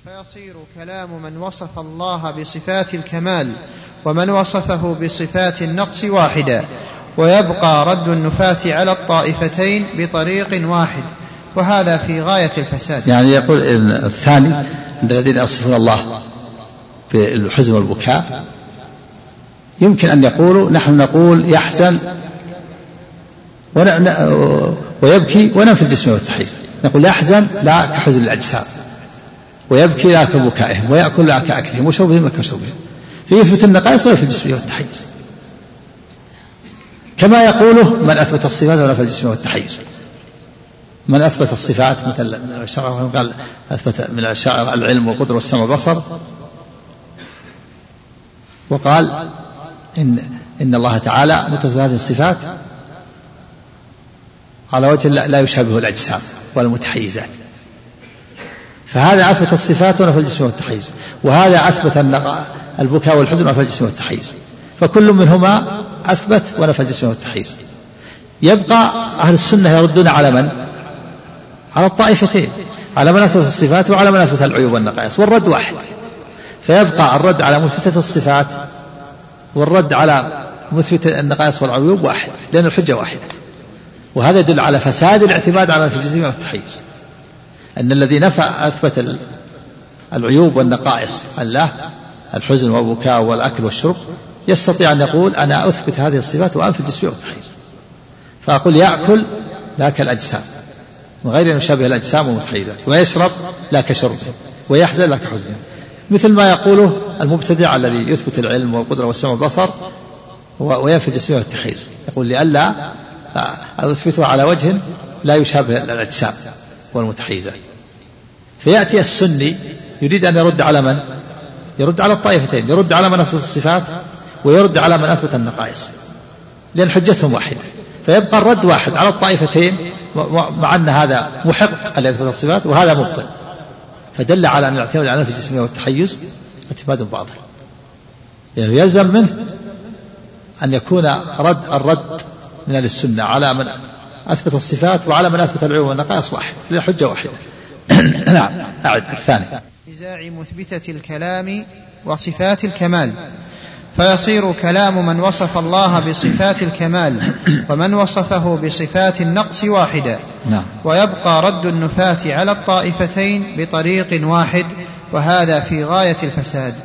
فيصير كلام من وصف الله بصفات الكمال ومن وصفه بصفات النقص واحدا، ويبقى رد النفاة على الطائفتين بطريق واحد، وهذا في غاية الفساد. يعني يقول الثاني الذين يصفون الله بالحزن والبكاء يمكن أن يقولوا نحن نقول يحزن ويبكي وننفي الجسم والتحيز، نقول يحزن لا كحزن الأجسام، ويبكي لا كبكائهم، ويأكل لا كأكلهم، وشربهم كشربهم، فيثبت النقائص وينفي الجسم والتحيز، كما يقوله من أثبت الصفات ونفى الجسم والتحيز. من أثبت الصفات مثل الشرع قال أثبت من الأشياء العلم والقدرة والسمع والبصر، وقال إن الله تعالى متصف هذه الصفات على وجه لا يشابه الأجسام والمتحيزات، فهذا أثبت الصفات ونفى الجسم والتحيز، وهذا أثبت البكاء والحزن ونفى الجسم والتحيز، فكل منهما أثبت ونفى الجسم والتحيز. يبقى أهل السنة يردون على من؟ على الطائفتين، على من أثبت الصفات وعلى من أثبت العيوب والنقائص، والرد واحد، فيبقى الرد على مثبتة الصفات والرد على مثبت النقائص والعيوب واحد، لأن الحجة واحدة. وهذا يدل على فساد الاعتماد على نفي الجسم والتحيز، أن الذي نفى أثبت العيوب والنقائص الله الحزن والبكاء والأكل والشرب يستطيع أن يقول أنا أثبت هذه الصفات وأنفي الجسم والتحيز، فأقول يأكل لا كالأجسام وغير أن يشابه الأجسام والمتحيزات، ويشرب لا كشربه، ويحزن لا كحزنه، مثل ما يقوله المبتدع الذي يثبت العلم والقدرة والسمع والبصر وينفي الجسم والتحيز، يقول لئلا أثبته على وجه لا يشابه الأجسام والمتحيزات. فيأتي السني يريد أن يرد على من؟ يرد على الطائفتين، يرد على من أثبت الصفات ويرد على من أثبت النقائص، لأن حجتهم واحدة، فيبقى الرد واحد على الطائفتين، مع أن هذا محق أن يثبت الصفات وهذا مبطل، فدل على أن الاعتماد على نفي الجسم والتحيز اعتماد باطل، يعني يلزم منه أن يكون الرد من أهل السنة على من أثبت الصفات وعلى من أثبت العيوب والنقائص واحد، لا حجة واحدة. نعم. أعد الثاني. نزاع مثبتة الكلام وصفات الكمال، فيصير كلام من وصف الله بصفات الكمال ومن وصفه بصفات النقص واحدا، ويبقى رد النفاة على الطائفتين بطريق واحد، وهذا في غاية الفساد.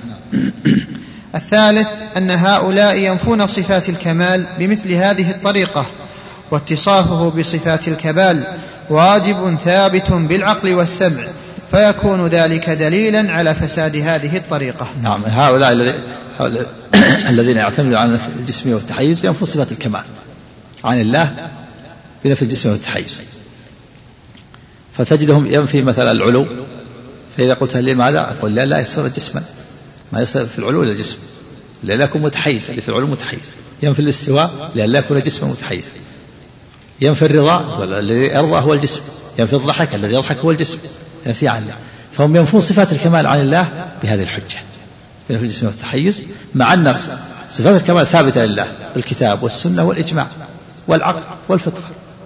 الثالث أن هؤلاء ينفون صفات الكمال بمثل هذه الطريقة، واتصافه بصفات الكمال واجب ثابت بالعقل والسمع، فيكون ذلك دليلا على فساد هذه الطريقة. نعم. هؤلاء الذين يعتمدون على نفي الجسم والتحيز ينفون صفات الكمال عن الله بنفي الجسم والتحيز، فتجدهم ينفي مثلا العلو، فإذا قلت لماذا؟ أقول لا يصير جسما، ما يصير في العلو إلا جسم، لا يكون متحيز، اللي في العلو متحيز. ينفي الاستواء لا يكون جسما متحيزا. ينفي الرضا، الذي يرضى هو الجسم. ينفي الضحك، الذي يضحك هو الجسم. ينفي عن الله، فهم ينفون صفات الكمال عن الله بهذه الحجة، بنفي الجسم والتحيز، مع أن صفات الكمال ثابتة لله بالكتاب والسنة والإجماع والعقل والفطرة.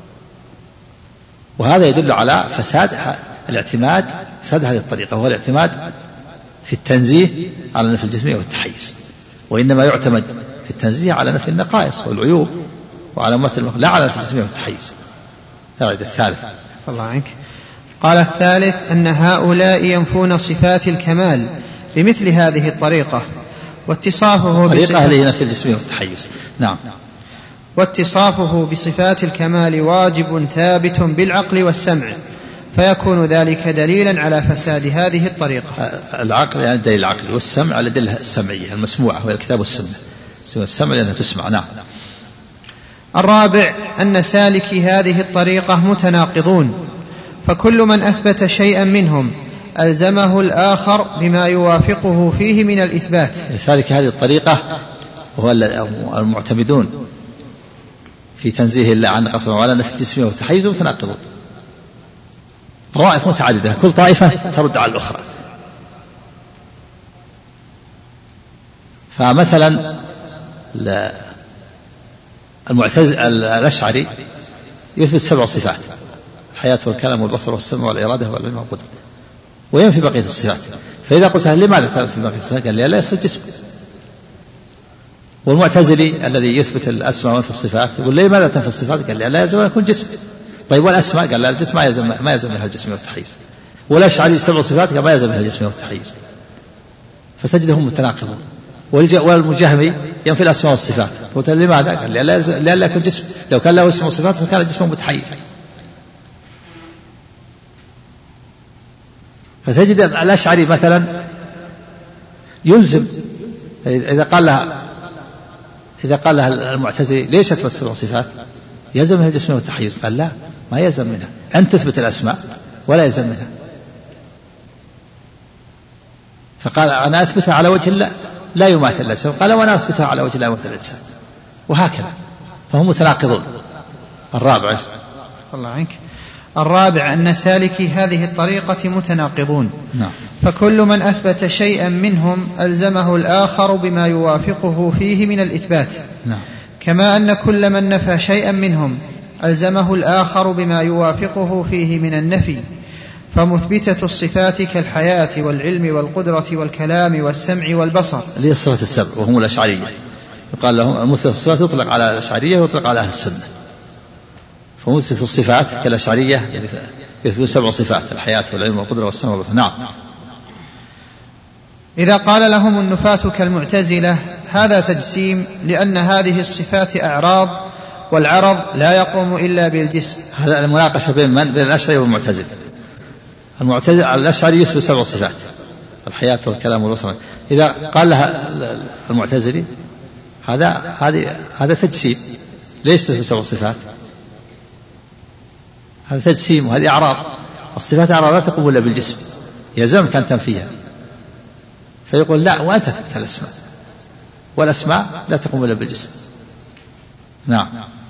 وهذا يدل على فساد الاعتماد، فساد هذه الطريقة، وهو الاعتماد في التنزيه على نفي الجسم والتحيز، وإنما يعتمد في التنزيه على نفي النقائص والعيوب وعلى مثل لا على نفي الجسم والتحيز. هذا الثالث. الله عنك. قال الثالث أن هؤلاء ينفون صفات الكمال بمثل هذه الطريقة، واتصافه نفي الجسم والتحيز. نعم. واتصافه بصفات الكمال واجب ثابت بالعقل والسمع، فيكون ذلك دليلا على فساد هذه الطريقة. العقل يعني الدليل العقلي، والسمع على الدليل السمعية المسموعة وهي الكتاب والسنة. السمع لأنها تسمع. نعم. الرابع أن سالكي هذه الطريقة متناقضون، فكل من أثبت شيئا منهم ألزمه الآخر بما يوافقه فيه من الإثبات. سالك هذه الطريقة وهو المعتمدون في تنزيه الله عن قصر وعلى نفي الجسم والتحيز متناقضون، طوائف متعددة، كل طائفة ترد على الأخرى. فمثلا الأشعري يثبت 7 صفات: الحياة والكلام والبصر والسمع والإرادة والعلم والقدرة، وينفي بقية الصفات. فإذا قلت لماذا تنفي بقية الصفات؟ قال لا يصير جسم. والمعتزلي الذي يثبت الأسماء وينفي الصفات يقول لي ماذا تنفي الصفات؟ قال لا يلزم أن يكون جسم. طيب والأسماء؟ قال لا الجسم ما يلزم منها الجسم والتحيز. والأشعري 7 صفات قال ما يلزم منها الجسم والتحيز. فتجدهم متناقضون. والمجهمي ينفي الأسماء والصفات. قلت لماذا؟ قال لا يكون جسم، لو كان له اسم وصفات فكان جسم متحيزا. فتجد الأشعري مثلا يلزم إذا قال لها المعتزلي ليش أثبت 7 صفات؟ يلزم منها الجسم والتحيز. قال لا ما يلزم منها، أنت تثبت الأسماء ولا يلزم منها. فقال أنا أثبتها على وجه لا يماثل الأجسام، قال وأنا أثبتها على وجه لا يماثل الأجسام، وهكذا. فهم متناقضون. الرابع الله عنك. الرابع أن سالكي هذه الطريقة متناقضون. نعم. فكل من أثبت شيئا منهم ألزمه الآخر بما يوافقه فيه من الإثبات. نعم. كما أن كل من نفى شيئا منهم ألزمه الآخر بما يوافقه فيه من النفي. فمثبتة الصفات كالحياة والعلم والقدرة والكلام والسمع والبصر اللي هي الصفات السبع وهم الأشعرية. يقال لهم مثبت الصفات يطلق على الأشعرية ويطلق على أهل السنة. فمثبت الصفات كالأشعرية يعني يثبت 7 صفات: الحياة والعلم والقدرة والسمع والبصر. نعم. إذا قال لهم النفاة كالمعتزلة هذا تجسيم، لأن هذه الصفات أعراض، والعرض لا يقوم إلا بالجسم. هذا المناقشة بين الأشعري والمعتزلة. الأشعري يثبت 7 صفات: الحياة والكلام والبصر. إذا قال لها المعتزلي هذا تجسيم، ليش تثبت 7 صفات؟ هذا تجسيم وهذه أعراض. الصفات أعراض لا تقوم إلا بالجسم، يلزم كان تنفيها. فيقول لا، وأنت تثبت الأسماء، والأسماء لا تقوم إلا بالجسم. نعم.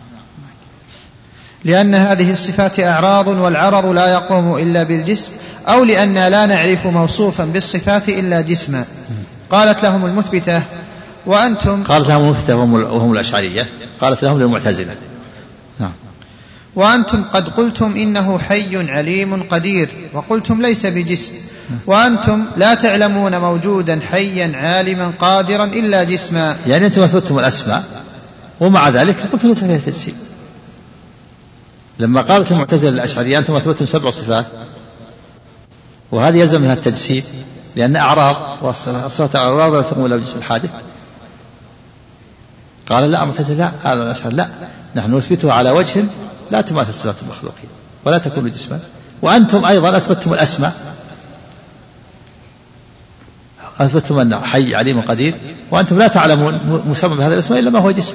لأن هذه الصفات أعراض والعرض لا يقوم إلا بالجسم، أو لأن لا نعرف موصوفا بالصفات إلا جسما. قالت لهم المثبتة وأنتم وهم الأشعرية. قالت لهم للمعتزلة نعم. وأنتم قد قلتم إنه حي عليم قدير، وقلتم ليس بجسم، وأنتم لا تعلمون موجودا حيا عالما قادرا إلا جسما. يعني أنتم أثبتتم الأسماء ومع ذلك قلتم ليس فيها تجسيم. لما قالت المعتزلة الأشعرية أنتم أثبتتم 7 صفات وهذه يلزم منها التجسيم لأن أعراض، والصفات أعراض لا تقوم إلا بالجسم الحادث. قال لا المعتزلة لا، نحن نثبتها على وجه لا تماثل صفات المخلوقين ولا تكون جسما. وأنتم أيضا أثبتتم الأسماء، أثبتتم أن حي عليم قدير، وأنتم لا تعلمون مسمى بهذا الاسم إلا ما هو جسم.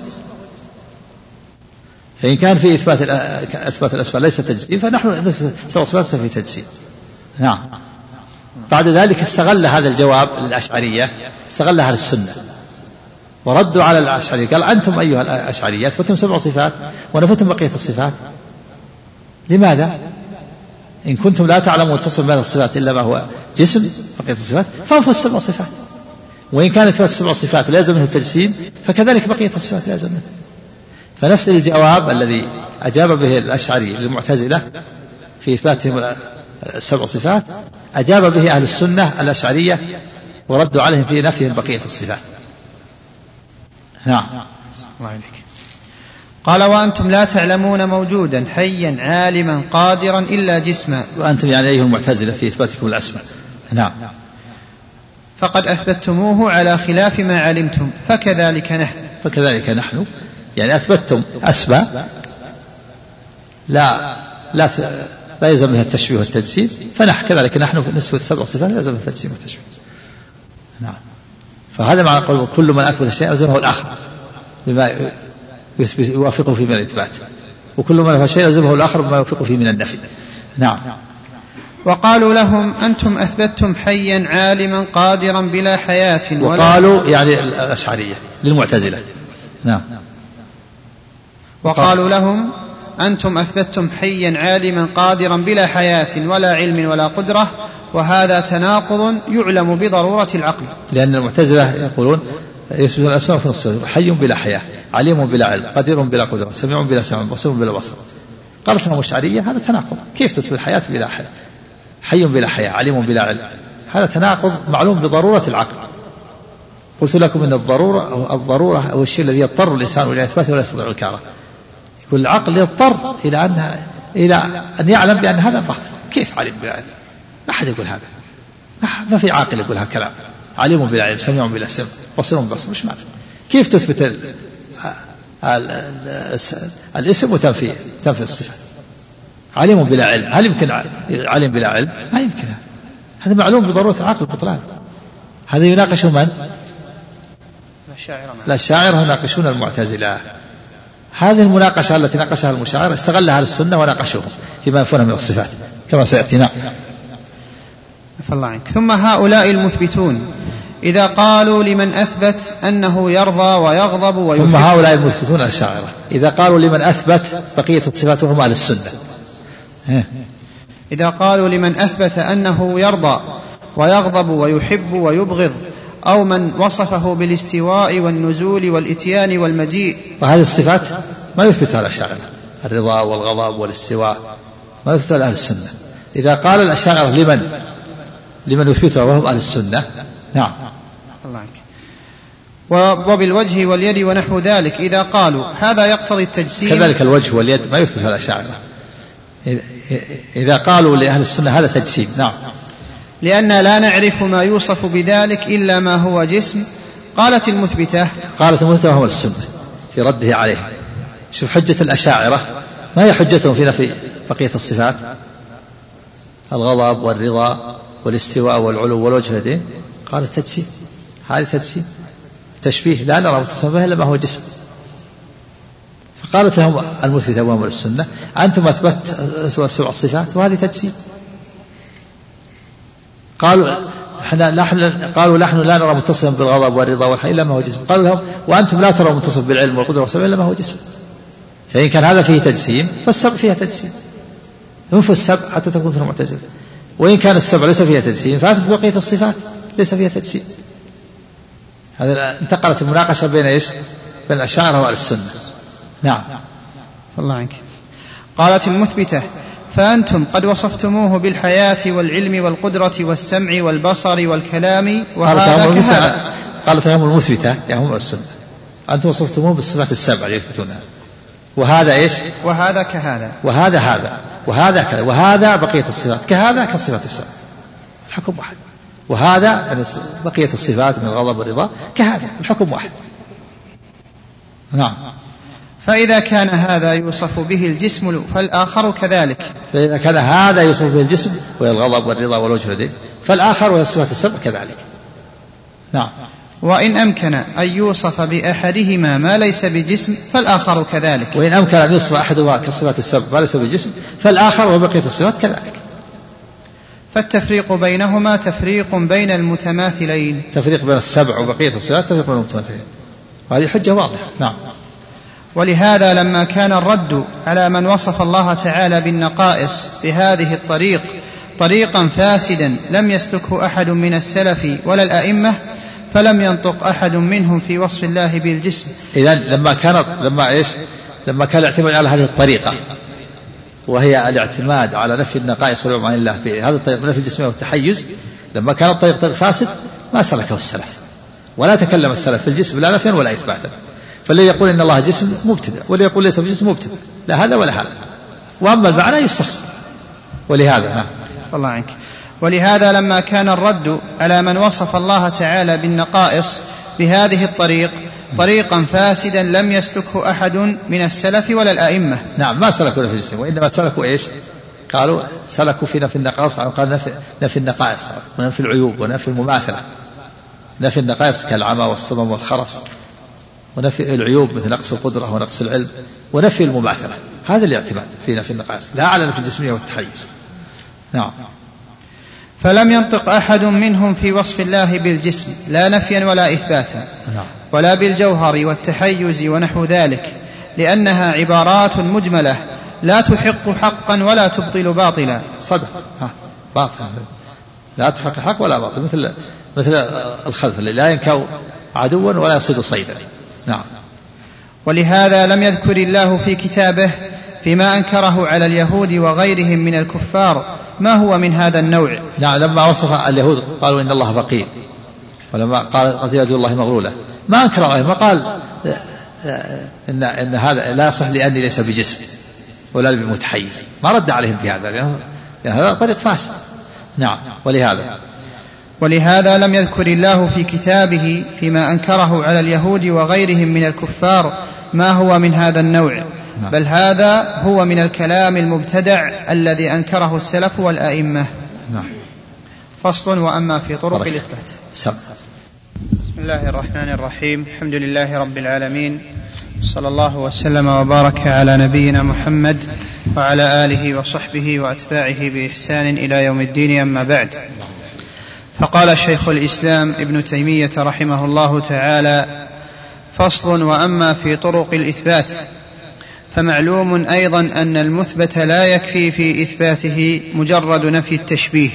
فإن كان في إثبات الأسماء ليس تجسيم، فنحن نثبت 7 صفات في تجسيم. نعم. بعد ذلك استغل هذا الجواب للأشعرية، استغل أهل السنة وردوا على الأشعرية. قال أنتم أيها الأشعرية أثبتتم 7 صفات ونفيتم بقية الصفات، لماذا؟ إن كنتم لا تعلمون تصل بين الصفات إلا ما هو جسم بقية الصفات فانفوا 7 صفات. وإن كانت 7 صفات لازم منه التجسيم فكذلك بقية الصفات لازم منه. فنفس الجواب الذي أجاب به الأشعري للمعتزلة في إثباتهم 7 صفات أجاب به أهل السنة الأشعرية وردوا عليهم في نفيهم بقية الصفات. نعم. الله عليك. قال وأنتم لا تعلمون موجودا حيا عالما قادرا إلا جسما. وأنتم يعني أيها المعتزلة في إثباتكم الأسماء. نعم. فقد أثبتموه على خلاف ما علمتم، فكذلك نحن يعني أثبتتم أسماء لا يلزم منها التشبيه والتجسيم، كذلك نحن نثبت 7 صفات لا يلزم منها التجسيم والتشبيه. نعم. فهذا معنى قول كل من أثبت الشيء يلزمه الآخر بما يوافقه فيه من الإثبات، وكل من نفى الشيء يلزمه الآخر بما يوافقه فيه من النفي. نعم. وقالوا لهم أنتم أثبتتم حيا عالما قادرا بلا حياة. وقالوا يعني الأشعرية للمعتزلة. نعم. وقالوا لهم أنتم أثبتتم حيا عالما قادرا بلا حياة ولا علم ولا قدرة، وهذا تناقض يعلم بضرورة العقل. لأن المعتزلة يقولون يثبتون الأسماء في الصفات: حي بلا حياة، عليم بلا علم، قدير بلا قدرة، سميع بلا سمع، بصير بلا بصر. قالت لهم الأشعرية هذا تناقض، كيف تثبت الحياة بلا حياة حي بلا حياة، عليم بلا علم، هذا تناقض معلوم بضرورة العقل. قلت لكم إن الضرورة هو الشيء الذي يضطر الإنسان إلى إثباته ولا يستطيع الكارة. يقول العقل يضطر إلى أن يعلم بأن هذا باطل. كيف علم بلا علم؟ ما أحد يقول هذا، ما في عاقل يقول هذا كلام. عليم بلا علم، سميع بلا سمع، بصير بصر، مش معنى. كيف تثبت الاسم وتنفي الصفة؟ عليم بلا علم، هل يمكن علم بلا علم؟ ما يمكن. هذا معلوم بضرورة العقل بطلان. هذا يناقش من؟ لا، الشاعرة يناقشون المعتزلة. هذه المناقشة التي ناقشها المشاعر استغلها أهل السنة وناقشوهم فيما يفون من الصفات كما سيأتينا. فالله عنك. ثم هؤلاء المثبتون إذا قالوا لمن أثبت أنه يرضى ويغضب ويحب. ثم هؤلاء المثبتون الشاعرة إذا قالوا لمن أثبت بقية الصفات هم أهل السنة. إذا قالوا لمن أثبت أنه يرضى ويغضب ويحب ويبغض، أو من وصفه بالاستواء والنزول والإتيان والمجيء. وهذه الصفات ما يثبتها الأشاعرة، الرضا والغضب والاستواء ما يثبتها أهل السنة. إذا قال الأشاعرة لمن يثبتها وهم أهل السنة. نعم. الله عنك. وبالوجه واليد ونحو ذلك إذا قالوا هذا يقتضي التجسيم. كذلك الوجه واليد ما يثبتها الأشاعرة. إذا قالوا لأهل السنة هذا تجسيم. نعم. لأن لا نعرف ما يوصف بذلك إلا ما هو جسم. قالت المثبتة وهم السنة في رده عليه. شوف حجة الأشاعرة ما هي حجتهم في نفي بقية الصفات؟ الغضب والرضا والاستواء والعلو والوجه واليدين. قال التجسيم، هذا تجسيم تشبيه لا نرى متصف به إلا ما هو جسم. فقالت لهم المثبتة وهم السنة أنتم أثبت 7 صفات وهذه تجسيم. قالوا نحن لا نرى متصفا بالغضب والرضا والحي إلا ما هو جسم. قالوا لهم وأنتم لا ترى متصف بالعلم والقدرة والسمع إلا ما هو جسم. فإن كان هذا فيه تجسيم فالسبع فيها تجسيم، تنفوا السبع حتى تكون في المعتزلة. وإن كان السبع ليس فيها تجسيم فأثبت بقية الصفات ليس فيها تجسيم. هذا انتقلت المناقشة بين بين الأشاعرة وأهل السنة. نعم. الله عنك. قالت المثبتة فأنتم قد وصفتموه بالحياة والعلم والقدرة والسمع والبصر والكلام وهذا كهذا. قالت لهم المثبتة يا هم السنة أنتم وصفتموه بالصفات السبع اللي يثبتونها، وهذا وهذا كهذا، وهذا هذا، وهذا كذا، وهذا بقية الصفات كهذا كالصفات السبع، الحكم واحد. وهذا يعني بقية الصفات من الغضب والرضا كهذا، الحكم واحد. نعم. فإذا كان هذا يوصف به الجسم فالآخر كذلك. فإذا كان هذا يوصف به الجسم وهي الغضب والرضا والوجه واليدين فالآخر وهي الصفات السبع كذلك. نعم. وإن أمكن أن يوصف بأحدهما ما ليس بجسم فالآخر كذلك. وإن أمكن أن يوصف أحدهما كالصفات السبع ما ليس بجسم فالآخر وبقية الصفات كذلك. فالتفريق بينهما تفريق بين المتماثلين. تفريق بين السبع وبقية الصفات تفريق بين المتماثلين، وهذه حجة واضحة. نعم. ولهذا لما كان الرد على من وصف الله تعالى بالنقائص بهذه الطريق طريقا فاسدا لم يسلكه أحد من السلف ولا الأئمة، فلم ينطق أحد منهم في وصف الله بالجسم. إذن لما كان الاعتماد على هذه الطريقة وهي الاعتماد على نفي النقائص والعلوم عن الله بهذا الطريق من نفي الجسمية والتحيز، لما كان الطريق طريق فاسد ما سلكه السلف ولا تكلم السلف في الجسم لا نفيا ولا إثباتا. فالذي يقول إن الله جسم مبتدع، والذي يقول ليس بجسم مبتدع، لا هذا ولا هذا، وأما المعنى يستفسر. ولهذا الله عنك. ولهذا لما كان الرد على من وصف الله تعالى بالنقائص بهذه الطريق طريقا فاسدا لم يسلكه أحد من السلف ولا الأئمة. نعم، ما سلكوا في الجسم، وإنما سلكوا قالوا سلكوا في نفي النقائص، قال نفي النقائص ونفي العيوب ونفي المماثلة. نفي النقائص كالعمى والصمم والخرس، ونفي العيوب مثل نقص القدرة ونقص العلم، ونفي المماثلة. هذا الاعتماد في نفي النقائص، لا على نفي الجسمية والتحيز. نعم. فلم ينطق أحد منهم في وصف الله بالجسم لا نفيا ولا إثباتا، ولا بالجوهر والتحيز ونحو ذلك، لأنها عبارات مجملة لا تحق حقا ولا تبطل باطلا. صدق. باطل لا تحق حق ولا باطل، مثل الخلف اللي لا ينكو عدوا ولا يصيد صيدا. نعم. ولهذا لم يذكر الله في كتابه فيما أنكره على اليهود وغيرهم من الكفار ما هو من هذا النوع؟ نعم، لما وصف اليهود قالوا إن الله فقير، ولما قال يد الله مغلولة ما أنكر عليهم، ما قال إن هذا لا يصح لأني ليس بجسم ولا بمتحيز، ما رد عليهم في هذا لأن هذا طريق فاسد. نعم، ولهذا لم يذكر الله في كتابه فيما أنكره على اليهود وغيرهم من الكفار ما هو من هذا النوع، بل هذا هو من الكلام المبتدع الذي أنكره السلف والأئمة. فصل. وأما في طرق الإثبات. بسم الله الرحمن الرحيم. الحمد لله رب العالمين، صلى الله وسلم وبارك على نبينا محمد وعلى آله وصحبه وأتباعه بإحسان إلى يوم الدين. أما بعد، فقال شيخ الإسلام ابن تيمية رحمه الله تعالى: فصل. وأما في طرق الإثبات فمعلوم أيضا أن المثبت لا يكفي في إثباته مجرد نفي التشبيه.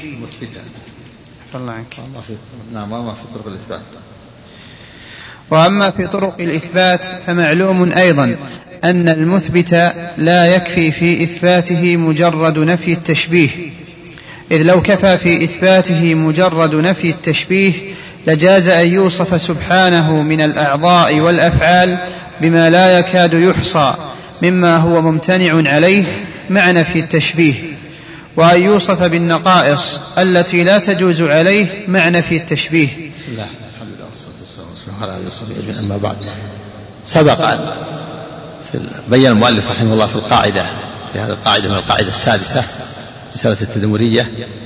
وأما في طرق الإثبات فمعلوم أيضا أن المثبت لا يكفي في إثباته مجرد نفي التشبيه، إذ لو كفى في إثباته مجرد نفي التشبيه لجاز أن يوصف سبحانه من الأعضاء والأفعال بما لا يكاد يحصى مما هو ممتنع عليه مع نفي التشبيه، وأن يوصف بالنقائص التي لا تجوز عليه مع نفي التشبيه. أما بعد، سبق أن بين المؤلف رحمه الله في القاعدة، في هذه القاعدة من القاعدة السادسة رسالة التدمرية،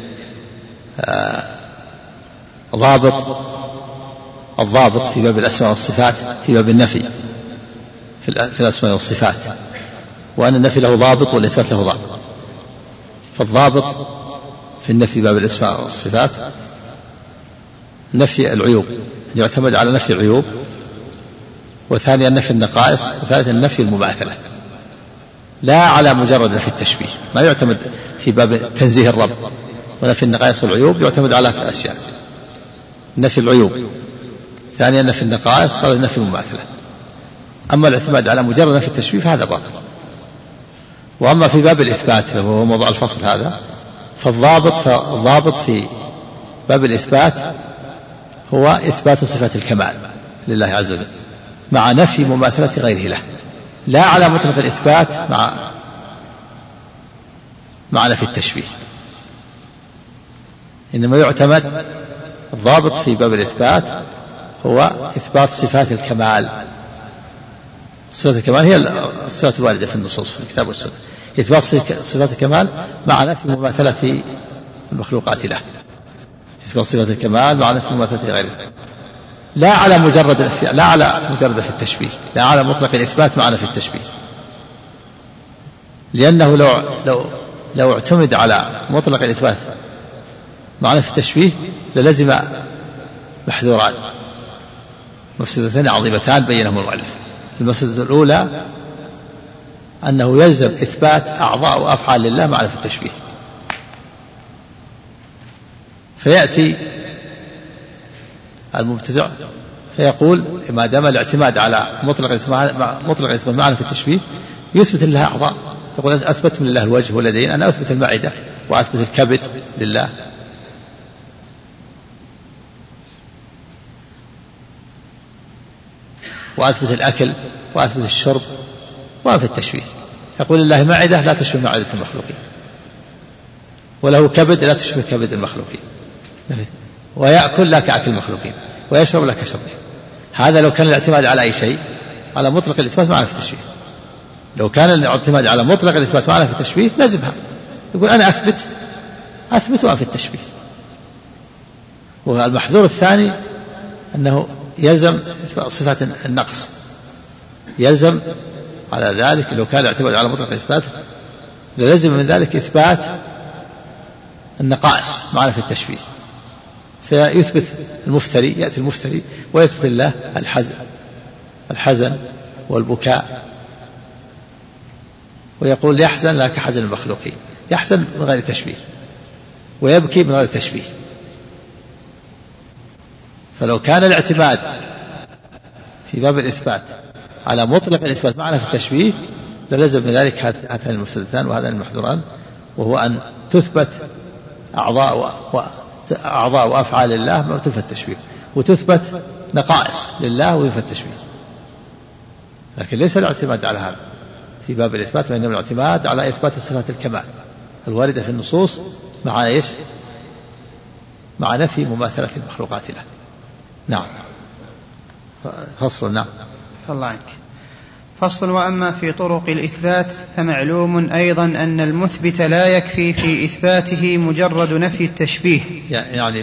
الضابط في باب الأسماء والصفات في باب النفي في الأسماء والصفات، وأن النفي له ضابط والإثبات له ضابط. فالضابط في النفي باب الأسماء والصفات نفي العيوب، يعتمد على نفي العيوب، وثانيا نفي النقائص، وثالثا نفي المماثلة، لا على مجرد نفي التشبيه. ما يعتمد في باب تنزيه الرب ونفي النقائص والعيوب، يعتمد على أشياء: نفي العيوب، ثانيا نفي النقائص، ثالثا نفي المماثلة. أما الاعتماد على مجرد نفي التشبيه فهذا باطل. وأما في باب الإثبات وهو موضوع الفصل هذا، فالضابط في باب الإثبات هو إثبات صفة الكمال لله عز وجل مع نفي مماثلة غيره له، لا على مطلق الإثبات مع نفي التشبيه. إنما يعتمد الضابط في باب الإثبات هو إثبات صفات الكمال. صفات الكمال هي الصفات الواردة في النصوص في الكتاب والسنة، إثبات صفات الكمال مع نفي مماثلة المخلوقات له، إثبات صفات الكمال مع نفي مماثلة غيره، لا على مجرد في التشبيه، لا على مطلق الإثبات مع نفي التشبيه. لأنه لو اعتمد على مطلق الإثبات مع نفي التشبيه للزم محذوران، مفسدتان عظيمتان بينهم المؤلف. المفسدة الأولى أنه يلزم إثبات أعضاء وأفعال لله مع نفي التشبيه، فيأتي المبتدع فيقول ما دام الاعتماد على مطلق الإثبات مع نفي التشبيه يثبت لله أعضاء، يقول أثبت لله الوجه واليدين، أنا أثبت المعدة وأثبت الكبد لله، وأثبت الأكل وأثبت الشرب وأثبت التشبيه. يقول لله معدة لا تشبه معدة المخلوقين، وله كبد لا تشبه كبد المخلوقين، ويأكل لا كأكل المخلوقين، ويشرب لا كشربه. هذا لو كان الاعتماد على أي شيء على مطلق الإثبات مع نفي التشبيه. لو كان الاعتماد على مطلق الإثبات مع نفي التشبيه لازمها، يقول أنا أثبت وأنفي التشبيه. والمحذور الثاني أنه يلزم صفات النقص، يلزم على ذلك لو كان الاعتماد على مطلق الإثبات لازم من ذلك إثبات النقائص مع نفي التشبيه. فيثبت المفتري، يأتي المفتري ويثبت الله الحزن والبكاء، ويقول يحزن لا كحزن المخلوقين، يحزن من غير تشبيه ويبكي من غير تشبيه. فلو كان الاعتماد في باب الإثبات على مطلق الإثبات مع نفي التشبيه للزم من ذلك هاتان المفسدتان وهذان المحذوران، وهو أن تثبت أعضاء وأفعال الله ما تنفى التشبيه، وتثبت نقائص لله وينفى التشبيه. لكن ليس الاعتماد على هذا في باب الإثبات، وإنما الاعتماد على إثبات صفات الكمال الواردة في النصوص مع إيش؟ مع نفي مماثلة المخلوقات له. نعم. فصل. نعم. فالله عنك. فصل. وأما في طرق الإثبات فمعلوم أيضا أن المثبت لا يكفي في إثباته مجرد نفي التشبيه، يعني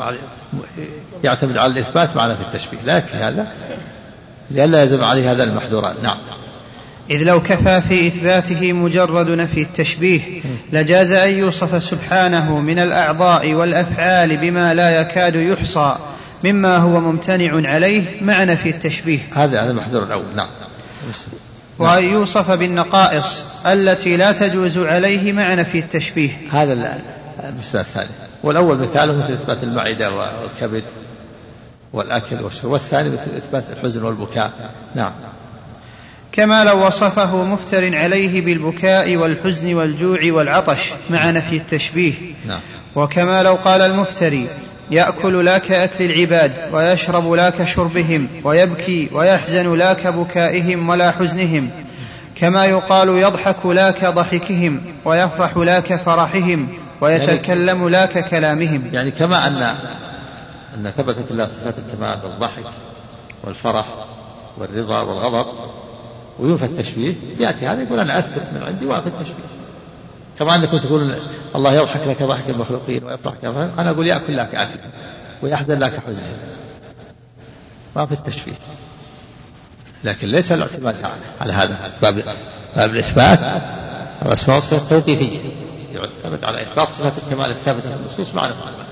يعتمد على الإثبات مع نفي التشبيه، لا يكفي هذا لئلا يلزم عليه هذا المحذوران. نعم. إذ لو كفى في إثباته مجرد نفي التشبيه لجاز أن يوصف سبحانه من الأعضاء والأفعال بما لا يكاد يحصى مما هو ممتنع عليه مع نفي التشبيه. هذا المحذور الأول. نعم. وأن يوصف بالنقائص التي لا تجوز عليه مع نفي التشبيه. هذا المثال الثاني. والأول مثاله مثل إثبات المعدة والكبد والأكل والشرب، والثاني مثل إثبات الحزن والبكاء. نعم. كما لو وصفه مفتر عليه بالبكاء والحزن والجوع والعطش مع نفي التشبيه. نعم. وكما لو قال المفتري يأكل لا كأكل العباد ويشرب لا كشربهم ويبكي ويحزن لا كبكائهم ولا حزنهم، كما يقال يضحك لا كضحكهم ويفرح لا كفرحهم ويتكلم لا ككلامهم. يعني كما أن ثبتت الله صفات الكمال والضحك والفرح والرضا والغضب وينفى التشبيه، يأتي هذا يقول أنا أثبت من عندي وأنفى التشبيه. كما أنكم تقولون الله يضحك لك ضحك المخلوقين ويفرح كفرح، أنا أقول يأكل لك أكل ويحزن لك حزن، ما في التشبيه. لكن ليس الاعتماد على هذا باب الإثبات. الأسماء والصفات توقيفية، يعتمد على إثبات صفات الكمال الثابتة في النصوص مع نفي المعنى،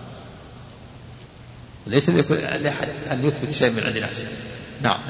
ليس لأحد أن يثبت شيء من عند نفسه. نعم.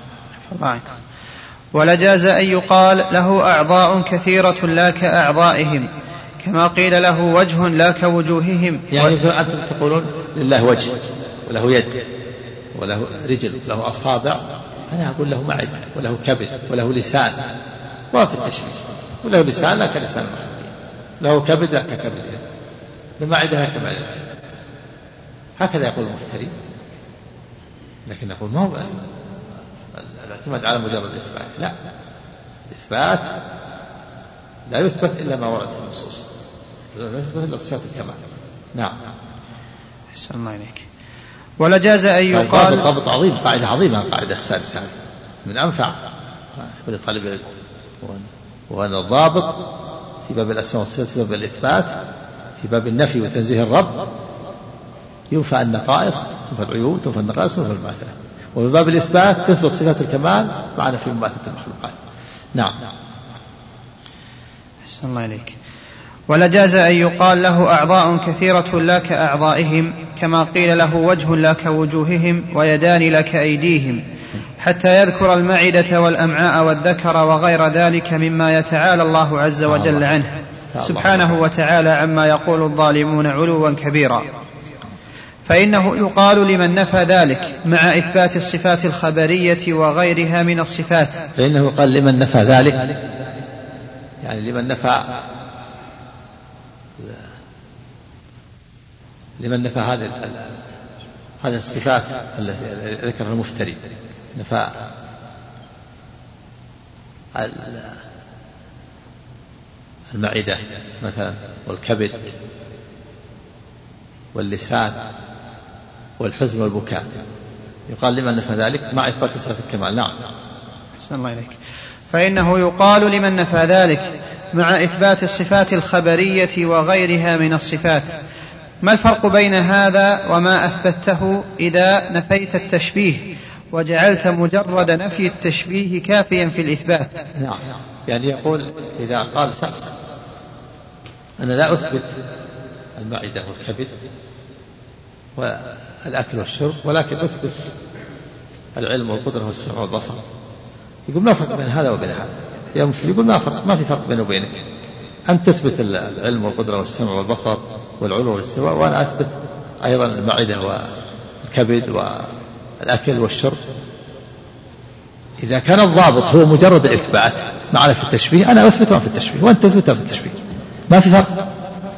ولجاز أن يقال له أعضاء كثيرة لا كأعضائهم، كما قيل له وجه لا كوجوههم. يعني أنتم تقولون لله وجه وله يد وله رجل وله أصابع، أنا أقول له معدة وله كبد وله لسان، ما في التشبيه. وله لسان لا كلسان المخلوقين، له كبد لا ككبدهم، المعدة لا كمعدتهم، هكذا يقول المفتري. لكن نقول ما هو الاعتماد على مجرد الإثبات، لا، الإثبات لا يثبت إلا ما ورد في النصوص، لا يثبت إلا صفات الكمال. نعم. أحسن الله إليك. ولجاز أن يقال ضابط عظيم، قاعدة عظيمة، القاعدة السادسة من أنفع تقول طالب العلم، وأن الضابط في باب الأسماء والصفات في باب الإثبات في باب النفي وتنزيه الرب ينفى النقائص، تنفى العيوب، تنفى النقائص، تنفى المماثلة. وفي باب الإثبات تثبت صفات الكمال مع نفي مماثلة المخلوقات. نعم. أحسن الله إليك. ولجاز أن يقال له أعضاء كثيرة لا كأعضائهم، كما قيل له وجه لا كوجوههم ويدان لا كأيديهم، حتى يذكر المعدة والأمعاء والذكر وغير ذلك مما يتعالى الله عز وجل عنه سبحانه وتعالى عما يقول الظالمون علوا كبيرا. فإنه يقال لمن نفى ذلك مع إثبات الصفات الخبرية وغيرها من الصفات. فإنه يقال لمن نفى ذلك، يعني لمن نفى هذه الصفات التي ذكرها المفتري، نفى المعدة مثلا والكبد واللسان والحزن والبكاء، يقال لمن نفى ذلك مع إثبات صفات الكمال. نعم. أحسن الله إليك. فإنه يقال لمن نفى ذلك مع إثبات الصفات الخبرية وغيرها من الصفات. ما الفرق بين هذا وما أثبته إذا نفيت التشبيه وجعلت مجرد نفي التشبيه كافيا في الإثبات؟ نعم. يعني يقول إذا قال شخص أنا لا أثبت المعدة والكبد والأكل والشرب، ولكن أثبت العلم والقدرة والسمع والبصر، يقول ما فرق بين هذا وبين هذا يا مسلم؟ يقول ما في فرق بينه وبينك، أنت تثبت العلم والقدرة والسمع والبصر والعلو والاستواء، وأنا أثبت أيضا المعدة والكبد والأكل والشرب. إذا كان الضابط هو مجرد الإثبات معنا في التشبيه، أنا أثبت في التشبيه وأنت تثبت في التشبيه، ما في فرق.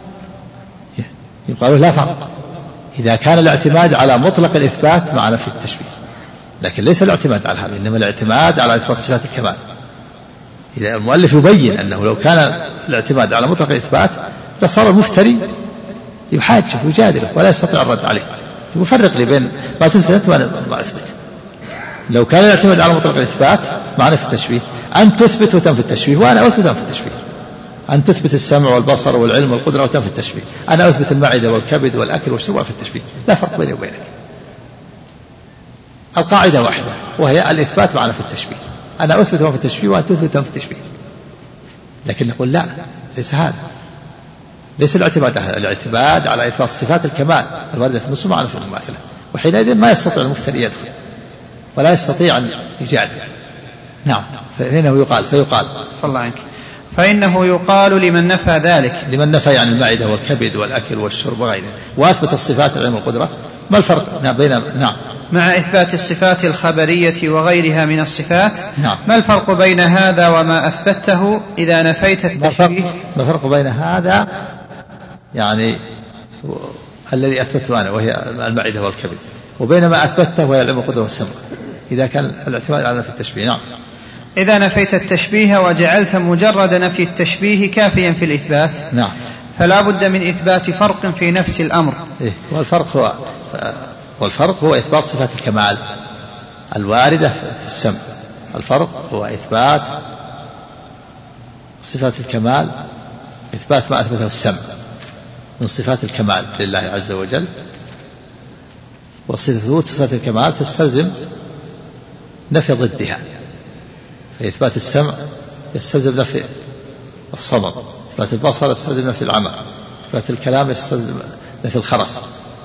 يقال لا فرق إذا كان الاعتماد على مطلق الإثبات معنا في التشبيه، لكن ليس الاعتماد على هذا، إنما الاعتماد على إثبات صفات الكمال. إذا المؤلف يبين أنه لو كان الاعتماد على مطلق الإثبات لصار المفتري يحاجه ويجادله ولا يستطيع الرد عليه، يفرق لي بين ما تثبت وما أثبت. لو كان الاعتماد على مطلق الإثبات معنا في التشبيه، أن تثبت وتنفي التشبيه وأنا أثبت في التشبيه، أن تثبت السمع والبصر والعلم والقدرة وتنفي التشبيه، أنا أثبت المعدة والكبد والأكل والشرب في التشبيه، لا فرق بيني وبينك. القاعدة واحدة وهي الإثبات معنا في التشبيه، أنا أثبت في التشبيه وأن تثبت في التشبيه. لكن نقول لا، ليس هذا، ليس الاعتماد على إثبات صفات الكمال الواردة في النصوص معنا في المماثلة، وحينئذ ما يستطيع المفتري يدخل ولا يستطيع أن يجادل. نعم، فإنه يقال الله عنك، فإنه يقال لمن نفى ذلك، لمن نفى يعني المعدة والكبد والأكل والشرب وغيره وأثبت الصفات العلم والقدرة. ما الفرق بين مع إثبات الصفات الخبرية وغيرها من الصفات؟ نعم. ما الفرق بين هذا وما أثبته إذا نفيت التشبيه؟ ما الفرق بين هذا يعني الذي أثبته أنا وهي المعدة والكبد، وبين ما أثبته وهي العلم والقدرة والسمع، إذا كان الاعتماد على نفي التشبيه؟ نعم. إذا نفيت التشبيه وجعلت مجرد نفي التشبيه كافيا في الإثبات، نعم، فلا بد من إثبات فرق في نفس الأمر. والفرق هو إثبات صفات الكمال الواردة في السمع. الفرق هو إثبات صفات الكمال، إثبات ما أثبته السمع من صفات الكمال لله عز وجل. وثبوت صفات الكمال تستلزم نفي ضدها، فإثبات السمع يستلزم نفي الصمم، إثبات البصر يستلزم نفي العمى، إثبات الكلام يستلزم نفي الخرس.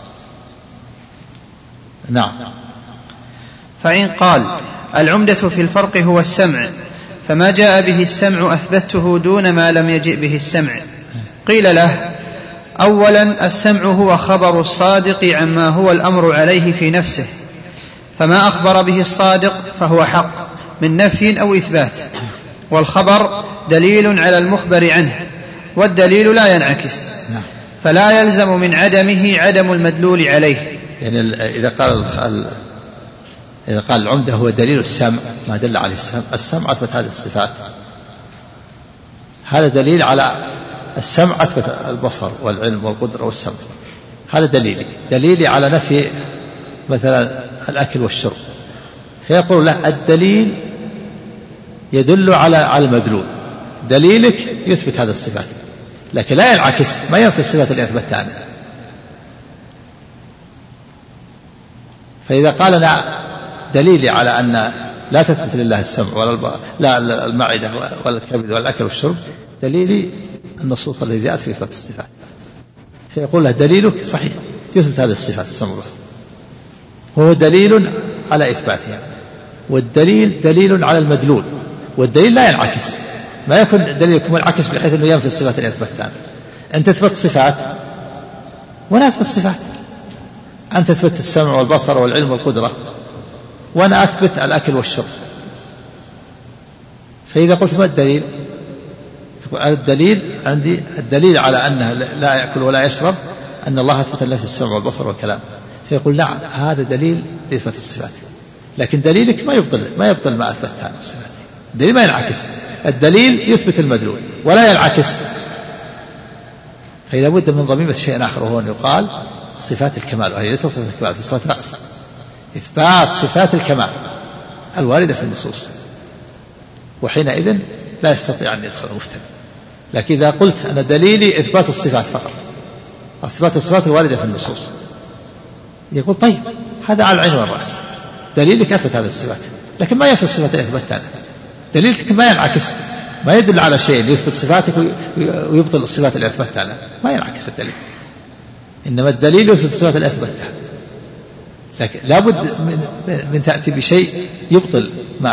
نعم. فإن قال العمدة في الفرق هو السمع، فما جاء به السمع أثبته دون ما لم يجئ به السمع، قيل له: أولا السمع هو خبر الصادق عما هو الأمر عليه في نفسه، فما أخبر به الصادق فهو حق من نفي أو إثبات، والخبر دليل على المخبر عنه، والدليل لا ينعكس، فلا يلزم من عدمه عدم المدلول عليه. يعني إذا قال العمدة هو دليل السمع ما دل عليه السمع أثبت هذه الصفات، هذا دليل على السمع أثبت البصر والعلم والقدرة والسمع، هذا دليلي على نفي مثلا الأكل والشرب. فيقول له الدليل يدل على المدلول، دليلك يثبت هذه الصفات، لكن لا ينعكس، ما ينفي الصفات اللي أثبتها. فإذا قال أنا دليلي على أن لا تثبت لله السمع ولا لا المعدة ولا الكبد ولا الأكل والشرب، دليلي النصوص التي جاءت في إثبات الصفات. فيقول له دليلك صحيح يثبت هذه الصفات السمع والبصر، هو دليل على إثباتها، والدليل دليل على المدلول، والدليل لا ينعكس، ما يكون دليلك منعكس بحيث أنه ينفي الصفات اللي أثبتها. أنت تثبت صفات وأنا أثبت صفات، أنت تثبت السمع والبصر والعلم والقدرة وأنا أثبت الأكل والشرب. فإذا قلت ما الدليل؟ تقول الدليل عندي الدليل على أنه لا يأكل ولا يشرب أن الله أثبت لنفسه السمع والبصر والكلام. فيقول نعم هذا دليل لإثبات الصفات، لكن دليلك ما يبطل ما أثبت هذه الصفات، الدليل ما ينعكس، الدليل يثبت المدلول ولا ينعكس. فإذا بد من ضميمة شيء آخر، وهو أن يقال صفات الكمال، وهي ليست صفات الكمال، صفات نقص، إثبات صفات الكمال الواردة في النصوص، وحينئذ لا يستطيع أن يدخل المفتن. لكن إذا قلت أنا دليلي إثبات الصفات فقط، إثبات الصفات الواردة في النصوص، يقول طيب هذا على العين والرأس، دليلك أثبت هذه الصفات، لكن ما ينفي الصفات اللي أثبتها، دليلك ما ينعكس، ما يدل على شيء يثبت صفاتك ويبطل الصفات اللي أثبتها، ما ينعكس الدليل، إنما الدليل يثبت الصفات اللي أثبتها. لكن لابد من تأتي بشيء يبطل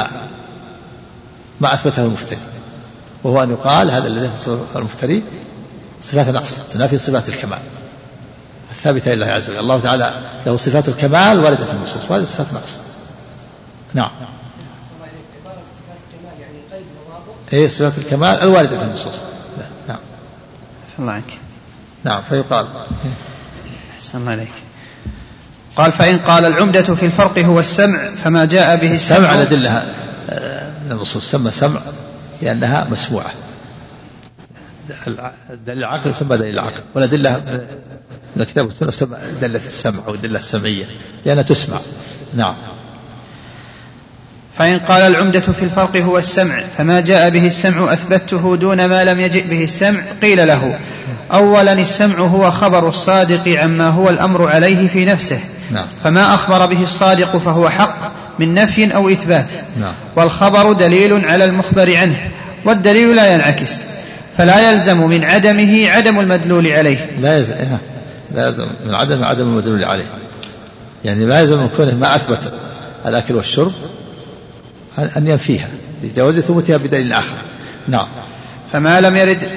ما أثبته المفتري، وهو أن يقال هذا الذي أثبته المفتري صفات نقص تنافي صفات الكمال الثابتة لله عز وجل. الله تعالى له صفات الكمال واردة في النصوص، وهذه صفات نقص. نعم. هي صفات الكمال الواردة في النصوص. نعم. الله عنك. نعم. فيقال أحسن الله عليك. قال فإن قال العمدة في الفرق هو السمع فما جاء به السمع على دلها من النصوص سمى سمع لأنها مسموعة. دليل العقل يسمى دليل العقل، والأدلة من الكتاب والسنة تسمى دلة السمع أو الدلة السمعية لأنها تسمع. نعم. فإن قال العمدة في الفرق هو السمع فما جاء به السمع أثبته دون ما لم يجئ به السمع، قيل له أولا السمع هو خبر الصادق عما هو الأمر عليه في نفسه. نعم. فما أخبر به الصادق فهو حق من نفي أو إثبات. نعم. والخبر دليل على المخبر عنه، والدليل لا ينعكس، فلا يلزم من عدمه عدم المدلول عليه. لا يلزم من عدم المدلول عليه، يعني لا يلزم من كونه ما أثبت الأكل والشرب أن ينفيها لجواز ثبوتها بدليل آخر. نعم. فما لم يرد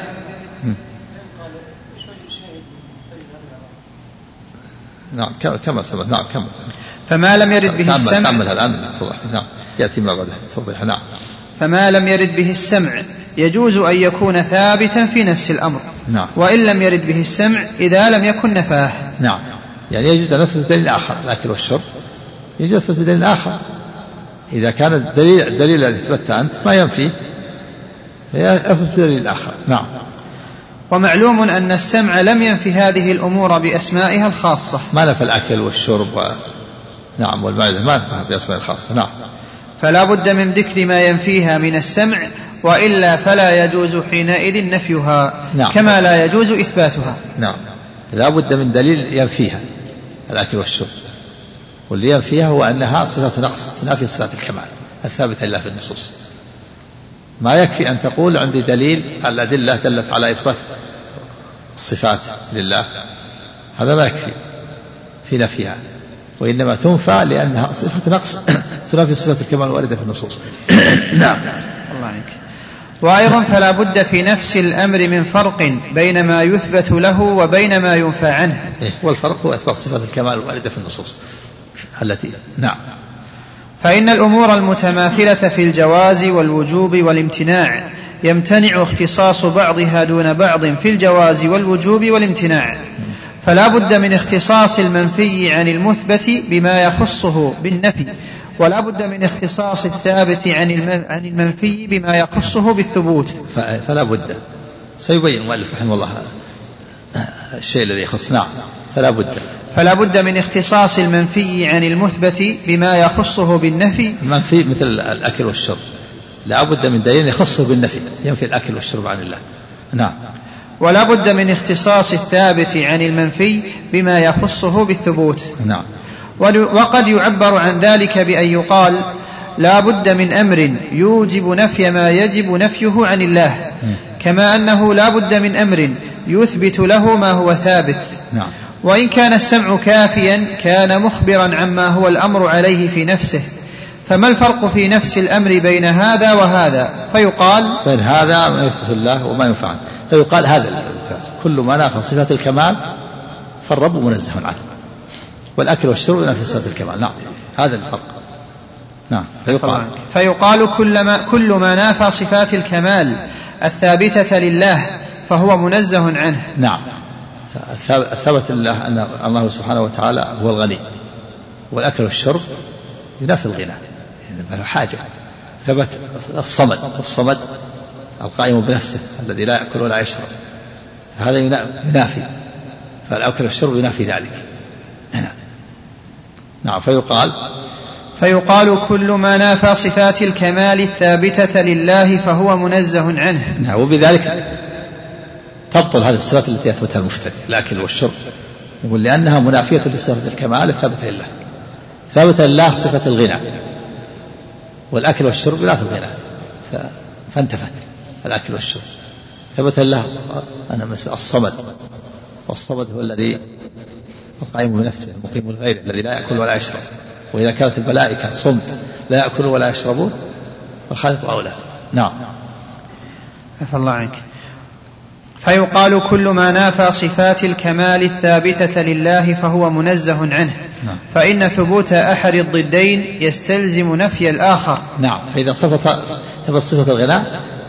نعم كما سبق. نعم كما فما لم يرد به السمع تعمل الآن توضح. نعم يأتي ما بعده توضح. نعم. فما لم يرد به السمع يجوز أن يكون ثابتا في نفس الأمر. نعم. وإن لم يرد به السمع إذا لم يكن نفاه. نعم. يعني يجوز أن نثبت بدليل آخر الأكل والشرب، يجوز أن نثبت بدليل آخر إذا كان الدليل الذي اثبته أنت ما ينفي يثبت بدليل آخر. نعم. ومعلوم أن السمع لم ينفي هذه الأمور بأسمائها الخاصة. ما نفى الأكل والشرب نعم والمعدة ما نفى بأسمائها الخاصة. نعم. فلا بد من ذكر ما ينفيها من السمع، وإلا فلا يجوز حينئذ نفيها. نعم. كما لا يجوز إثباتها. نعم. لا بد من دليل ينفيها الأكل والشرب، واللي ينفيها هو أنها صفة نقص تنافي صفات الكمال الثابتة لله في النصوص. ما يكفي أن تقول عندي دليل الأدلة دلت على إثبات الصفات لله، هذا ما يكفي في نفيها، وإنما تنفى لأنها صفة نقص تنافي صفات الكمال الواردة في النصوص. نعم. الله عنك. وأيضا فلا بد في نفس الأمر من فرق بين ما يثبت له وبين ما ينفى عنه. والفرق هو إثبات صفات الكمال الواردة في النصوص التي. نعم. فإن الأمور المتماثلة في الجواز والوجوب والامتناع يمتنع اختصاص بعضها دون بعض في الجواز والوجوب والامتناع، فلا بد من اختصاص المنفي عن المثبت بما يخصه بالنفي، ولا بد من اختصاص الثابت عن المنفي بما يخصه بالثبوت. فلا بد سيبين المؤلف رحمه الله الشيء الذي يخص. نعم. فلا بد من اختصاص المنفي عن المثبت بما يخصه بالنفي. المنفي مثل الأكل والشرب لا بد من دليل يخصه بالنفي ينفي الأكل والشرب عن الله. نعم. ولا بد من اختصاص الثابت عن المنفي بما يخصه بالثبوت. نعم. وقد يعبر عن ذلك بأن يقال لا بد من أمر يوجب نفي ما يجب نفيه عن الله، كما أنه لا بد من أمر يثبت له ما هو ثابت. نعم. وإن كان السمع كافيا كان مخبرا عما هو الأمر عليه في نفسه، فما الفرق في نفس الأمر بين هذا وهذا؟ فيقال بين هذا ما يثبت الله وما ينفع عنه، فيقال هذا كل ما نافى صفات الكمال فالرب منزه عنه، والأكل والشرب ينافي صفات الكمال. نعم. هذا الفرق. نعم. فيقال كل ما نافى صفات الكمال الثابتة لله فهو منزه عنه. نعم. ثبت لله أن الله سبحانه وتعالى هو الغني، والأكل والشرب ينافي الغنى، يعني حاجة. ثبت الصمد القائم بنفسه الذي لا يأكل ولا يشرب، هذا ينافي، فالأكل والشرب ينافي ذلك. نعم. فيقال كل ما نافى صفات الكمال الثابتة لله فهو منزه عنه. نعم. وبذلك تبطل هذه الصفات التي أثبتها المفتري الأكل والشرب، يقول لأنها منافية لصفة الكمال الثابتة لله. ثابت لله صفة الغنى، والأكل والشرب ينافي الغنى، فانتفت الأكل والشرب. ثبت لله أنا الصمد، والصمد هو الذي القائم بنفسه المقيم الغير الذي لا يأكل ولا يشرب، وإذا كانت الملائكة صمت لا يأكل ولا يشربون فالخالق أولى. نعم. عفى الله عنك. فيقال كل ما نافى صفات الكمال الثابتة لله فهو منزه عنه. نعم. فإن ثبوت أحد الضدين يستلزم نفي الآخر. نعم. فإذا ثبت صفة الغناء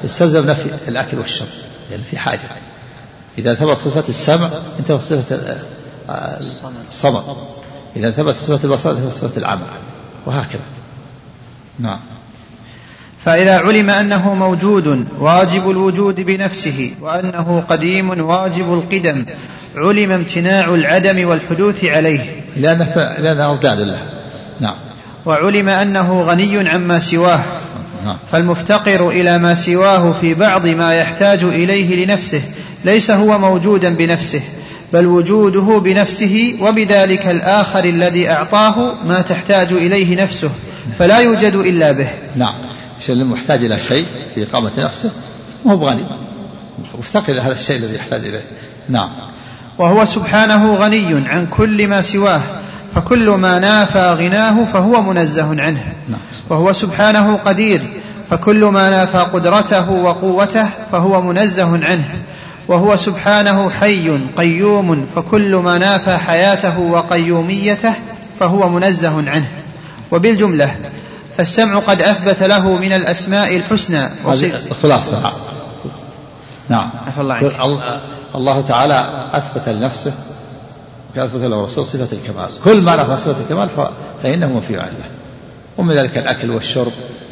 يستلزم نفي الأكل والشرب لأن في حاجة. إذا ثبت صفة السمع انتهت صفة الصمم، إذا ثبت صفة البصر انتهت صفة العمى، وهكذا. نعم. فإذا علم أنه موجود واجب الوجود بنفسه وأنه قديم واجب القدم علم امتناع العدم والحدوث عليه لأنه أضداد الله. نعم. وعلم أنه غني عما سواه، فالمفتقر إلى ما سواه في بعض ما يحتاج إليه لنفسه ليس هو موجودا بنفسه، بل وجوده بنفسه وبذلك الآخر الذي أعطاه ما تحتاج إليه نفسه فلا يوجد إلا به. نعم. اللي محتاج إلى شيء في إقامة نفسه وهو بغني، مفتقر إلى هذا الشيء الذي يحتاج إليه. نعم. وهو سبحانه غني عن كل ما سواه، فكل ما نافى غناه فهو منزه عنه. نعم. وهو سبحانه قدير، فكل ما نافى قدرته وقوته فهو منزه عنه. وهو سبحانه حي قيوم، فكل ما نافى حياته وقيوميته فهو منزه عنه. وبالجملة فالسمع قد أثبت له من الأسماء الحسنى خلاصة. نعم. الله تعالى أثبت لنفسه وأثبت له رسول صفة الكمال، كل ما نفى صفة الكمال فإنه منفي عن الله، ومن ذلك الأكل والشرب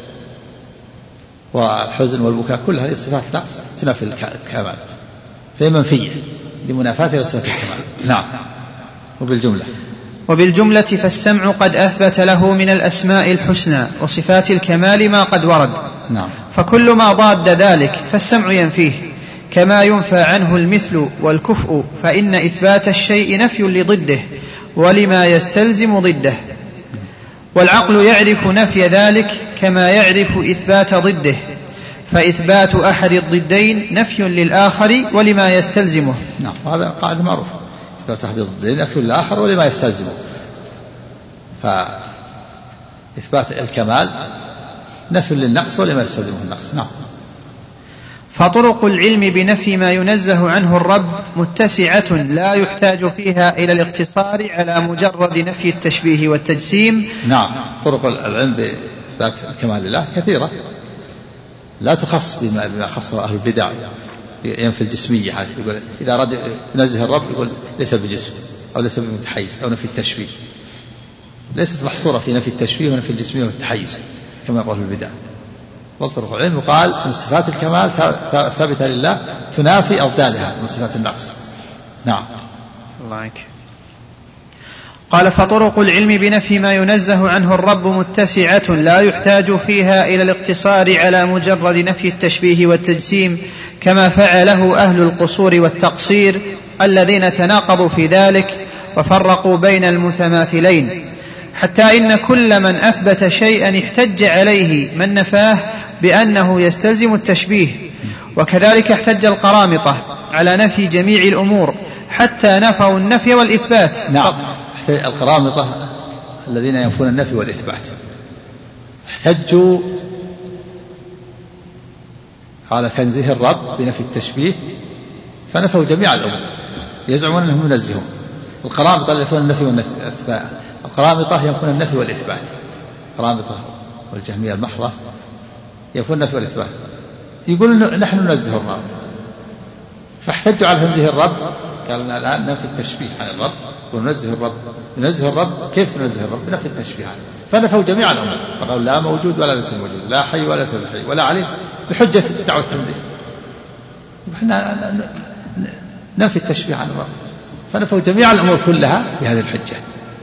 والحزن والبكاء، كل هذه الصفات نقص تنافي الكمال، فهي منفية لمنافاة صفة الكمال. نعم. وبالجملة فالسمع قد أثبت له من الأسماء الحسنى وصفات الكمال ما قد ورد. نعم. فكل ما ضاد ذلك فالسمع ينفيه، كما ينفى عنه المثل والكفء، فإن إثبات الشيء نفي لضده ولما يستلزم ضده، والعقل يعرف نفي ذلك كما يعرف إثبات ضده، فإثبات أحد الضدين نفي للآخر ولما يستلزمه. نعم. هذا قاعدة معروف، إثبات أحد الضدين نفي للآخر ولما يستلزمه، فإثبات الكمال نفي للنقص ولما يستلزمه النقص. نعم. فطرق العلم بنفي ما ينزه عنه الرب متسعة لا يحتاج فيها إلى الاقتصار على مجرد نفي التشبيه والتجسيم. نعم. طرق العلم بإثبات الكمال لله كثيرة، لا تخص بما خصه أهل البدع، ينفي الجسمية. يقول إذا أراد ينزه الرب يقول ليس بجسم أو ليس بمتحيز أو نفي التشبيه، ليست محصورة في نفي التشبيه ونفي الجسمية والتحيز كما يقول البدع. والطرق العلم قال أن صفات الكمال ثابتة لله تنافي أضدادها من صفات النقص. نعم. الله عنك. قال فطرق العلم بنفي ما ينزه عنه الرب متسعة لا يحتاج فيها إلى الاقتصار على مجرد نفي التشبيه والتجسيم، كما فعله أهل القصور والتقصير الذين تناقضوا في ذلك وفرقوا بين المتماثلين، حتى إن كل من أثبت شيئا احتج عليه من نفاه بأنه يستلزم التشبيه، وكذلك احتج القرامطة على نفي جميع الأمور حتى نفوا النفي والإثبات. نعم. القرامطة الذين ينفون النفي والإثبات احتجوا على تنزيه الرب بنفي التشبيه فنفوا جميع الأمور، يزعمون أنهم ينزهون. القرامطة ينفون النفي والإثبات، القرامطة ينفون النفي والإثبات، القرامطة والجهمية المحضة ينفون النفي والإثبات، يقولون نحن ننزه الرب، فاحتجوا على تنزيه الرب، قالوا الآن ننفي التشبيه عن الرب وننزه الرب. ننزه الرب كيف ننزه الرب؟ بنفي التشبيه عنه، فنفوا جميع الأمور، فقالوا لا موجود ولا ليس موجود، لا حي ولا ليس بحي ولا عليم، بحجة دعوة التنزيه. نحن ننفي التشبيه عن الرب، فنفوا جميع الأمور كلها بهذه الحجة.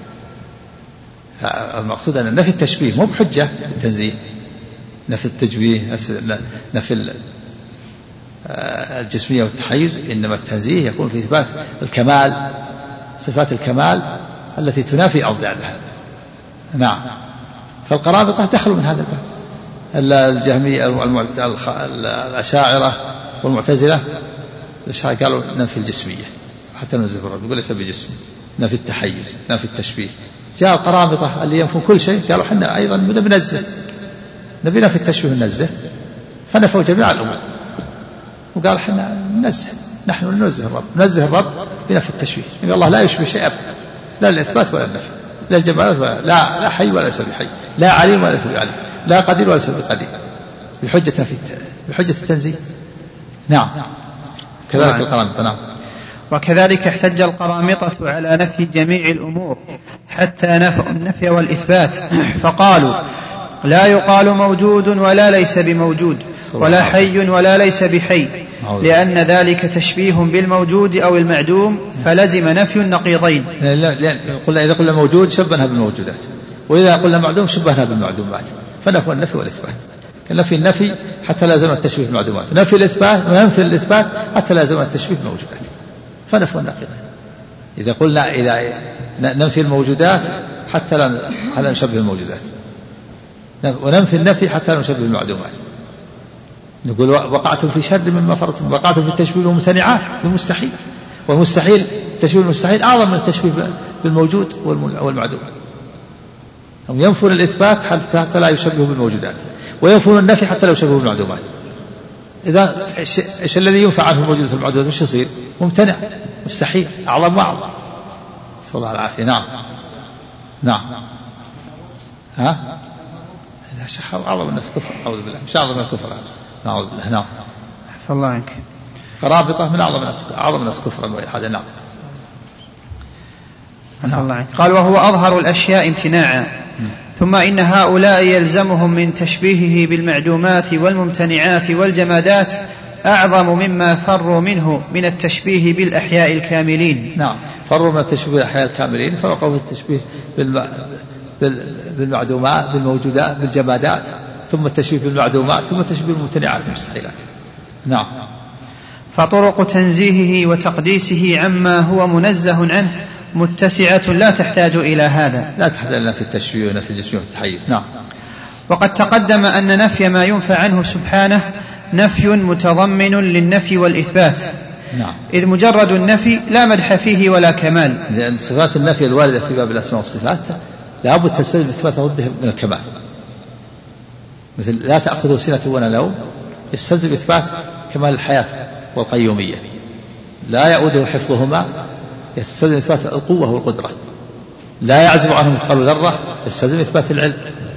المقصود أن نفي التشبيه مو بحجة التنزيه، نفي التجويه، نفي الجسمية والتحيز، إنما التنزيه يكون في إثبات الكمال، صفات الكمال التي تنافي أضدادها. نعم. فالقرامطة دخلوا من هذا الباب، الجهمية الأشاعرة والمعتزلة قالوا ننفي الجسمية حتى ننزه الرب، يقول ليس بجسم، نفي التحيز، نفي التشبيه. جاء القرامطة اللي ينفون كل شيء قالوا حنا أيضا بننزه، نبي نفي التشبيه وننزه، فنفوا جميع الأمور وقال حنا ننزه، نحن ننزه الرب، ننزه الرب بنفي التشبيه، إن الله لا يشبه شيء أبدا، لا الإثبات ولا النفي، لا الجمالات ولا لا حي ولا ليس بحي، لا عليم ولا ليس بعليم، لا قدير ولا ليس بقدير، بحجة بحجة التنزيه. نعم كذلك القرامطة. نعم. وكذلك احتج القرامطة على نفي جميع الأمور حتى النفي والإثبات، فقالوا لا يقال موجود ولا ليس بموجود، ولا حي ولا ليس بحي، لأن ذلك تشبيه بالموجود أو المعدوم، فلزم نفي النقيضين. إذا قلنا موجود شبهنا بالموجودات، وإذا قلنا معدوم شبهنا بالمعدومات، فنفي النفي والإثبات. نفي النفي حتى لازم التشبيه بالمعدومات، نفي الإثبات وننفي الإثبات حتى لازم التشبيه بالموجودات، فنفي النقيضين. إذا قلنا إذا ننفي الموجودات حتى لا نشبه الموجودات، وننفي النفي حتى لا نشبه المعدومات. نقول وقعتم في شر مما فرضتم، وقعتم في التشبيه بالممتنعات بالمستحيل، والمستحيل التشبيه بالمستحيل أعظم من التشبيه بالموجود والمعدوم. هم ينفون الإثبات حتى لا يشبهوا بالموجودات، وينفون النفي حتى لا يشبهوا بالمعدومات. إذا إيش الذي ينفع عنه الموجود في المعدومات وش يصير؟ ممتنع، مستحيل، أعظم وأعظم. صلى الله العافية. نعم نعم. ها أعظم الناس كفر، أعوذ بالله، مش أعظم الكفر، نعوذ بالله. نعم. عفى الله عنك. قرابطة من أعظم الناس كفرا هذا. نعم. عفى الله عنك. قال وهو أظهر الأشياء امتناعا. ثم إن هؤلاء يلزمهم من تشبيهه بالمعدومات والممتنعات والجمادات أعظم مما فروا منه من التشبيه بالأحياء الكاملين. نعم، فروا من التشبيه بالأحياء الكاملين، فوقعوا في التشبيه بالمعدومات بالموجودات بالجمادات، ثم التشبيه بالمعدومات، ثم التشبيه بالممتنعات والمستحيلات. نعم. فطرق تنزيهه وتقديسه عما هو منزه عنه متسعة لا تحتاج إلى هذا، لا تحتاج إلى في التشبيه ونفي الجسم والتحيز. نعم. وقد تقدم أن نفي ما ينفى عنه سبحانه نفي متضمن للنفي والإثبات. نعم. إذ مجرد النفي لا مدح فيه ولا كمال، لأن صفات النفي الواردة في باب الأسماء والصفات لابد تستلزم إثبات ضده من الكمال، مثل لا تأخذه سنة ولا نوم، يستلزم إثبات كمال الحياة والقيومية، لا يعوده حفظهما، يستلزم إثبات القوة والقدرة، لا يعزب عنه مثقال ذرة، يستلزم إثبات العلم،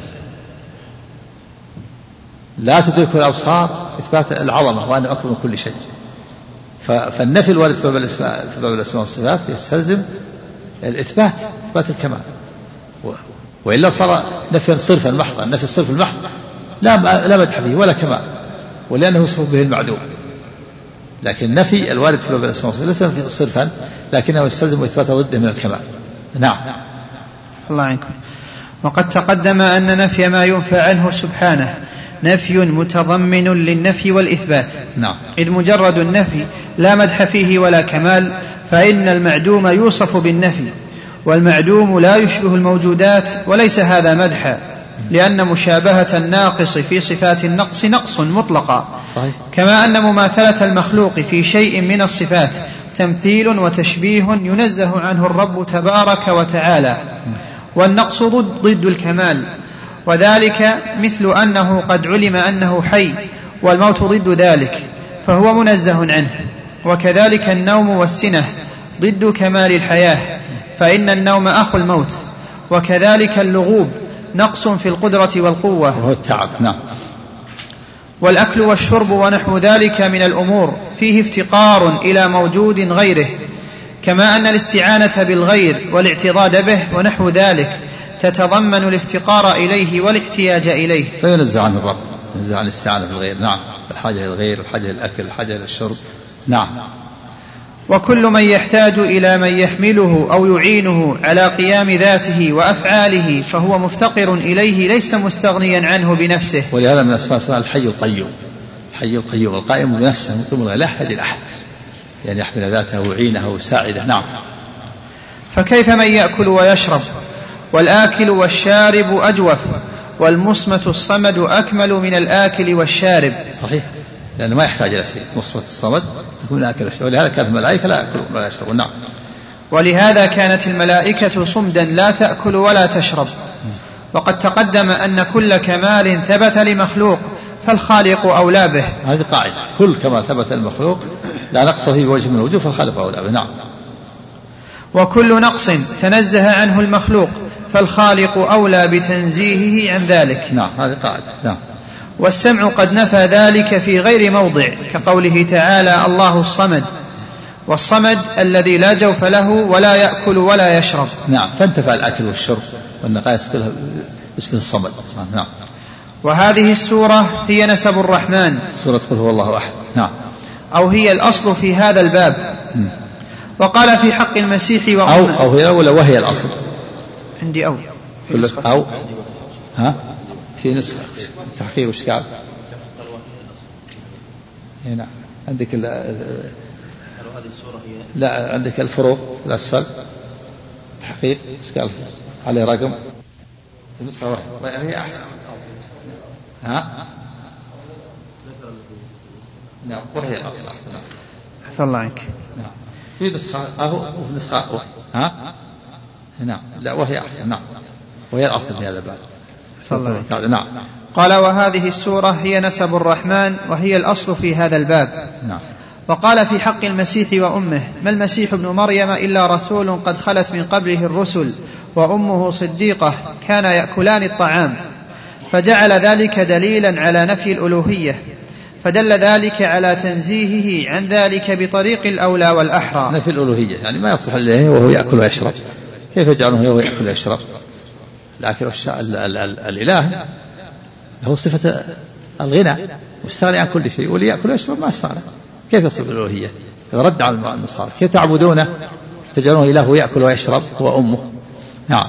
لا تدركه الأبصار، إثبات العظمة وأنه أكبر من كل شيء. فالنفي الوارد في باب الأسماء والصفات يستلزم الإثبات، إثبات الكمال، وإلا صار نفيا صرفا محضا. النفي الصرف المحض لا مدح فيه ولا كمال، ولأنه يوصف به المعدوم. لكن النفي الوارد في باب الأسماء والصفات ليس نفي صرفا، لكنه يستلزم إثبات ضده من الكمال. نعم. الله عنكم. وقد تقدم أن نفي ما ينفى عنه سبحانه نفي متضمن للنفي والإثبات. نعم. إذ مجرد النفي لا مدح فيه ولا كمال، فإن المعدوم يوصف بالنفي، والمعدوم لا يشبه الموجودات، وليس هذا مدحا، لأن مشابهة الناقص في صفات النقص نقص مطلقا. صحيح. كما أن مماثلة المخلوق في شيء من الصفات تمثيل وتشبيه ينزه عنه الرب تبارك وتعالى، والنقص ضد الكمال، وذلك مثل أنه قد علم أنه حي، والموت ضد ذلك، فهو منزه عنه. وكذلك النوم والسنة ضد كمال الحياة، فإن النوم أخو الموت. وكذلك اللغوب نقص في القدرة والقوة، وهو التعب. نعم. والأكل والشرب ونحو ذلك من الأمور فيه افتقار إلى موجود غيره، كما أن الاستعانة بالغير والاعتضاد به ونحو ذلك تتضمن الافتقار إليه والاحتياج إليه، فينزع عنه الرب، ينزع عن الاستعانة بالغير. نعم. الحاجة إلى الغير، الحاجة إلى الأكل، الحاجة إلى الشرب. نعم. وكل من يحتاج إلى من يحمله أو يعينه على قيام ذاته وأفعاله فهو مفتقر إليه، ليس مستغنيا عنه بنفسه. ولهذا من أسماء الحي القيوم، الحي القيوم القائم بنفسه ثم لا يحتاج إلى أحد، يعني يحمل ذاته ويعينه ويساعده. نعم. فكيف من يأكل ويشرب، والآكل والشارب أجوف، والمصمت الصمد أكمل من الآكل والشارب. صحيح، لأنه ما يحتاج إلى شيء. مصمت الصمد يكون الآكل والشارب، ولهذا كانت الملائكة لا يأكلون ولا يشربون. نعم. ولهذا كانت الملائكة صمدا لا تأكل ولا تشرب. وقد تقدم أن كل كمال ثبت لمخلوق فالخالق أولى به. هذه قاعدة، كل كمال ثبت للمخلوق لا نقص فيه بوجه من الوجوه فالخالق أولى به. نعم. وكل نقص تنزه عنه المخلوق فالخالق أولى بتنزيهه عن ذلك. نعم، هذه قاعدة. نعم. والسمع قد نفى ذلك في غير موضع، كقوله تعالى الله الصمد، والصمد الذي لا جوف له ولا يأكل ولا يشرب. نعم، فانتفى الأكل والشرب والنقائص كلها باسم الصمد. نعم. وهذه السورة هي نسب الرحمن، سورة قل هو الله أحد. نعم. أو هي الأصل في هذا الباب. وقال في حق المسيح وأمه، أو هي الأولى وهي الأصل. عندي أو في نسخة تحقيق وشكال. هنا عندك لا عندك الفروق الأسفل تحقيق وشكال عليه رقم النسخة واحدة هي أحسن. نعم، وهي الأصل أحسن. عفى الله عنك. نعم، في نسخة وفي نسخة أخرى. نعم، لا وهي أحسن. نعم، وهي الأصل في هذا الباب. نعم. قال وهذه السورة هي نسب الرحمن وهي الأصل في هذا الباب. نعم. وقال في حق المسيح وأمه ما المسيح ابن مريم إلا رسول قد خلت من قبله الرسل وأمه صديقة كان يأكلان الطعام، فجعل ذلك دليلا على نفي الألوهية، فدل ذلك على تنزيهه عن ذلك بطريق الأولى والأحرى. نفي الألوهية يعني ما يصلح إليه وهو يأكل ويشرب، كيف يجعله وهو يأكل ويشرب؟ لكن الإله له صفة الغنى واستغني عن كل شيء، واللي يأكل ويشرب ما استغنى، كيف يصف الألوهية؟ رد على النصارى، كيف تعبدونه تجعلونه إله يأكل ويشرب هو أمه. نعم.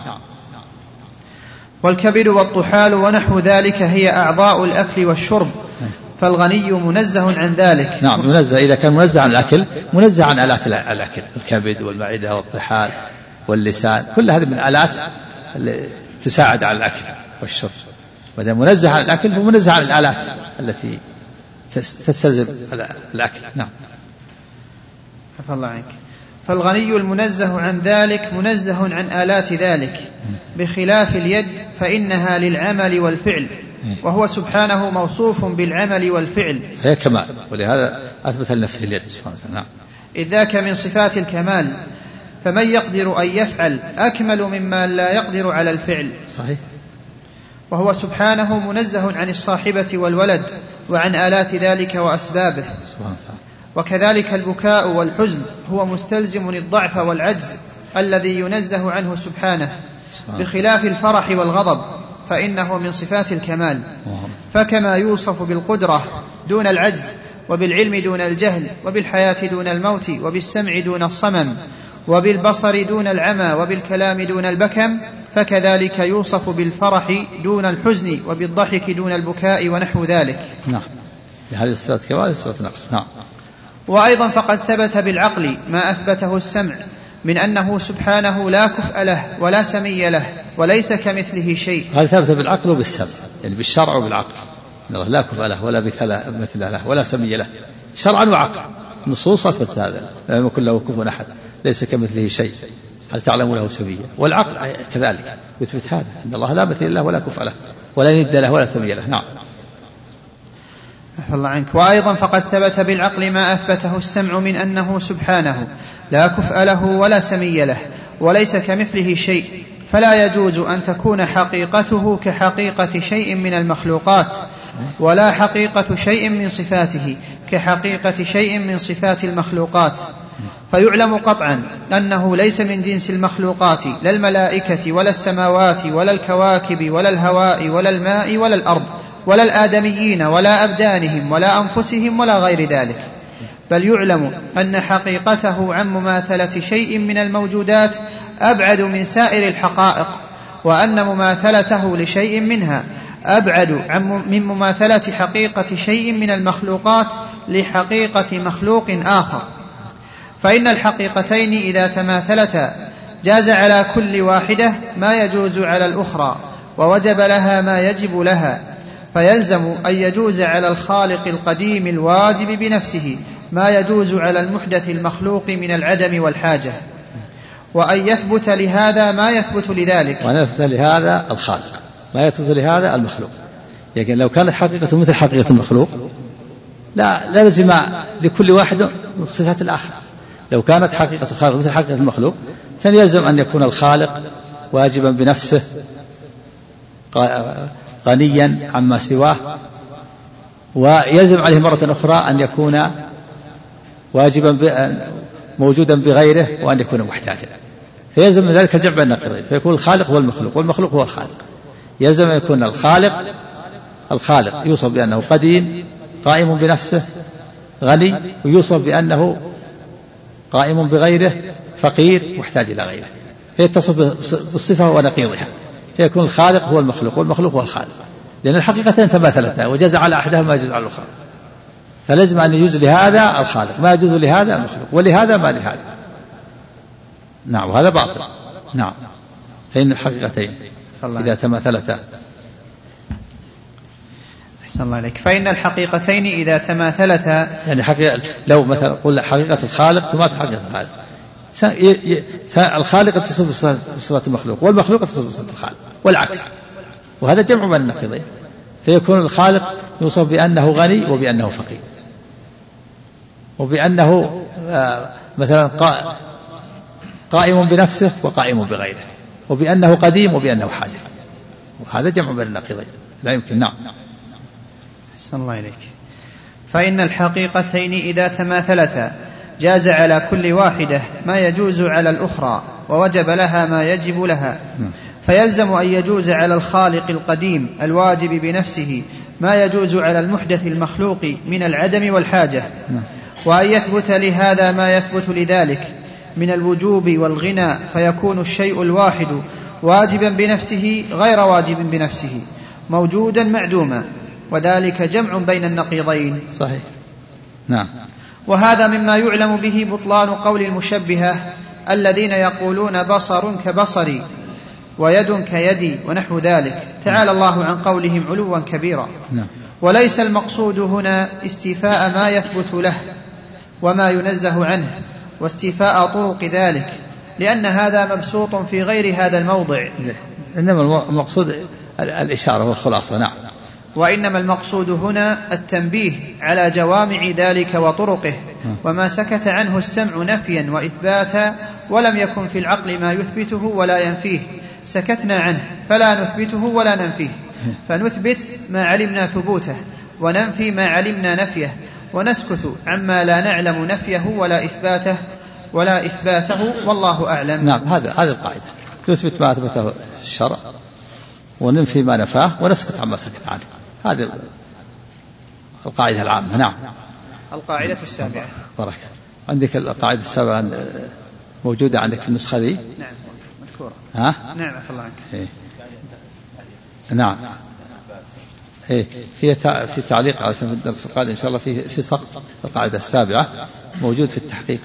والكبد والطحال ونحو ذلك هي أعضاء الأكل والشرب، فالغني منزه عن ذلك. نعم، منزه إذا كان منزه عن الأكل، منزه عن آلات الأكل، الكبد والمعدة والطحال واللسان، كل هذه من آلات تساعد على الأكل والشرب. وإذا منزه عن الأكل هو منزه عن الآلات التي تستلزم الأكل. نعم. عفى الله عنك. فالغني المنزه عن ذلك منزه عن آلات ذلك، بخلاف اليد فإنها للعمل والفعل، وهو سبحانه موصوف بالعمل والفعل، هي كمال، ولهذا أثبت لنفسه اليد سبحانه. نعم. إذ ذاك من صفات الكمال، فمن يقدر أن يفعل أكمل مما لا يقدر على الفعل. صحيح. وهو سبحانه منزه عن الصاحبة والولد وعن آلات ذلك وأسبابه. وكذلك البكاء والحزن هو مستلزم الضعف والعجز الذي ينزه عنه سبحانه، بخلاف الفرح والغضب فإنه من صفات الكمال. فكما يوصف بالقدرة دون العجز، وبالعلم دون الجهل، وبالحياة دون الموت، وبالسمع دون الصمم، وبالبصر دون العمى، وبالكلام دون البكم، فكذلك يوصف بالفرح دون الحزن، وبالضحك دون البكاء ونحو ذلك. نعم، هذه الصفات كمال صفات نقص. نعم. وأيضا فقد ثبت بالعقل ما أثبته السمع من أنه سبحانه لا كفء له ولا سمي له وليس كمثله شيء. هذا ثبت بالعقل وبالسمع، يعني بالشرع وبالعقل، لا كفء له ولا مثل له ولا سمي له، شرعا وعقل. نصوص أثبت هذا، لم يكن له كفوا أحد، ليس كمثله شيء، هل تعلم له سميا؟ والعقل كذلك يثبت هذا، أن الله لا مثل له ولا كفء له ولا ند له ولا سمي له. نعم. الله عنك. وأيضا فقد ثبت بالعقل ما أثبته السمع من أنه سبحانه لا كفء له ولا سمي له وليس كمثله شيء، فلا يجوز أن تكون حقيقته كحقيقة شيء من المخلوقات، ولا حقيقة شيء من صفاته كحقيقة شيء من صفات المخلوقات. فيعلم قطعا أنه ليس من جنس المخلوقات، لا الملائكة ولا السماوات ولا الكواكب ولا الهواء ولا الماء ولا الأرض ولا الآدميين ولا أبدانهم ولا أنفسهم ولا غير ذلك، بل يعلم أن حقيقته عن مماثلة شيء من الموجودات أبعد من سائر الحقائق، وأن مماثلته لشيء منها أبعد من مماثلة حقيقة شيء من المخلوقات لحقيقة مخلوق آخر. فإن الحقيقتين إذا تماثلتا جاز على كل واحدة ما يجوز على الأخرى، ووجب لها ما يجب لها، فيلزم أن يجوز على الخالق القديم الواجب بنفسه ما يجوز على المحدث المخلوق من العدم والحاجة، وأن يثبت لهذا ما يثبت لذلك، وأن يثبت لهذا الخالق ما يثبت لهذا المخلوق. لكن لو كانت حقيقته مثل حقيقة المخلوق لا لزم لكل واحد صفات الآخر. لو كانت حقيقة الخالق مثل حقيقة المخلوق يلزم أن يكون الخالق واجبا بنفسه غنيا عما سواه ويلزم عليه مرة أخرى أن يكون واجبا موجودا بغيره وأن يكون محتاجا، فيلزم من ذلك الجمع بين النقيضين، فيكون الخالق هو المخلوق والمخلوق هو الخالق. يلزم أن يكون الخالق يوصف بأنه قديم قائم بنفسه غني، ويوصف بأنه قائم بغيره فقير محتاج إلى غيره، فيتصف بالصفة ونقيضها، فيكون الخالق هو المخلوق والمخلوق هو الخالق، لأن الحقيقتين تماثلتا وجاز على أحدهما ما يجوز على الأخرى، فلازم أن يجوز لهذا الخالق ما يجوز لهذا المخلوق، ولهذا ما لهذا. نعم، وهذا باطل. نعم، فإن الحقيقتين إذا تماثلتا. أحسن الله عليك. فإن الحقيقتين إذا تماثلتا، يعني حقيقة لو مثلا قلنا حقيقة الخالق تماثل حقيقة الخالق، الخالق يتصف بصفة المخلوق والمخلوق يتصف بصفة الخالق والعكس، وهذا جمع بين النقيضين، فيكون الخالق يوصف بأنه غني وبأنه فقير، وبأنه مثلا قائم بنفسه وقائم بغيره، وبأنه قديم وبأنه حادث، وهذا جمع بين النقيضين لا يمكن. نعم. أحسن الله إليك. فإن الحقيقتين إذا تماثلتا جاز على كل واحدة ما يجوز على الأخرى، ووجب لها ما يجب لها، فيلزم أن يجوز على الخالق القديم الواجب بنفسه ما يجوز على المحدث المخلوق من العدم والحاجة، وأن يثبت لهذا ما يثبت لذلك من الوجوب والغنى، فيكون الشيء الواحد واجبا بنفسه غير واجب بنفسه، موجودا معدوما، وذلك جمع بين النقيضين. صحيح. نعم. وهذا مما يعلم به بطلان قول المشبهة الذين يقولون بصر كبصري ويد كيدي ونحو ذلك، تعالى الله عن قولهم علوا كبيرا. وليس المقصود هنا استيفاء ما يثبت له وما ينزه عنه واستيفاء طرق ذلك، لأن هذا مبسوط في غير هذا الموضع، إنما المقصود الإشارة والخلاصة. نعم. وإنما المقصود هنا التنبيه على جوامع ذلك وطرقه، وما سكت عنه السمع نفيا وإثباتا ولم يكن في العقل ما يثبته ولا ينفيه، سكتنا عنه فلا نثبته ولا ننفيه، فنثبت ما علمنا ثبوته وننفي ما علمنا نفيه، ونسكت عما لا نعلم نفيه ولا إثباته والله أعلم. نعم، هذه القاعدة، نثبت ما أثبته الشرع وننفي ما نفاه ونسكت عما سكت عنه، هذه القاعدة العامة. نعم. القاعدة السابعة. بارك. عندك القاعدة السابعة موجودة عندك في النسخة ذي؟ نعم مذكورة. ها؟ نعم عفوا عنك. إيه. نعم. إيه. في تعليق على الدرس القادم إن شاء الله في سقط القاعدة السابعة موجود في التحقيق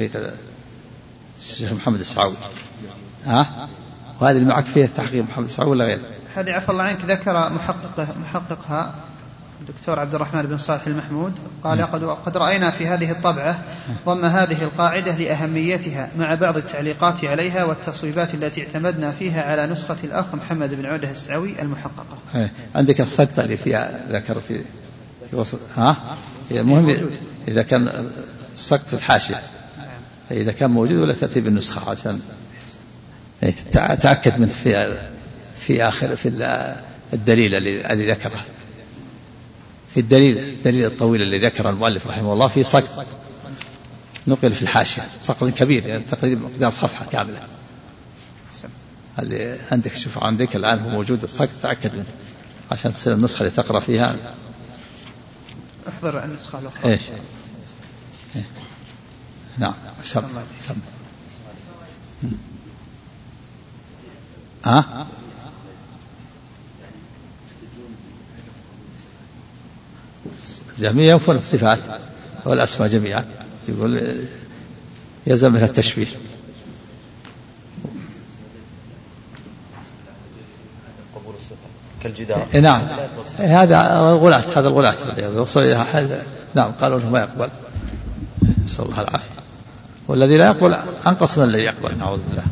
الشيخ محمد السعوي. ها؟ وهذه اللي معك فيها التحقيق محمد السعوي ولا غير؟ هذه عفى الله عنك ذكر محققها الدكتور عبد الرحمن بن صالح المحمود، قال قد رأينا في هذه الطبعة ضم هذه القاعدة لأهميتها مع بعض التعليقات عليها والتصويبات التي اعتمدنا فيها على نسخة الأخ محمد بن عوده السعوي المحققة. عندك السقط اللي فيها ذكر في وسط. المهم إذا كان السقط في الحاشية، إذا كان موجود ولا تأتي بالنسخة عشان تأكد من في آخر في الدليل الذي ذكره، في الدليل الطويل الذي ذكره المؤلف رحمه الله في سقط نقل في الحاشية، سقط كبير يعني تقريبا مقدار صفحة كاملة. اللي عندك شوف عندك الآن هو موجود السقط، تأكد منه عشان تصير النسخة اللي تقرأ فيها. احضر النسخة الأخرى. إيه. نعم. سم. جميع ينفون الصفات والأسماء جميعا، يقول يلزم منها التشبيه. كالجدار. نعم، هذا الغلاة يوصل. نعم، قالوا انه ما يقبل، نسأل الله العافية. والذي لا يقبل أنقص من الذي يقبل، نعوذ بالله.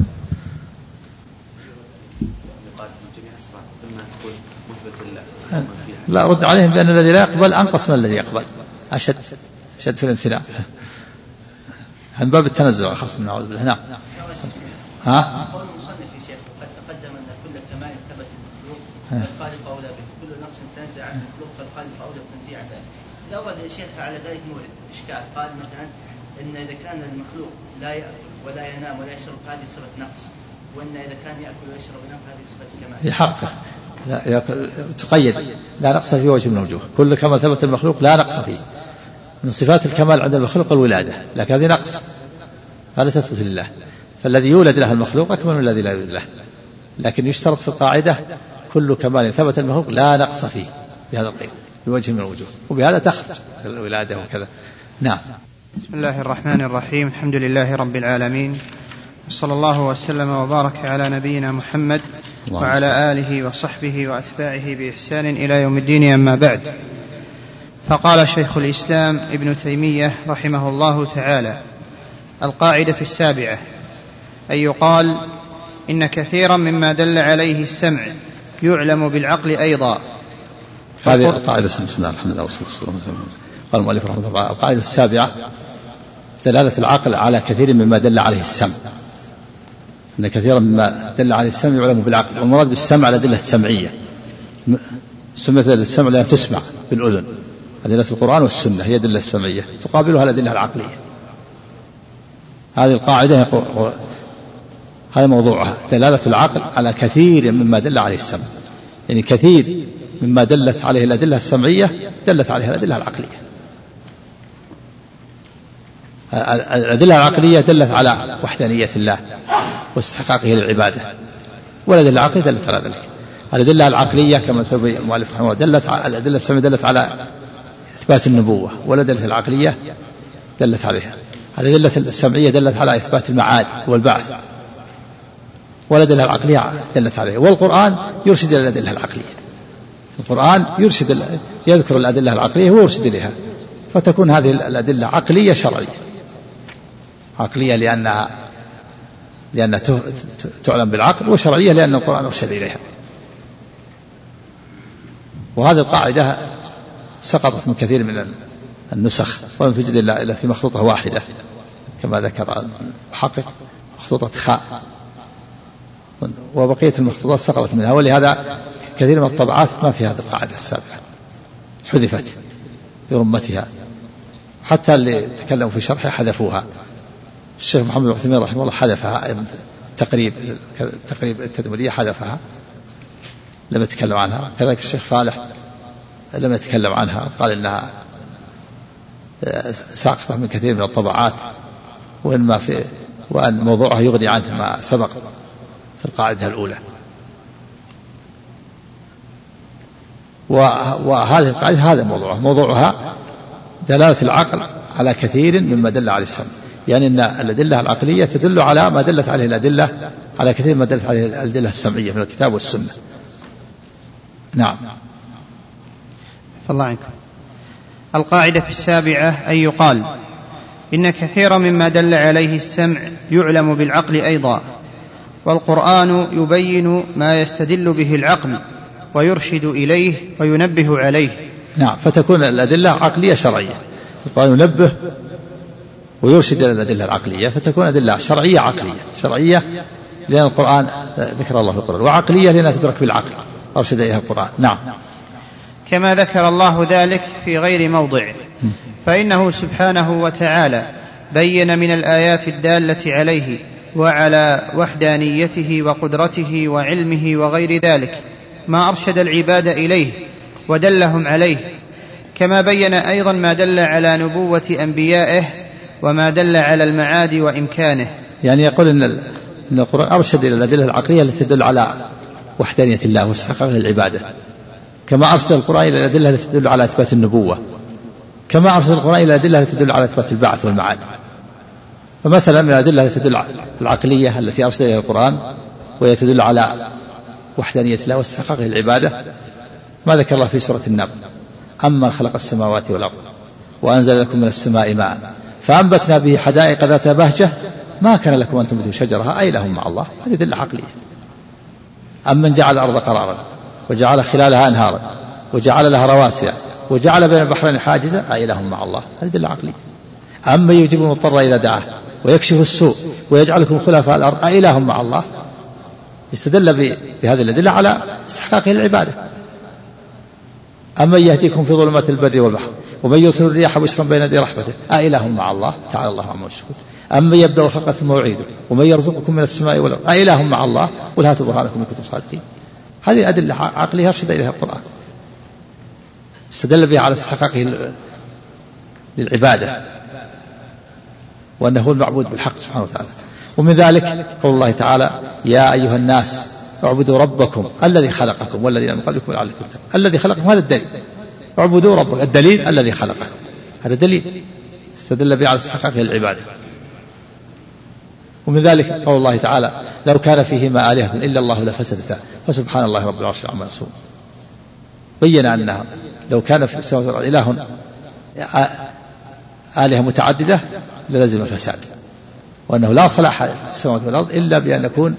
لا، رد عليهم بأن الذي لا يقبل أنقص من الذي يقبل، أشد في الامتناع، عن باب التنزع خاص، من نعوذ بالله. نعم. قول المصنف يا شيخ قد تقدم أن كل كمال ثبت المخلوق الخالق أولى به، كل نقص تنزع عن المخلوق فالخالق أولى بتنزيع ذلك. إذا أورد الشيخ على ذلك مورد إشكال، قال مثلا إن إذا كان المخلوق لا يأكل ولا ينام ولا يشرب هذه صفة نقص، وإن إذا كان يأكل ويشرب وينام هذه صفة كمال. في حقه لا تقيد لا نقص في وجه من الوجوه، كل كما ثبت المخلوق لا نقص فيه. من صفات الكمال عند المخلوق الولادة، لكن هذه نقص هذا تثبت لله، فالذي يولد له المخلوق أكمل من الذي لا يولد له، لكن يشترط في القاعدة كل كمال ثبت المخلوق لا نقص فيه بهذا القيد بوجه من الوجوه، وبهذا تخرج الولادة وكذا. نعم. بسم الله الرحمن الرحيم، الحمد لله رب العالمين، صلى الله وسلم وبارك على نبينا محمد وعلى آله وصحبه وأتباعه بإحسان إلى يوم الدين، أما بعد. فقال شيخ الإسلام ابن تيمية رحمه الله تعالى: القاعدة السابعة أن يقال إن كثيرا مما دل عليه السمع يعلم بالعقل أيضا. هذه القاعدة قال المؤلف رحمه الله: القاعدة السابعة دلالة العقل على كثير مما دل عليه السمع، إن كثيرا مما دل عليه السمع يعلم بالعقل، والمراد بالسمع الأدلة السمعية، سميت السمع لأنها تسمع بالأذن، أدلة القرآن والسنة هي أدلة السمعية تقابلها الأدلة العقلية. هذه القاعدة هذا موضوعها، دلالة العقل على كثير مما دل عليه السمع، يعني كثير مما دلت عليه الأدلة السمعية دلت عليها الأدلة العقلية. الأدلة العقلية دلت على وحدانية الله واستحقاقه للعبادة، والأدلة العقلية دلت على ذلك. الأدلة العقلية كما سبق المؤلف رحمه الله دلت على الأدلة السمعية دلت على إثبات النبوة، والأدلة العقلية دلت عليها. الأدلة السمعية دلت على إثبات المعاد والبعث، والأدلة العقلية دلت عليها. والقرآن يرشد إلى الأدلة العقلية، القرآن يذكر الأدلة العقلية ويرشد إليها، فتكون هذه الأدلة عقلية شرعية. عقلية لأنها تعلم بالعقل، وشرعية لأن القرآن أرشد إليها. وهذه القاعدة سقطت من كثير من النسخ، ولم تجد إلا في مخطوطة واحدة كما ذكر المحقق، مخطوطة خاء، وبقية المخطوطات سقطت منها، ولهذا كثير من الطبعات ما في هذه القاعدة السابقة، حذفت برمتها، حتى اللي تكلموا في شرحها حذفوها. الشيخ محمد بن عثيمين رحمه الله حذفها، تقريب التدمرية حذفها لم يتكلم عنها، كذلك الشيخ فالح لم يتكلم عنها، قال إنها ساقطة من كثير من الطبعات، وأن موضوعها يغني عنه ما سبق في القاعدة الأولى. وهذه القاعدة هذا موضوعها دلالة العقل على كثير مما دل عليه السمع، يعني أن الأدلة العقلية تدل على ما دلت عليه الأدلة، على كثير ما دلت عليه الأدلة السمعية من الكتاب والسنة. نعم. فالله عنكم. القاعدة السابعة أن يقال إن كثيرا مما دل عليه السمع يعلم بالعقل أيضا، والقرآن يبين ما يستدل به العقل ويرشد إليه وينبه عليه. نعم، فتكون الأدلة عقلية شرعية، القرآن ينبه ويرشد إلى الأدلة العقلية، فتكون أدلة شرعية عقلية، شرعية لأن القرآن ذكر الله في القرآن، وعقلية لأنها تدرك بالعقل أرشد إليها القرآن. نعم. كما ذكر الله ذلك في غير موضع، فإنه سبحانه وتعالى بين من الآيات الدالة عليه وعلى وحدانيته وقدرته وعلمه وغير ذلك ما أرشد العباد إليه ودلهم عليه، كما بين أيضا ما دل على نبوة أنبيائه وما دل على المعاد وإمكانه. يعني يقول إن القرآن أرشد إلى الأدلة العقلية التي تدل على وحدانية الله واستحقاقه للعبادة، كما أرسل القرآن إلى الأدلة التي تدل على إثبات النبوة، كما أرسل القرآن إلى الأدلة التي تدل على إثبات البعث والمعاد. فمثلا من الأدلة التي تدل العقلية التي أرسل إلى القرآن وهي تدل على وحدانية الله واستحقاقه للعبادة ما ذكر الله في سورة النمل: أمن خلق السماوات والأرض وأنزل لكم من السماء ماء فأنبتنا به حدائق ذات بهجة ما كان لكم أن تنبتوا شجرها أإله مع الله. هذه أدلة عقلية. أمن جعل الأرض قرارا وجعل خلالها أنهارا وجعل لها رواسي وجعل بين البحرين حاجزا أإله مع الله. هذه أدلة عقلية. أمن يجيب المضطر إذا دعاه ويكشف السوء ويجعلكم خلفاء الأرض أإله مع الله. استدل بهذه الأدلة على استحقاقه العبادة. أمن يهديكم في ظلمات البر والبحر ومن يرسل الرياح بشرا بين يدي رحمته أإله مع الله تعالى الله عما يشركون. أمن يبدأ الخلق ثم يعيده ومن يرزقكم من السماء والأرض أإله مع الله قل هاتوا برهانكم إن كنتم صادقين. هذه أدلة عقلية أرشد إليها القرآن، استدل بها على استحقاقه للعبادة وأنه هو المعبود بالحق سبحانه وتعالى. ومن ذلك قول الله تعالى يا أيها الناس اعبدوا ربكم الذي خلقكم والذين من قبلكم لعلكم تتقون. الذي خلقكم هذا الدليل، اعبدوا ربكم الدليل الذي خلقكم، هذا دليل استدل به على استحقاقه العبادة. ومن ذلك قول الله تعالى لو كان فيهما آلهة إلا الله لفسدتا فسبحان الله رب العرش عما يصفون. بين أنها لو كان في السماوات والأرض إله آلهة متعددة للزم الفساد، وأنه لا صلاح السماوات والأرض إلا بأن يكون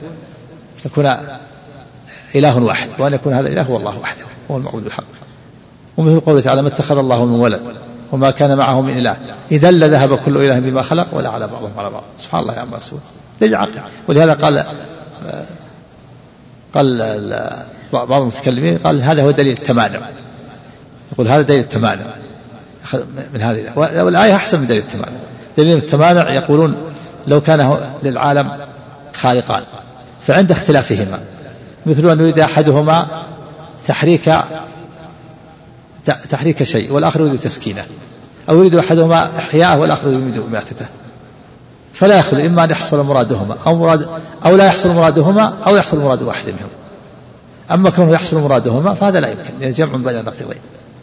إله واحد، وأن يكون هذا الإله هو الله وحده هو المعبود بالحق. ومثل قوله تعالى ما اتخذ الله من ولد وما كان معه من إله إذا لذهب كل إله بما خلق ولا على بعضهم على بعض سبحان الله عما يصفون. دليل عقل. ولهذا قال بعض المتكلمين قال هذا هو دليل التمانع، يقول هذا دليل التمانع من هذه، والآية أحسن من دليل التمانع. دليل التمانع يقولون لو كان للعالم خالقان فعند اختلافهما مثل أن يريد أحدهما تحريك شيء والآخر يريد تسكينه، أو يريد أحدهما إحياءه والآخر يريد إماتته، فلا يخلو إما أن يحصل مرادهما أو لا يحصل مرادهما أو يحصل مراد واحد منهم. أما كونه يحصل مرادهما فهذا لا يمكن، يعني جمع بين النقيضين،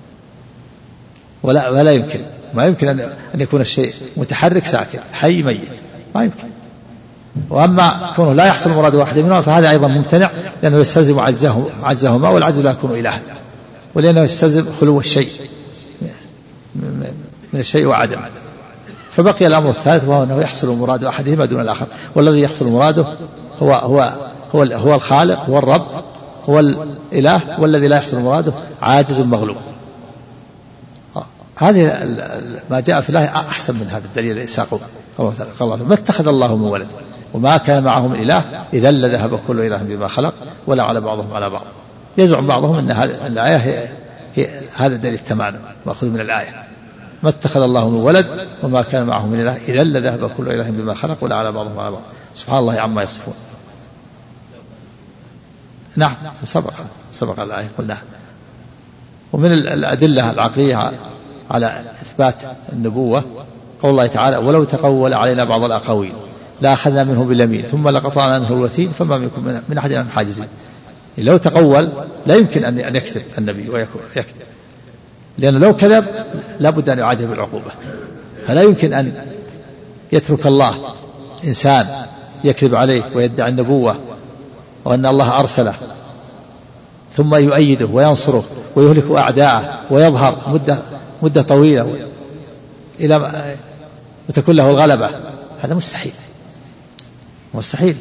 ولا يمكن، ما يمكن أن يكون الشيء متحرك ساكن حي ميت، ما يمكن. وأما كونه لا يحصل مراد واحد منهما فهذا أيضا ممتنع، لأنه يستلزم عجزهما، والعجز لا يكون إلها، ولأنه يستلزم خلو الشيء من الشيء وعدم. فبقي الأمر الثالث وهو أنه يحصل مراد أحدهما دون الآخر، والذي يحصل مراده هو الخالق، هو الرب، هو الإله، والذي لا يحصل مراده عاجز مغلوب. هذه ما جاء في الله أحسن من هذا الدليل الذي ساقه الله ما اتخذ الله من ولد وما كان معه من إله إذا لذهب كل إله بما خلق ولا على بعضهم على بعض. يزعم بعضهم أن هذه الآية هي هذا دليل التمانع مأخوذ من الآية ما اتخذ الله من ولد وما كان معه من إله إذا لذهب كل إله بما خلق ولا على بعضهم على بعض سبحان الله عما يصفون. نعم سبق الآية قلناها. ومن الأدلة العقلية على إثبات النبوة قول الله تعالى ولو تقول علينا بعض الأقاويل لا أخذنا منه باليمين ثم لقطعنا منه الوتين فما منكم من أحد عن حاجزين. لو تقول لا يمكن أن يكذب النبي ويكذب، لأنه لو كذب لابد أن يعاجل بالعقوبة، فلا يمكن أن يترك الله إنسان يكذب عليه ويدعي النبوة وأن الله أرسله ثم يؤيده وينصره ويهلك أعداءه ويظهر مدة طويلة إلى وتكون له الغلبة. هذا مستحيل.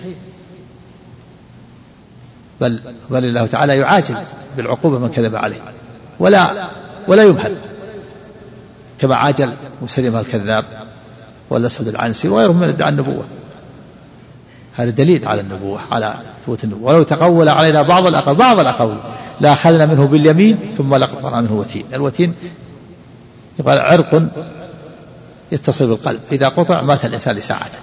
بل الله تعالى يعاجل بالعقوبة من كذب عليه ولا يمهل، كما عاجل مسلمة الكذاب والأسود العنسي وغيرهم من ادعاء النبوة. هذا دليل على النبوة، على ثبوت النبوة. ولو تقول علينا بعض الأقاويل لا أخذنا منه باليمين ثم لقطعنا منه الوتين. الوتين يقال عرق يتصل بالقلب، إذا قطع مات الإنسان لساعته.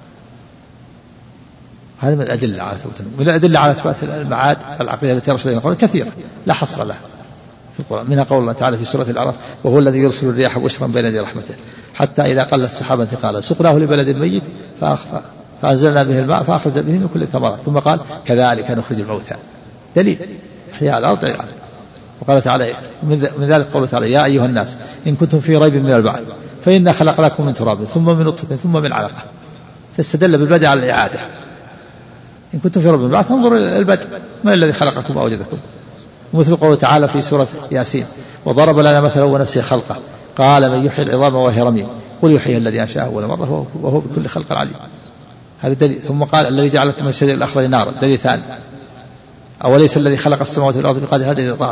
هذا من الأدلة على ثبوت النبوة. من الأدلة على ثبات المعاد العقلية التي رسل إلينا كثيرة لا حصر لها في القرآن، منها قول الله تعالى في سورة الأعراف وهو الذي يرسل الرياح بشرا بين يدي رحمته حتى إذا قل السحابة ثقالا سقناه لبلد ميت فأنزلنا به الماء فأخرج به من كل الثمرات ثم قال كذلك نخرج الموتى. دليل أحياء الأرض دليل. وقال تعالى من ذلك قوله تعالى يا أيها الناس إن كنتم في ريب من البعث فإنا خلقناكم من تراب ثم من نطفة ثم من علقة، فاستدل بالبدء على الإعادة. إن كنتم في ريب من البعث فانظروا إلى البدء من الذي خلقكم وأوجدكم. مثل قوله تعالى في سورة ياسين وضرب لنا مثلا ونسي خلقه قال من يحيي العظام وهي رميم قل يحييها الذي أنشأها أول مرة وهو بكل خلق عليم. هذا دليل. ثم قال الذي جعل لكم من الشجر الأخضر نارا، دليل ثاني. أوليس الذي خلق السماوات والأرض بقادر، هذا الرابع.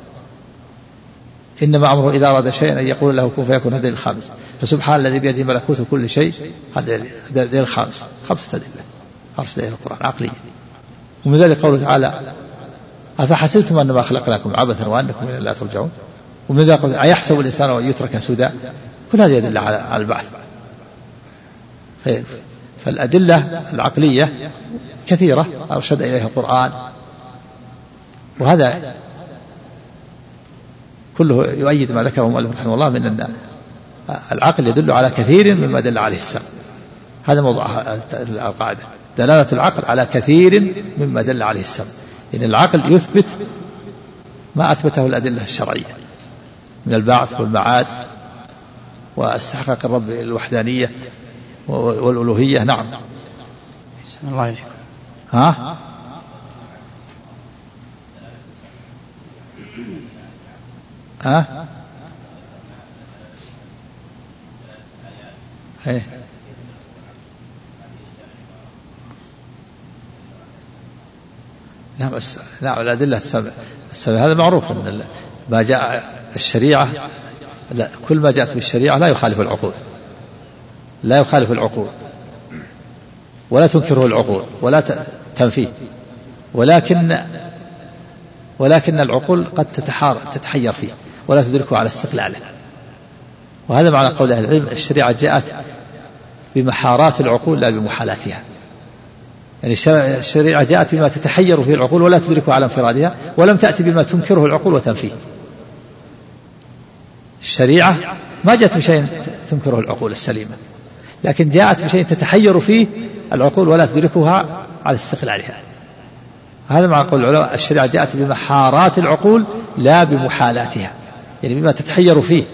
إنما أمره إذا أراد شيئا أن يقول له كن فيكون، هذا الخامس. فسبحان الذي بيده ملكوت كل شيء، هذا دليل الخامس. خمسة أدلة القرآن عقلية ومن ذلك قوله تعالى أفحسبتم أنما خلقناكم عبثا وأنكم إلينا لا ترجعون. ومن ذلك قوله أيحسب الإنسان أن يترك سدى. كل هذه يدل على البعث. فالأدلة العقلية كثيرة أرشد إليها القرآن، وهذا كله يؤيد ما ذكره المؤلف رحمه الله من أن العقل يدل على كثير مما دل عليه السمع. هذا موضوع القاعدة، دلالة العقل على كثير مما دل عليه السمع. إن العقل يثبت ما أثبته الأدلة الشرعية من البعث والمعاد واستحقاق الرب الوحدانية والألوهية. نعم. أحسن الله إليكم. ها؟ ها؟ ايه. نعم بس نعم الأدلة السبع هذا معروف أن ما جاء الشريعة لا، كل ما جاءت بالشريعة لا يخالف العقول، لا يخالف العقول ولا تنكره العقول ولا تنفيه، ولكن العقول قد تتحير فيه ولا تدركه على استقلاله. وهذا معنى قول أهل العلم الشريعة جاءت بمحارات العقول لا بمحالاتها. يعني الشريعة جاءت بما تتحير فيه العقول ولا تدركه على انفرادها، ولم تأتي بما تنكره العقول وتنفيه. الشريعة ما جاءت بشيء تنكره العقول السليمة، لكن جاءت بشيء تتحير فيه العقول ولا تدركها على استقلالها. هذا مع قول العلماء الشريعة جاءت بمحارات العقول لا بمحالاتها، يعني بما تتحير فيه.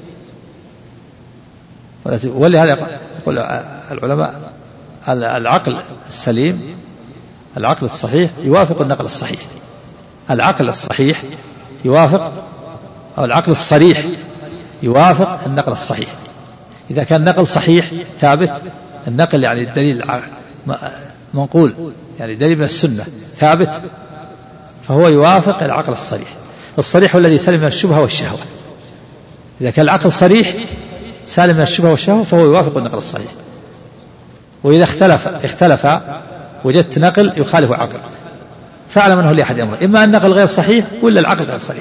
ولهذا يقول العلماء العقل السليم، العقل الصحيح يوافق النقل الصحيح. العقل الصحيح يوافق، أو العقل الصريح يوافق النقل الصحيح. إذا كان النقل صحيح ثابت، النقل يعني الدليل منقول، يعني دليل من السنة ثابت، فهو يوافق العقل الصريح. الصريح هو الذي سلم من الشبهة والشهوة. إذا كان العقل صريح سالم من الشبهة والشهوة فهو يوافق النقل الصحيح. وإذا اختلف وجدت نقل يخالف عقل، فاعلم أنه لأحد أمره، إما النقل غير صحيح ولا العقل غير صحيح.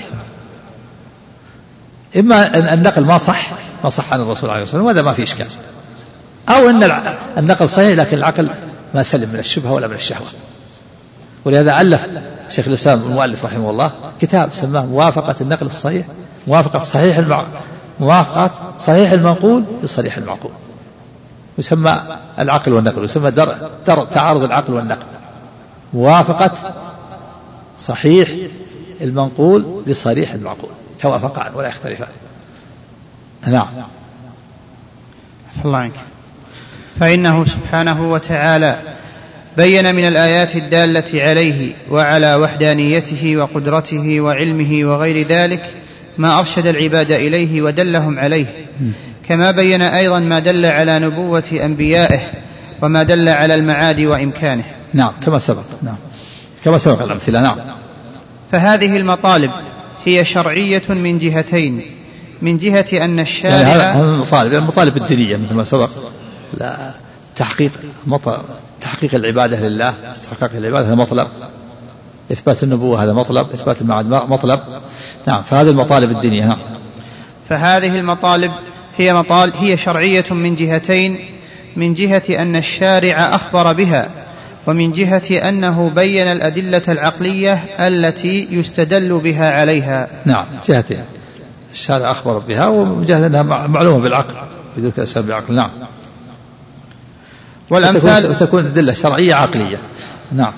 إما النقل ما صح عن الرسول عليه الصلاة والسلام، وهذا ما في إشكال، أو أن النقل صحيح لكن العقل ما سلم من الشبهة ولا من الشهوة. ولهذا ألف شيخ الإسلام المؤلف رحمه الله كتاب سماه موافقة النقل الصحيح، موافقة صحيح المنقول بصريح المعقول. يسمى العقل والنقل، يسمى درء تعارض العقل والنقل، موافقة صحيح المنقول لصريح المعقول، توافقان ولا يختلفان. نعم. الله عنك. فإنه سبحانه وتعالى بين من الآيات الدالة عليه وعلى وحدانيته وقدرته وعلمه وغير ذلك ما أرشد العباد إليه ودلهم عليه، كما بين أيضا ما دل على نبوة أنبيائه وما دل على المعاد وإمكانه. نعم كما سبق. نعم كما سبق الأمثلة. نعم. فهذه المطالب هي شرعية من جهتين، من جهة أن الشارع يعني هذا المطالب الدينية مثل ما سبق، لا تحقيق العبادة لله، استحقاق العبادة هذا مطلب، إثبات النبوة هذا مطلب، إثبات المعاد مطلب. نعم. فهذه المطالب الدينية. نعم. فهذه المطالب هي شرعية من جهتين، من جهة أن الشارع أخبر بها، ومن جهة أنه بين الأدلة العقلية التي يستدل بها عليها. نعم جهتين، الشارع أخبر بها، ومن جهة أنها معلومة بالعقل بدون الأسباب بالعقل. نعم. وتكون أدلة شرعية عقلية. نعم.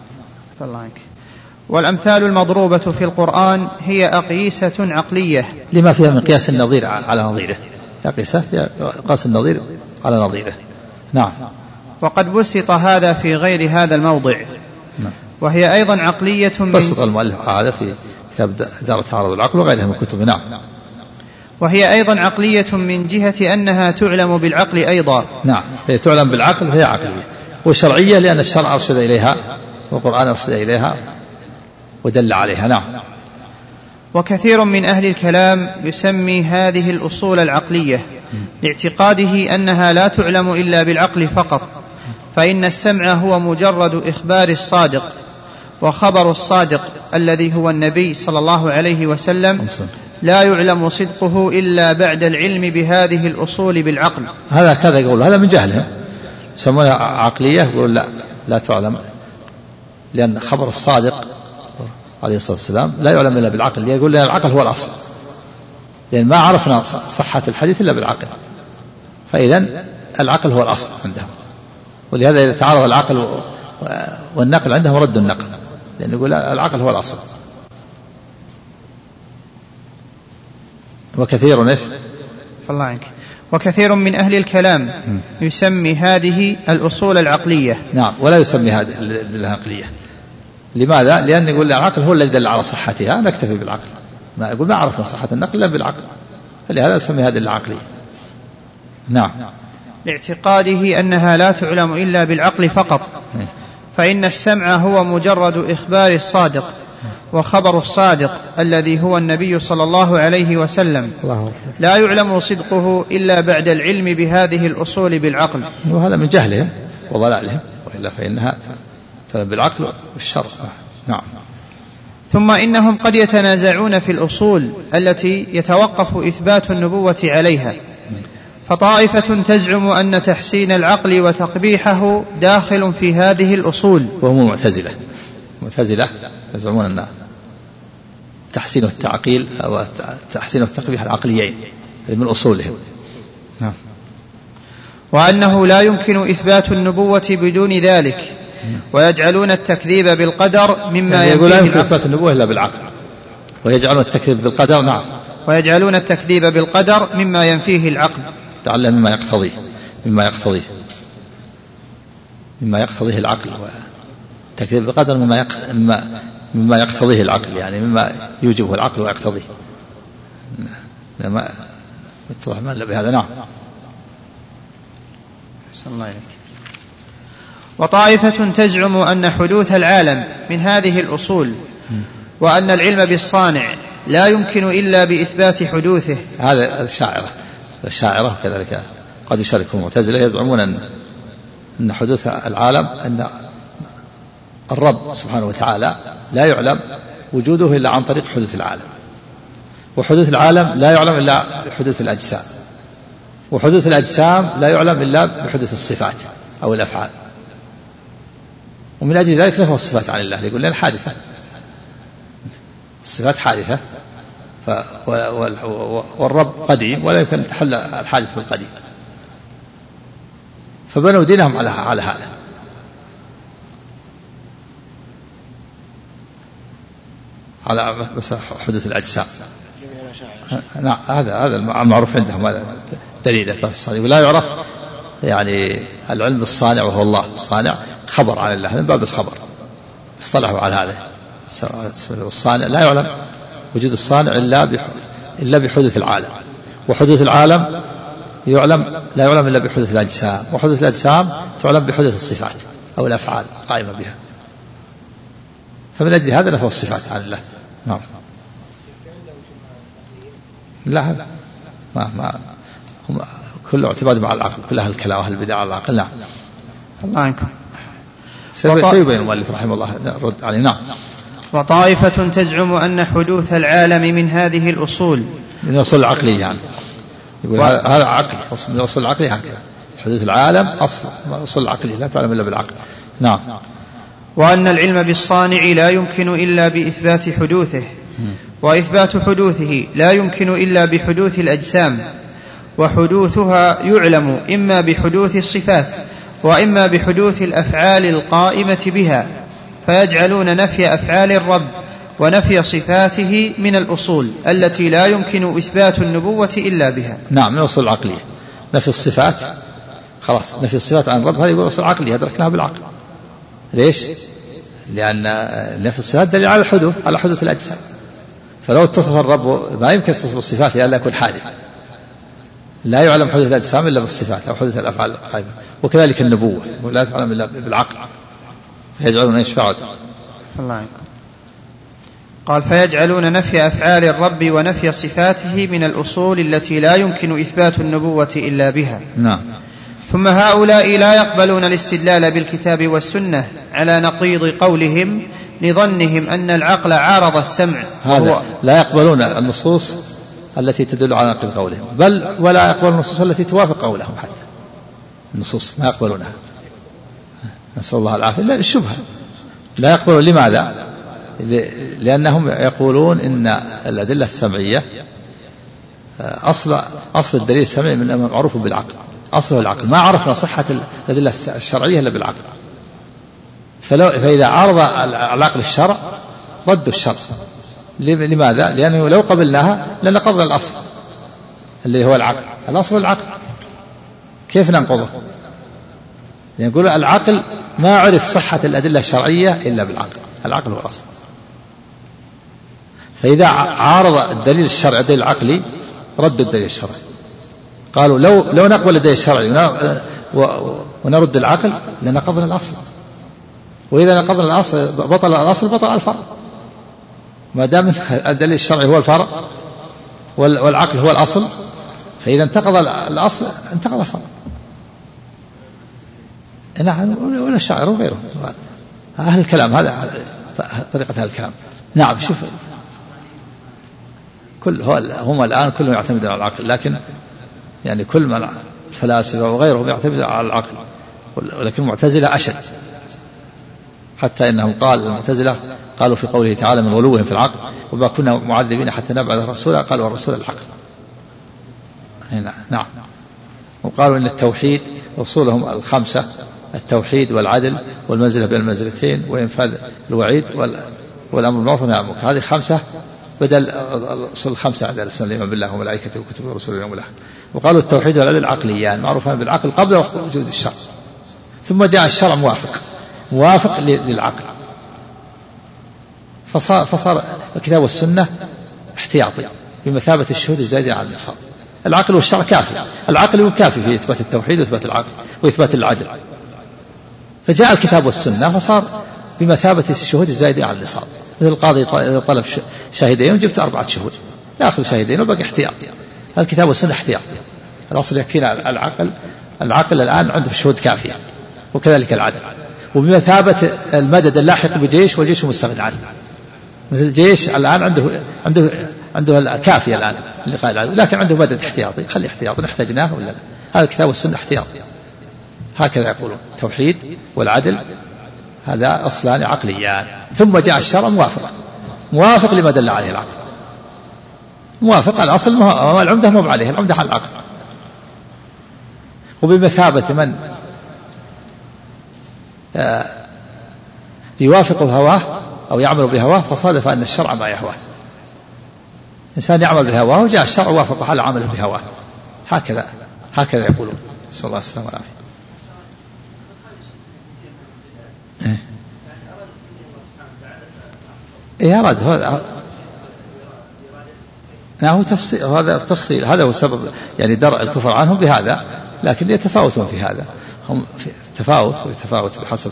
والأمثال المضروبة في القرآن هي أقيسة عقلية لما فيها من قياس النظير على نظيره، قاس النظير على نظيره. نعم. وقد بسط هذا في غير هذا الموضع. نعم. وهي أيضا عقلية بسط المؤلف هذا في كتاب دار تعارض العقل وغيرها من كتب. نعم. وهي أيضا عقلية من جهة أنها تعلم بالعقل أيضا. نعم هي تعلم بالعقل فهي عقلية، وشرعية لأن الشرع أرشد إليها والقرآن أرشد إليها ودل عليها. نعم. وكثير من أهل الكلام يسمي هذه الأصول العقلية لاعتقاده أنها لا تعلم إلا بالعقل فقط، فإن السمع هو مجرد إخبار الصادق، وخبر الصادق الذي هو النبي صلى الله عليه وسلم لا يعلم صدقه إلا بعد العلم بهذه الأصول بالعقل. هذا كذا يقول هذا من جهلهم يسمونها عقلية، يقول لا تعلم، لأن خبر الصادق عليه الصلاة والسلام لا يعلم إلا بالعقل. يقول لأن العقل هو الأصل، لأن ما عرفنا صحة الحديث إلا بالعقل، فإذن العقل هو الأصل عندهم. ولهذا إذا تعارض العقل والنقل عندهم رد النقل، لأن يقول العقل هو الأصل. وكثير من أهل الكلام يسمي هذه الأصول العقلية. نعم، ولا يسمي هذه العقلية. لماذا؟ لأن يقول العقل هو الذي دل على صحتها، نكتفي بالعقل. ما يقول ما عرفنا صحة النقل إلا بالعقل، فلهذا يسمي هذه العقلية. نعم، لاعتقاده أنها لا تعلم إلا بالعقل فقط، فإن السمع هو مجرد إخبار الصادق، وخبر الصادق الذي هو النبي صلى الله عليه وسلم لا يعلم صدقه إلا بعد العلم بهذه الأصول بالعقل. وهذا من جهلهم وضلالهم، وإلا فإنها تعلم بالعقل والشرع. نعم. ثم إنهم قد يتنازعون في الأصول التي يتوقف إثبات النبوة عليها، فطائفة تزعم أن تحسين العقل وتقبيحه داخل في هذه الأصول، وهم معتزلة يزعمون أن تحسين التعقيل أو تحسين التقبيح العقليين من أصولهم. وأنه لا يمكن إثبات النبوة بدون ذلك، ويجعلون التكذيب بالقدر مما ينفيه لا يمكن إثبات النبوة إلا بالعقل، ويجعلون التكذيب بالقدر. نعم، ويجعلون التكذيب بالقدر مما ينفيه العقل، تعلم مما يقتضيه العقل، والتكذيب بالقدر مما يقتضيه العقل، يعني مما يوجبه العقل ويقتضيه. ما اتضح ما إلا بهذا. نعم. صلى الله عليك. وطائفة تزعم أن حدوث العالم من هذه الأصول، وأن العلم بالصانع لا يمكن إلا بإثبات حدوثه. هذا الشاعرة كذلك قد يشاركهم المعتزلة، يزعمون أن حدوث العالم، أن الرب سبحانه وتعالى لا يعلم وجوده إلا عن طريق حدوث العالم، وحدوث العالم لا يعلم إلا بحدوث الأجسام، وحدوث الأجسام لا يعلم إلا بحدوث الصفات أو الأفعال. ومن أجل ذلك نفى الصفات عن الله، يقول لنا حادثة، الصفات حادثة، والرب قديم ولا يمكن تحل الحادث بالقديم، فبنوا دينهم على هذا. على بس حدوث الأجسام. نعم، هذا المعروف عندهم، هذا دليل الصانع. ولا يعرف يعني العلم بالصانع وهو الله الصانع، خبر عن الله من باب الخبر، اصطلحوا على هذا. الصانع لا يعلم وجود الصانع إلا بحدوث العالم، وحدوث العالم لا يعلم إلا بحدوث الأجسام، وحدوث الأجسام تعلم بحدوث الصفات أو الأفعال قائمة بها. فمن أجل هذا نفى الصفات عن الله. نعم. لا، ما هم كله اعتماد مع العقل، كل أهل الكلام وأهل البدع على العقل. نعم. الله عنكم. سيبين المؤلف رحمه الله رد عليه. نعم. وطائفة تزعم أن حدوث العالم من هذه الأصول، من الأصول العقلية، يعني يقول هذا عقل، من الأصول العقلية هكذا، حدوث العالم أصل من الأصول العقلية لا تعلم إلا بالعقل. نعم. وأن العلم بالصانع لا يمكن إلا بإثبات حدوثه، وإثبات حدوثه لا يمكن إلا بحدوث الأجسام، وحدوثها يعلم إما بحدوث الصفات وإما بحدوث الأفعال القائمة بها، فيجعلون نفي أفعال الرب ونفي صفاته من الأصول التي لا يمكن إثبات النبوة إلا بها. نعم، من الأصول العقلية نفي الصفات، خلاص نفي الصفات عن الرب، هذه يقول أصول عقلية أدركناها بالعقل. ليش؟ لأن نفي الصفات دليل على الحدوث، على حدوث الأجسام، فلو اتصف الرب ما يمكن تصف الصفات إلا يكون حادث، لا يعلم حدوث الأجسام إلا بالصفات أو حدوث الأفعال القائمة. وكذلك النبوة لا تعلم إلا بالعقل، فيجعلون يشفعون. الله عنكم. قال فيجعلون نفي أفعال الرب ونفي صفاته من الأصول التي لا يمكن إثبات النبوة إلا بها. نعم. ثم هؤلاء لا يقبلون الاستدلال بالكتاب والسنة على نقيض قولهم، لظنهم أن العقل عارض السمع. هذا لا يقبلون النصوص التي تدل على نقيض قولهم، بل ولا يقبلون النصوص التي توافق قولهم، حتى النصوص ما يقبلونها، نسأل الله العافية، إلا الشبهة لا يقبلون. لماذا؟ لأنهم يقولون إن الأدلة السمعية أصل الدليل السمعي من معروف بالعقل، أصله العقل، ما عرفنا صحة الأدلة الشرعية إلا بالعقل. فإذا عارض العقل الشرع ردوا الشرع. لماذا؟ لأنه لو قبلناها لنقضنا الأصل اللي هو العقل، الأصل العقل، كيف ننقضه؟ يقول العقل ما عرف صحة الأدلة الشرعية إلا بالعقل، العقل هو الأصل. فإذا عارض الدليل الشرعي الدليل العقلي ردوا الدليل الشرعي، قالوا لو نقبل الدليل الشرعي ونرد العقل لنقضنا الأصل، وإذا نقضنا الأصل بطل الأصل بطل الفرع. ما دام الدليل الشرعي هو الفرع والعقل هو الأصل، فإذا انتقض الأصل انتقض الفرع. نعم، ولا الشاعر وغيره أهل الكلام، هذا طريقة أهل الكلام. نعم، شوف هم الآن كلهم يعتمدون على العقل، لكن يعني كل من الفلاسفة وغيرهم يعتمدون على العقل، ولكن المعتزلة أشد، حتى إنهم المعتزلة قالوا في قوله تعالى من غلوهم في العقل وما كنا معذبين حتى نبعث رسولا، قالوا الرسول العقل. نعم، وقالوا إن التوحيد أصولهم الخمسة، التوحيد والعدل والمنزلة بين المنزلتين وإنفاذ الوعيد والأمر بالمعروف والنهي عن المنكر، هذه خمسة بدل الأصول الخمسة عند الإسلام، الإيمان بالله وملائكته وكتبه ورسله واليوم الآخر. وقالوا التوحيد والعدل عقليان معروفان بالعقل قبل وجود الشرع، ثم جاء الشرع موافق للعقل، فصار الكتاب والسنة احتياطي بمثابة الشهود الزائدة على النصاب. العقل والشرع كافي، العقل هو كافي في إثبات التوحيد وإثبات العقل وإثبات العدل، فجاء الكتاب والسنة فصار بمثابة الشهود الزائدة على النصاب. مثل القاضي طلب شاهدين وجبت 4 شهود، يأخذ شاهدين وبقي احتياطي. الكتاب والسنة احتياطي، الأصل يكفينا العقل الآن عنده شهود كافية، وكذلك العدل. وبمثابة المدد اللاحق بجيش والجيش مستغني عنه، مثل الجيش الآن عنده الكافية الآن لقاء العدو، لكن عنده مدد احتياطي، خلي احتياطي نحتاجناه ولا لا. هذا الكتاب والسنة احتياطي، هكذا يقولون. التوحيد والعدل هذا أصلان عقليان، ثم جاء الشرع موافق لما دل عليه العقل، موافق الأصل، العمدة مو عليه، العمدة على العقل. وبمثابة من يوافق هواه أو يعمل بهواه فصادف أن الشرع ما يهواه، إنسان يعمل بهواه وجاء الشرع وافق على عمله بهواه، هكذا يقولون. صلى الله عليه وسلم والعافية. أراد هذا تفصيل، هذا هو سبب يعني درء الكفر عنهم بهذا، لكن يتفاوتون في هذا، هم في تفاوت بحسب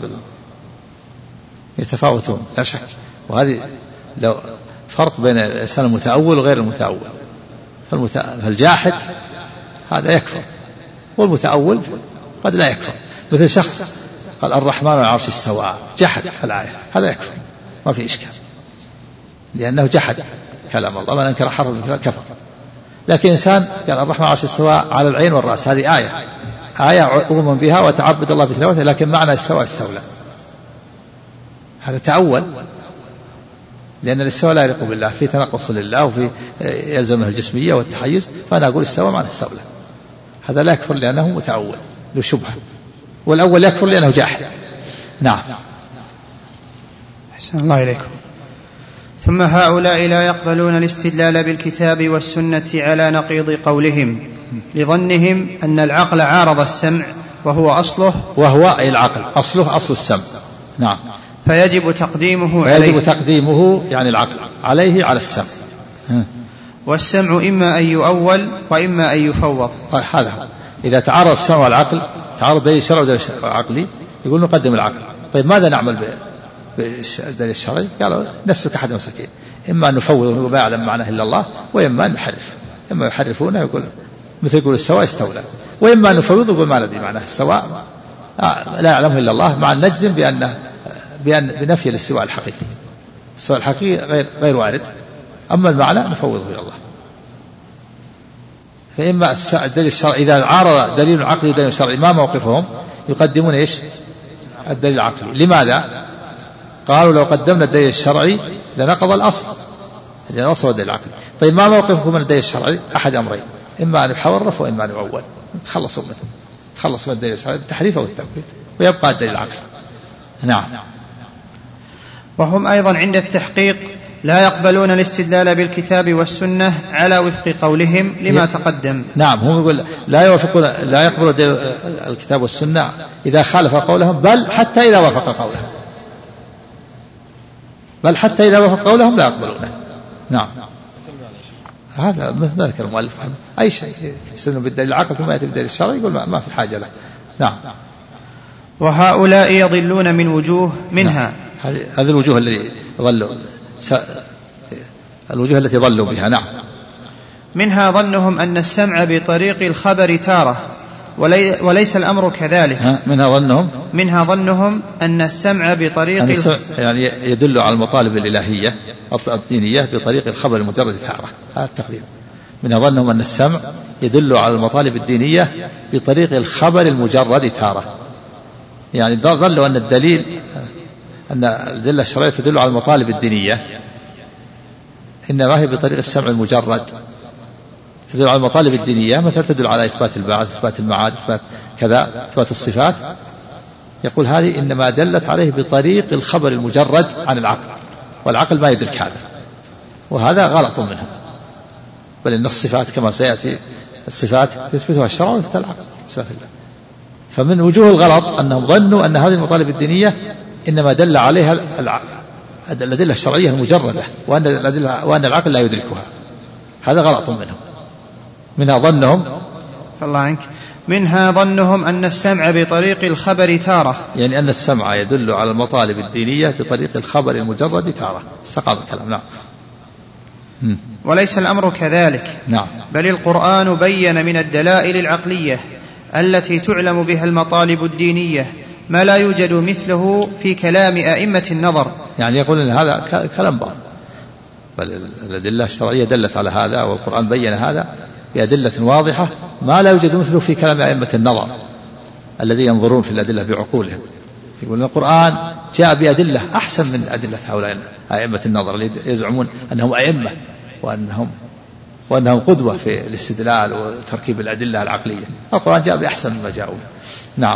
يتفاوتون لا شك. وهذه لو فرق بين الإنسان المتأول وغير المتأول، فالجاحد هذا يكفر، والمتأول قد لا يكفر. مثل شخص قال الرحمن على العرش استوى، جحد الآية، هذا يكفر ما في إشكال، لأنه جحد كلام الله، من أنكر حرف كفر. لكن إنسان قال الرحمن على العرش استوى على العين والرأس، هذه آية أؤمن بها وتعبد الله بتلاوتها، لكن معنى استولى، هذا تأول، لأن الاستواء لا يليق بالله، في تنقص لله وفي يلزمه الجسمية والتحيز، فأنا أقول استوى معنى استولى، هذا لا يكفر لأنه متأول له شبهة، والأول يكفر لأنه جاحد. نعم. أحسن الله إليكم. ثم هؤلاء لا يقبلون الاستدلال بالكتاب والسنة على نقيض قولهم، لظنهم أن العقل عارض السمع وهو أصله، وهو أي العقل أصله أصل السمع. نعم. فيجب تقديمه يعني العقل عليه على السمع. والسمع إما أن يؤول وإما أن يفوض. طيب، هذا إذا تعارض السمع والعقل، تعارض دليل الشرع ودليل العقلي، يقول نقدم العقل. طيب ماذا نعمل بالدليل الشرعي؟ قالوا نسلك أحد مسلكين، إما أن نفوض وما يعلم معناه إلا الله، وإما أن نحرف، إما يحرفونه يقول مثل يقول استوى استولى، وإما أن نفوض يقول ما ندري معناه استواء لا يعلمه إلا الله، مع أن نجزم بنفي الاستواء الحقيقي. السبب الحقيقي غير وارد. أما المعنى نفوضه إلى الله. فإما الدليل الشرعي إذا عارض دليل عقلي ودليل شرعي ما موقفهم؟ يقدمون إيش؟ الدليل العقلي. لماذا؟ قالوا لو قدمنا الدليل الشرعي لنقض الأصل، لأن الأصل هو الدليل العقلي. طيب ما موقفكم من الدليل الشرعي؟ أحد أمرين، إما أن يحرف وإما أن يعول. تخلصوا منه، تخلص من الدليل الشرعي بالتحريف أو التأويل، ويبقى الدليل العقلي. نعم. وهم أيضا عند التحقيق لا يقبلون الاستدلال بالكتاب والسنة على وفق قولهم لما تقدم. نعم، هم يقول لا يقبلون الكتاب والسنة إذا خالف قولهم، بل حتى إذا وافق قولهم، بل حتى إذا وافق قولهم لا يقبلونه. نعم. هذا ما ذكر المؤلف أي شيء يستدل بالدليل العقل ثم يأتي بالدليل الشرعي يقول ما في حاجة له. نعم. وهؤلاء يضلون من وجوه منها. نعم. هذه الوجوه التي ضلوا بها. نعم. منها ظنهم أن السمع بطريق الخبر تارة وليس الأمر كذلك. منها ظنهم أن السمع بطريق يعني يدل على المطالب الإلهية الدينية بطريق الخبر المجرد تارة. هذا التقدير. منها ظنهم أن السمع يدل على المطالب الدينية بطريق الخبر المجرد تارة، يعني ظنوا أن الأدلة الشرعية تدل على المطالب الدينية إنما هي بطريق السمع المجرد، تدل على المطالب الدينية، مثلا تدل على إثبات البعث، إثبات المعاد، إثبات كذا، إثبات الصفات. يقول هذه إنما دلت عليه بطريق الخبر المجرد عن العقل، والعقل ما يدرك هذا، وهذا غلط منهم. بل إن الصفات كما سيأتي الصفات يثبتها الشرع ويثبتها العقل، صفات الله. فمن وجوه الغلط أنهم ظنوا أن هذه المطالب الدينية إنما دل عليها الأدلة الشرعية المجردة، وأن العقل لا يدركها. هذا غلط منهم. منها ظنهم أن السمع بطريق الخبر تارة، يعني أن السمع يدل على المطالب الدينية بطريق الخبر المجرد تارة. استقام الكلام. نعم. وليس الأمر كذلك. نعم. بل القرآن بين من الدلائل العقلية التي تعلم بها المطالب الدينية ما لا يوجد مثله في كلام أئمة النظر. يعني يقول إن هذا كلام باطل، بل الأدلة الشرعية دلت على هذا، والقرآن بين هذا بأدلة واضحة ما لا يوجد مثله في كلام أئمة النظر الذين ينظرون في الأدلة بعقولهم. يقول القرآن جاء بأدلة أحسن من أدلة هؤلاء أئمة النظر اللي يزعمون أنهم أئمة وأنهم قدوة في الاستدلال وتركيب الأدلة العقلية. القرآن جاء بأحسن مما جاءوا. نعم.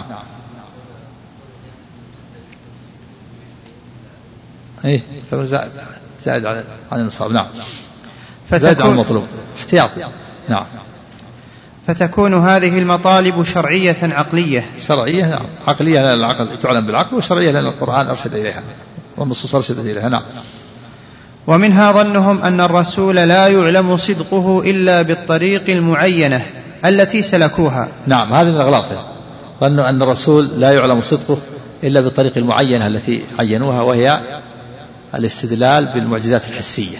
زائد عن النصاب. نعم. زائد عن المطلوب احتياطي. نعم. فتكون هذه المطالب شرعية عقلية. نعم. عقلية لأن العقل تعلم بالعقل، وشرعية لأن القرآن أرشد إليها والنصوص أرشدت إليها. نعم. ومنها ظنهم أن الرسول لا يعلم صدقه إلا بالطريق المعينة التي سلكوها. نعم، هذه من الأغلاط. ظنوا أن الرسول لا يعلم صدقه إلا بالطريق المعينة التي عينوها، وهي الاستدلال بالمعجزات الحسية،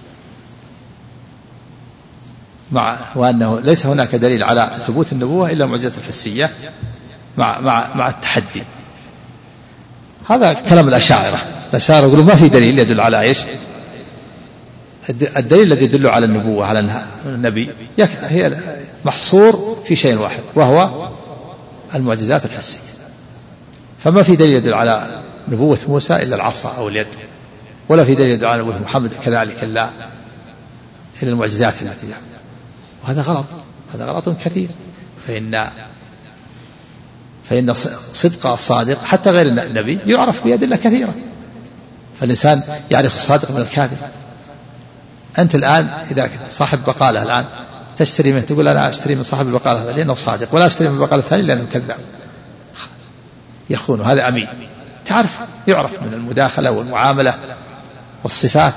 وأنه ليس هناك دليل على ثبوت النبوة إلا المعجزات الحسية مع التحدي. هذا كلام الأشاعرة يقولون ما في دليل يدل على إيش؟ الدليل الذي يدل على النبوة على النبي هي محصور في شيء واحد، وهو المعجزات الحسية. فما في دليل يدل على نبوة موسى إلا العصا أو اليد، ولا في دليل يدل على نبوة محمد كذلك إلا المعجزات التي جاءت. وهذا غلط، هذا غلط كثير. فإن صدق الصادق حتى غير النبي يعرف بأدلة كثيرة، فالإنسان يعرف الصادق من الكاذب. أنت الآن إذا صاحب بقالة الآن تشتري منه، تقول أنا أشتري من صاحب البقالة هذا لأنه صادق، ولا أشتري من البقالة الثاني لأنه كذاب يخون، هذا أمين. يعرف من المداخلة والمعاملة والصفات.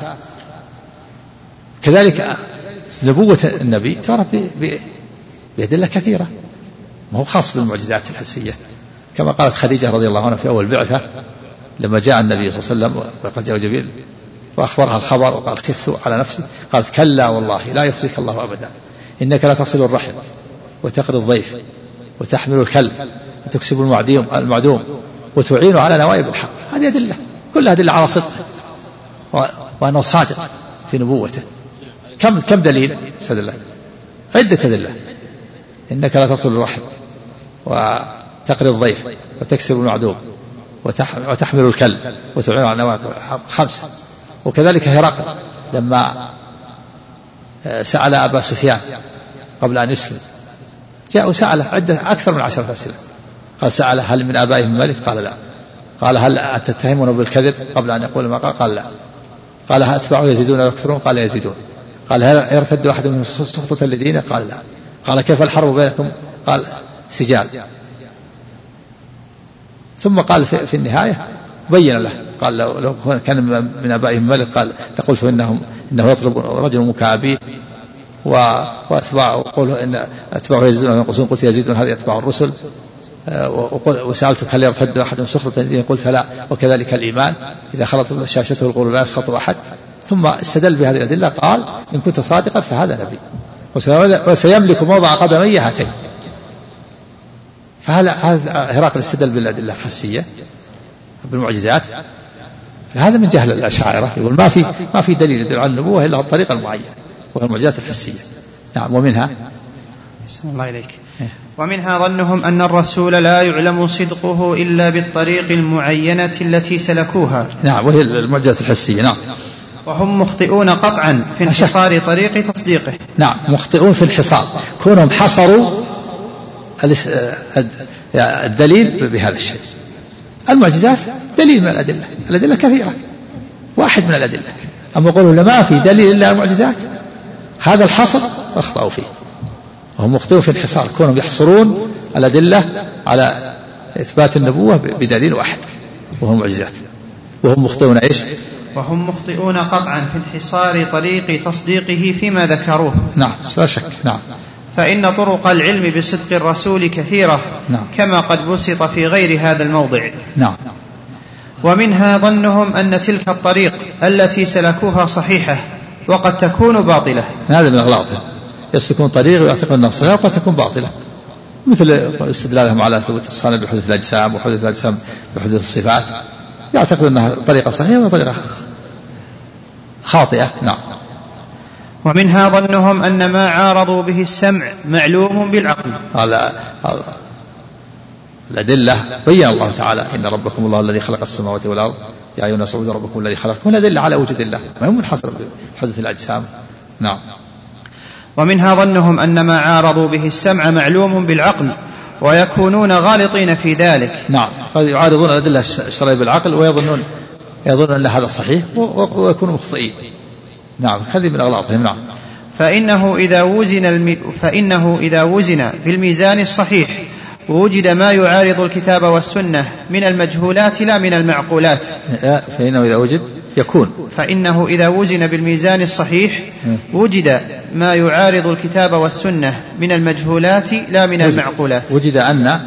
كذلك نبوة النبي تعرف بأدلة كثيرة، ما هو خاص بالمعجزات الحسية. كما قالت خديجة رضي الله عنها في أول بعثة لما جاء النبي صلى الله عليه وسلم وقد جاء جبريل وأخبرها الخبر وقال خفت على نفسي، قالت كلا والله لا يخزيك الله أبدا، إنك لا تصل الرحم وتقري الضيف وتحمل الكلب وتكسب المعدوم وتعين على نوائب الحق. هذه أدلة كلها أدلة على صدق. وأنه صادق في نبوته. كم دليل استدل؟ عدة أدلة. إنك لا تصل الرحم وتقري الضيف وتكسر المعدوم وتحمل الكلب وتعين على النواقب 5. وكذلك هرقل لما سأل أبا سفيان قبل أن يسلم جاء وسأله عدة أكثر من 10 أسئلة. قال سأله هل من آبائهم ملك؟ قال لا. قال هل تتهمون بالكذب قبل أن يقول ما قال لا. قال هل أتباعه يزيدون ويكثرون؟ قال يزيدون. قال هل يرتد أحد منهم سخطة لدينه؟ قال لا. قال كيف الحرب بينكم؟ قال سجال. ثم قال في النهاية بين له قال لو كان من آبائهم ملك قال لقلت إنه يطلب رجل مكابيه وأتباعه قوله إن أتباعه يزيدون وينقصون قلت يزيدون هذه أتباع الرسل. وسألتك هل يرتد أحد سخطة لدينه؟ قلت لا. وكذلك الإيمان إذا خلط شاشته القول لا يسخط أحد. ثم استدل بهذه الأدلة قال إن كنت صادقا فهذا نبي وسيملك موضع قدمي هاتين. فهذا هرقل استدل بالأدلة الحسية بالمعجزات. هذا من جهل الأشاعرة يقول ما في دليل يدل على النبوة إلا الطريقة المعينة وهي المعجزات الحسية. نعم. ومنها الله إليك ومنها ظنهم أن الرسول لا يعلم صدقه إلا بالطريق المعينة التي سلكوها. نعم. وهي المعجزات الحسية. نعم. وهم مخطئون قطعا في انحصار طريق تصديقه. نعم. مخطئون في الحصار كونهم حصروا الدليل بهذا الشيء. المعجزات دليل من الأدلة كثيرة واحد من الأدلة. أما يقولوا ما في دليل إلا المعجزات هذا الحصر أخطأوا فيه. وهم مخطئون في الحصار كونهم يحصرون الأدلة على إثبات النبوة بدليل واحد وهو المعجزات. وهم مخطئون إيش؟ وهم مخطئون قطعا في انحصار طريق تصديقه فيما ذكروه. نعم لا شك. نعم. فإن طرق العلم بصدق الرسول كثيرة. نعم. كما قد بسط في غير هذا الموضع. نعم. ومنها ظنهم أن تلك الطريق التي سلكوها صحيحة وقد تكون باطلة. هذا من أغلاطهم يسلكون طريق ويعتقدون أنها صحيحة وقد تكون باطلة مثل استدلالهم على ثبوت الصانع بحدوث الأجسام وحدوث الأجسام بحدوث الصفات يعتقدون أنها طريقة صحيحة وطريقة خاطئة. نعم. ومنها ظنهم أن ما عارضوا به السمع معلوم بالعقل. الأدلة بين الله تعالى إن ربكم الله الذي خلق السماوات والأرض يا أيها الناس اعبدوا ربكم الذي خلقكم. الأدلة على وجود الله ما هو منحصر بحدوث الأجسام. نعم. ومنها ظنهم أن ما عارضوا به السمع معلوم بالعقل ويكونون غالطين في ذلك. نعم. يعارضون الأدلة الشرعية بالعقل ويظنون أن هذا صحيح ويكونوا مخطئين. نعم. هذه من أغلاطهم. نعم. فإنه إذا وزن بالميزان الصحيح ووجد ما يعارض الكتاب والسنة من المجهولات لا من المعقولات. فإنه إذا وزن بالميزان الصحيح وجد ما يعارض الكتاب والسنة من المجهولات لا من المعقولات. وجد أن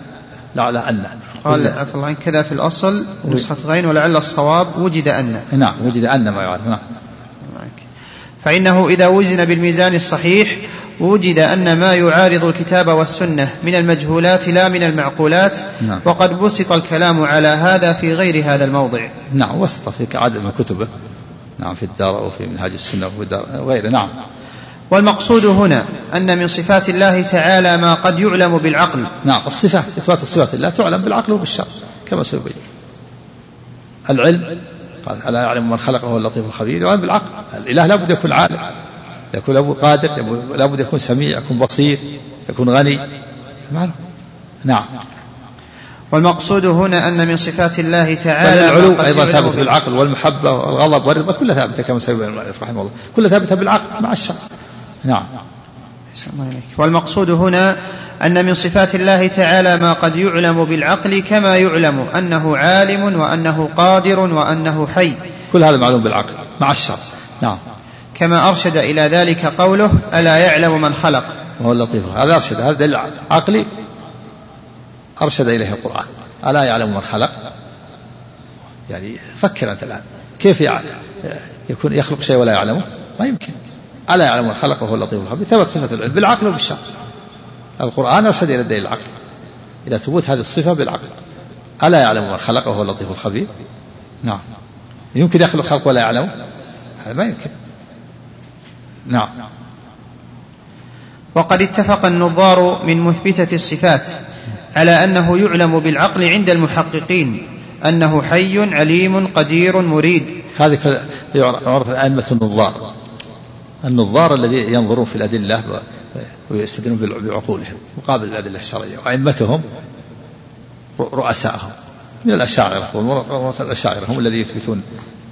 قال كذا في الأصل نسخة غين ولعل الصواب وجد أن. نعم. وجد أن ما يعارض. نعم. فإنه إذا وزن بالميزان الصحيح وجد أن ما يعارض الكتاب والسنة من المجهولات لا من المعقولات. نعم. وقد بسط الكلام على هذا في غير هذا الموضع. نعم. وسط في عدد من كتبه. نعم. في الدار وفي منهاج السنة وغيره. نعم. والمقصود هنا أن من صفات الله تعالى ما قد يعلم بالعقل. نعم. الصفات إثبات الصفات الله تعلم بالعقل وبالشرع كما سيبين. العلم قال ألا يعلم من خلقه هو اللطيف الخبير. يعلم بالعقل. الإله لابد يكون عالم يكون قادر لابد يكون سميع يكون بصير يكون غني. نعم. والمقصود هنا أن من صفات الله تعالى العلو أيضا ثابت بالعقل والمحبة والغضب والرضا كلها ثابتة كما سيبين المؤلف رحمه الله كلها ثابتة بالعقل مع الشرع. نعم. والمقصود هنا أن من صفات الله تعالى ما قد يعلم بالعقل كما يعلم أنه عالم وأنه قادر وأنه حي. كل هذا معلوم بالعقل مع الشرع. نعم. كما أرشد إلى ذلك قوله ألا يعلم من خلق وهو اللطيف. هذا أرشد. هذا دليل عقلي أرشد إليه القرآن. ألا يعلم من خلق. يعني فكر أنت الآن كيف يكون يخلق شيء ولا يعلمه؟ ما يمكن. ألا يعلم من خلق وهو اللطيف الخبير. ثبت صفة العلم بالعقل وبالشرع. القرآن أرشد إلى الدليل العقل إلى ثبوت هذه الصفة بالعقل. ألا يعلم من خلق وهو اللطيف الخبير. نعم. يمكن يخلق خلق ولا يعلم؟ هذا ما يمكن. نعم. وقد اتفق النظار من مثبتة الصفات على أنه يعلم بالعقل عند المحققين أنه حي عليم قدير مريد. هذه يعرف أئمة النظار، النظار الذي ينظرون في الأدلة ويستدلون بعقولهم مقابل الأدلة الشرعية، وأئمتهم رؤساءهم من الأشاعرة، والأشاعرة هم الذين يثبتون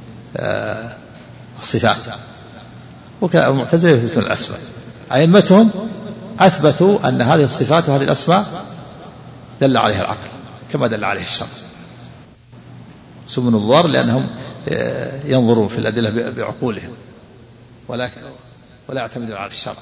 الصفات، والمعتزلة يثبتون الأسماء. أئمتهم أثبتوا أن هذه الصفات وهذه الأسماء دل عليها العقل كما دل عليه الشرع. سموا النظار لأنهم ينظرون في الأدلة بعقولهم ولا يعتمدون على الشرع.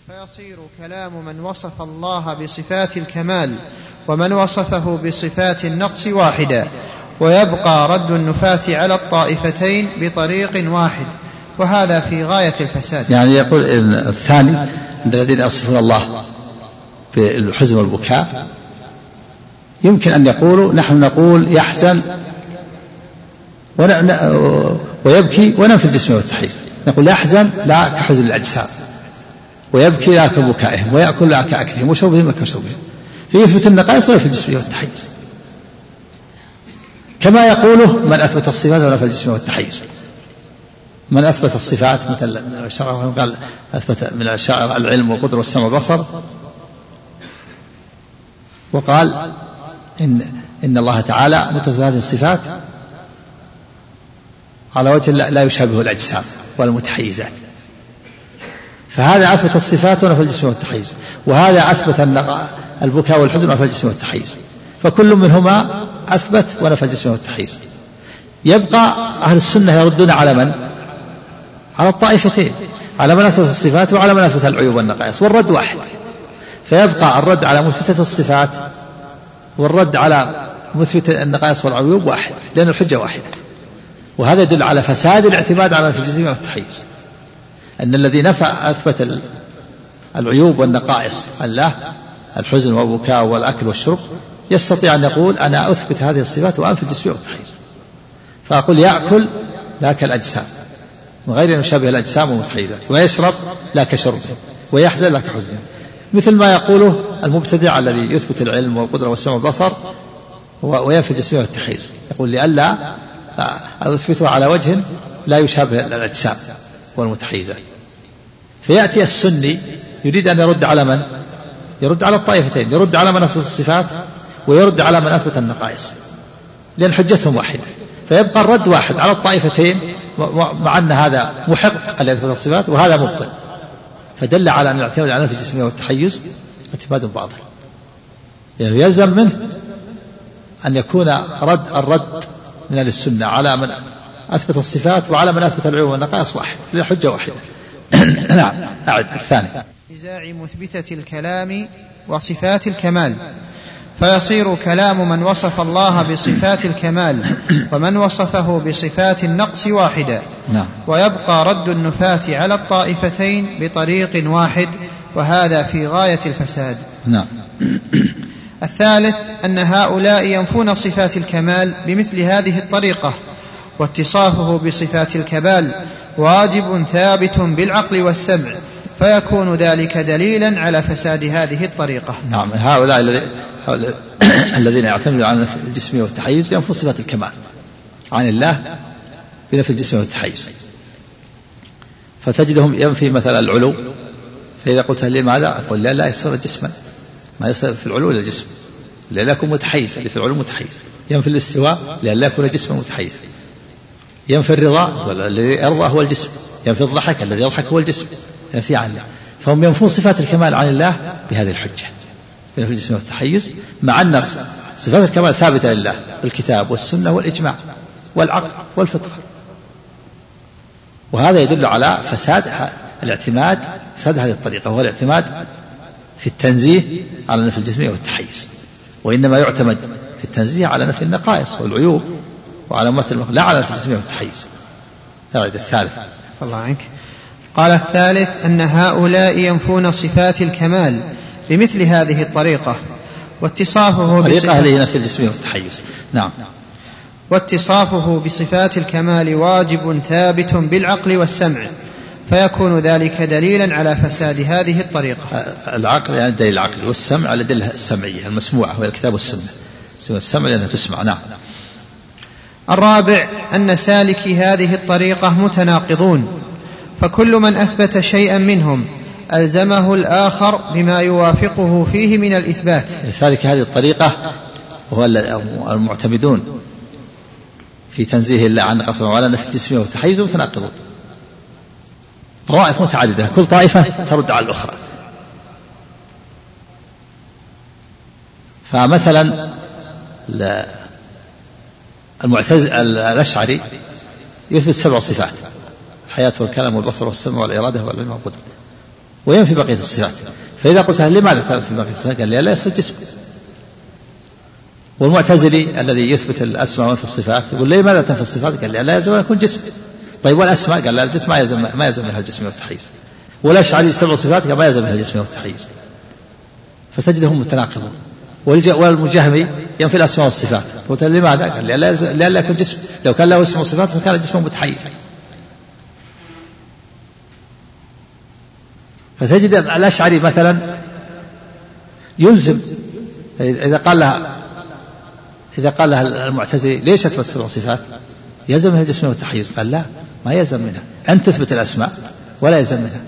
فيصير كلام من وصف الله بصفات الكمال ومن وصفه بصفات النقص واحدا، ويبقى رد النفاة على الطائفتين بطريق واحد، وهذا في غاية الفساد. يعني يقول الثاني الذين يصفون الله بالحزن والبكاء يمكن أن يقولوا نحن نقول يحزن ويبكي وننفي الجسم والتحيز، نقول يحزن لا كحزن الأجسام، ويبكي لا كبكائهم، ويأكل لا كأكلهم، وشربهم كشربهم، فيثبت النقائص وينفي الجسم والتحيز، كما يقوله من أثبت الصفات ونفى الجسم والتحيز. من أثبت الصفات مثل الشرع قال أثبت من الأشياء العلم والقدرة والسمع والبصر، وقال إن الله تعالى متصف هذه الصفات على وجه لا يشابه الأجسام ولا المتحيزات، فهذا أثبت الصفات ونفى الجسم والتحيز، وهذا أثبت البكاء والحزن ونفى الجسم والتحيز، فكل منهما أثبت ونفى الجسم والتحيز. يبقى أهل السنة يردون على من؟ على الطائفتين، على من أثبت الصفات وعلى من أثبت العيوب والنقائص، والرد واحد، فيبقى الرد على مثبتة الصفات والرد على مثبت النقائص والعيوب واحد، لأن الحجة واحدة. وهذا يدل على فساد الاعتماد على في الجسم والتحيز، أن الذي نفى أثبت العيوب والنقائص الله الحزن والبكاء والأكل والشرب يستطيع أن يقول أنا أثبت هذه الصفات وأنفي الجسم والتحيز، فأقول يأكل لا كالأجسام وغير أن يشابه الأجسام والمتحيزات، ويشرب لا كشربه، ويحزن لا كحزنه، مثل ما يقوله المبتدع الذي يثبت العلم والقدرة والسمع والبصر وينفي الجسم والتحيز، يقول لئلا أثبته على وجه لا يشابه الأجسام والمتحيزات. فيأتي السني يريد أن يرد على من؟ يرد على الطائفتين، يرد على من أثبت الصفات ويرد على من أثبت النقائص، لأن حجتهم واحدة، فيبقى الرد واحد على الطائفتين، مع أن هذا محق الذي أثبت الصفات وهذا مبطل، فدل على أن الاعتماد على نفي الجسم والتحيز اعتماد باطل، يعني يلزم منه أن يكون الرد من أهل السنة على من أثبت الصفات وعلى من أثبت العيوب والنقائص واحد، لحجة واحدة. نعم. أعد الثاني. نزاع مثبتة الكلام وصفات الكمال، فيصير كلام من وصف الله بصفات الكمال ومن وصفه بصفات النقص واحدا، ويبقى رد النفاة على الطائفتين بطريق واحد، وهذا في غاية الفساد. الثالث أن هؤلاء ينفون صفات الكمال بمثل هذه الطريقة، واتصافه بصفات الكمال واجب ثابت بالعقل والسمع، فيكون ذلك دليلا على فساد هذه الطريقة. نعم. هؤلاء الذين يعتمدون على نفي الجسم والتحيز ينفون صفات الكمال عن الله بنفي الجسم والتحيز، فتجدهم ينفي مثلا العلو، فإذا قلت لماذا؟ أقول لا يصير جسما، ما يصير في العلو إلى الجسم، لا يكون متحيز، اللي في العلو متحيز. ينفي الاستواء لا يكون جسما متحيزا. ينفي الرضا، الذي يرضى هو الجسم. ينفي الضحك، الذي يضحك هو الجسم. ينفي عن الله، فهم ينفون صفات الكمال عن الله بهذه الحجة، بنفي الجسم والتحيز، مع أن صفات الكمال ثابتة لله بالكتاب والسنة والإجماع والعقل والفطرة. وهذا يدل على فساد الاعتماد، فساد هذه الطريقة، وهو الاعتماد في التنزيه على نفي الجسم والتحيز، وإنما يعتمد في التنزيه على نفي النقائص والعيوب وعلى ممثل، لا على نفي الجسم والتحيز. الثالث. الله عنك. قال الثالث أن هؤلاء ينفون صفات الكمال بمثل هذه الطريقة، واتصافه بصفات الكمال واجب ثابت بالعقل والسمع، فيكون ذلك دليلا على فساد هذه الطريقة. العقل يعني الدليل العقلي، والسمع الأدلة السمعية المسموعة وهي الكتاب والسنة. السمع لأنها تسمع. نعم. الرابع أن سالكي هذه الطريقة متناقضون، فكل من أثبت شيئا منهم ألزمه الآخر بما يوافقه فيه من الإثبات. سالك هذه الطريقة وهو المعتمدون في تنزيه الله عن قصر وعلى نفي الجسم والتحيز متناقضون، طوائف متعددة، كل طائفة ترد على الأخرى. فمثلا الأشعري يثبت 7 صفات: الحياة والكلام والبصر والسمع والإرادة والعلم والقدرة، وينفي بقية الصفات. فإذا قلت لماذا تنفي بقية الصفات؟ قال لا يصير جسم. والمعتزلي الذي يثبت الأسماء وينفي الصفات يقول لماذا تنفي الصفات؟ قال لا يلزم أن يكون جسم. طيب والأسماء؟ قال لا الجسم ما يلزم منها الجسم والتحيز. والأشعري 7 صفات قال ما يلزم منها الجسم والتحيز. فتجدهم متناقضون. والمجهمي ينفي الأسماء والصفات. قلت لماذا؟ قال لا يكون جسم. لو كان له اسم وصفات فكان جسم متحيز. فتجد الأشعري مثلا يلزم إذا قال لها المعتزلي ليش أثبت 7 صفات؟ يلزم منها الجسم والتحيز. قال لا ما يلزم منها، أن تثبت الأسماء ولا يلزم منها.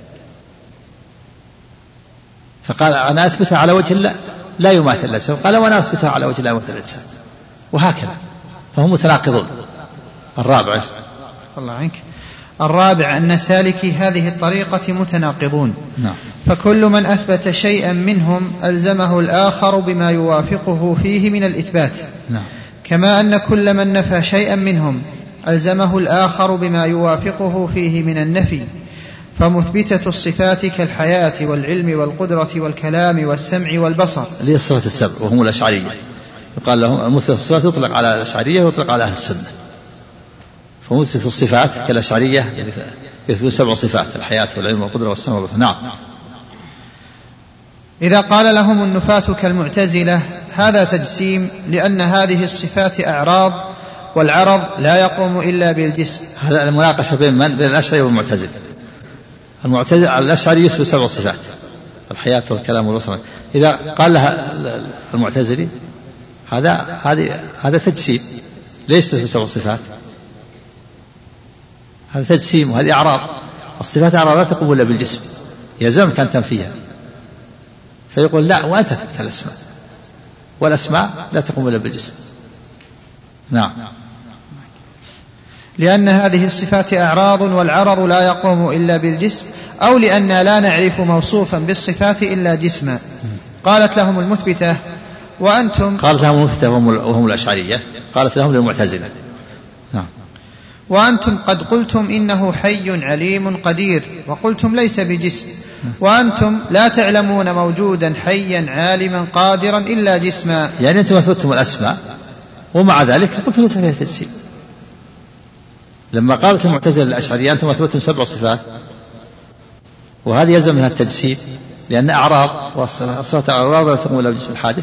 فقال أنا أثبتها على وجه لا يماثل الأجسام، قال وأنا أثبتها على وجه لا يماثل الأجسام، وهكذا. فهم متناقضون. الرابع الله عنك. الرابع أن سالكي هذه الطريقة متناقضون. نعم. فكل من أثبت شيئا منهم ألزمه الآخر بما يوافقه فيه من الإثبات. نعم. كما أن كل من نفى شيئا منهم ألزمه الآخر بما يوافقه فيه من النفي. فمثبتة الصفات كالحياة والعلم والقدرة والكلام والسمع والبصر اللي هي الصفات السبع وهم الأشعرية. يقال لهم مثبت الصفات يطلق على الأشعرية ويطلق على أهل السنة. فمثبت الصفات كالأشعرية يثبت 7 صفات: الحياة والعلم والقدرة والسمع والبصر. نعم. إذا قال لهم النفاة كالمعتزلة هذا تجسيم، لأن هذه الصفات أعراض، والعرض لا يقوم إلا بالجسم. هذا المناقشة بين الأشعري والمعتزلة. الأشعري يثبت 7 صفات: الحياة والكلام والبصر. إذا قال لها المعتزلي هذا تجسيم، ليش تثبت 7 صفات؟ هذا تجسيم وهذه أعراض. الصفات أعراض لا تقوم إلا بالجسم، يلزمك أن تنفيها. فيقول لا، وأنت تثبت الأسماء، والأسماء لا تقوم إلا بالجسم. نعم. لأن هذه الصفات أعراض، والعرض لا يقوم إلا بالجسم، أو لأن لا نعرف موصوفا بالصفات إلا جسما. قالت لهم المثبتة وأنتم وهم الأشعرية قالت لهم للمعتزلة نعم. وأنتم قد قلتم إنه حي عليم قدير، وقلتم ليس بجسم، وأنتم لا تعلمون موجودا حيا عالما قادرا إلا جسما. يعني أنتم أثبتتم الأسماء ومع ذلك قلتم ليس فيها تجسيم. لما قالت المعتزلة الأشعرية أنتم أثبتتم 7 صفات وهذه يلزم منها التجسيم لأن أعراض، والصفات أعراض لا تقوم إلا بجسم الحادث.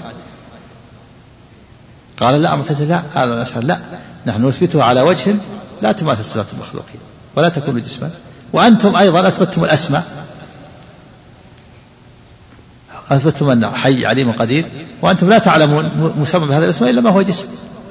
قال لا المعتزلة لا، قال الأشعري لا، نحن نثبتها على وجه لا تماثل صفات المخلوقين ولا تكون جسما. وأنتم أيضا أثبتتم الأسماء، أثبتتم أن حي عليم قدير، وأنتم لا تعلمون مسمى بهذا الاسم إلا ما هو جسم.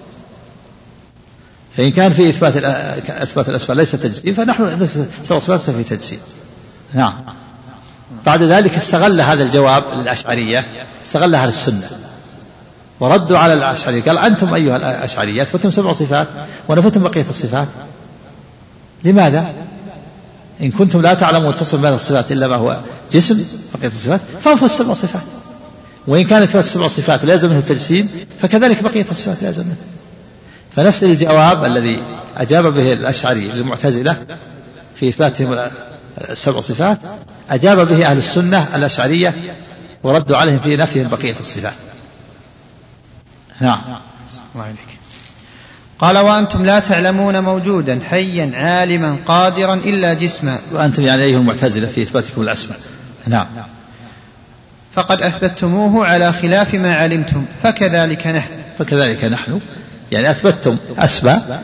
فإن كان في إثبات الأسماء ليس تجسيم، فنحن نثبت 7 صفات في تجسيم. نعم. بعد ذلك استغل هذا الجواب للأشعرية، استغل أهل السنة وردوا على الأشعرية. قال أنتم أيها الأشعرية أثبتتم 7 صفات ونفيتم بقية الصفات، لماذا؟ إن كنتم لا تعلمون تصف بهذه الصفات إلا ما هو جسم بقية الصفات، فانفوا 7 صفات. وإن كانت إثبات 7 صفات لازم منه التجسيم، فكذلك بقية الصفات لازم منه. فنفس الجواب الذي أجاب به الأشعري للمعتزلة في إثباتهم 7 صفات أجاب به أهل السنة الأشعرية وردوا عليهم في نفيهم بقية الصفات. نعم. الله عليك. قال وأنتم لا تعلمون موجودا حيا عالما قادرا إلا جسما. وأنتم يعني أيها المعتزلة في إثباتكم الأسماء. نعم. فقد أثبتموه على خلاف ما علمتم، فكذلك نحن يعني أثبتتم أسماء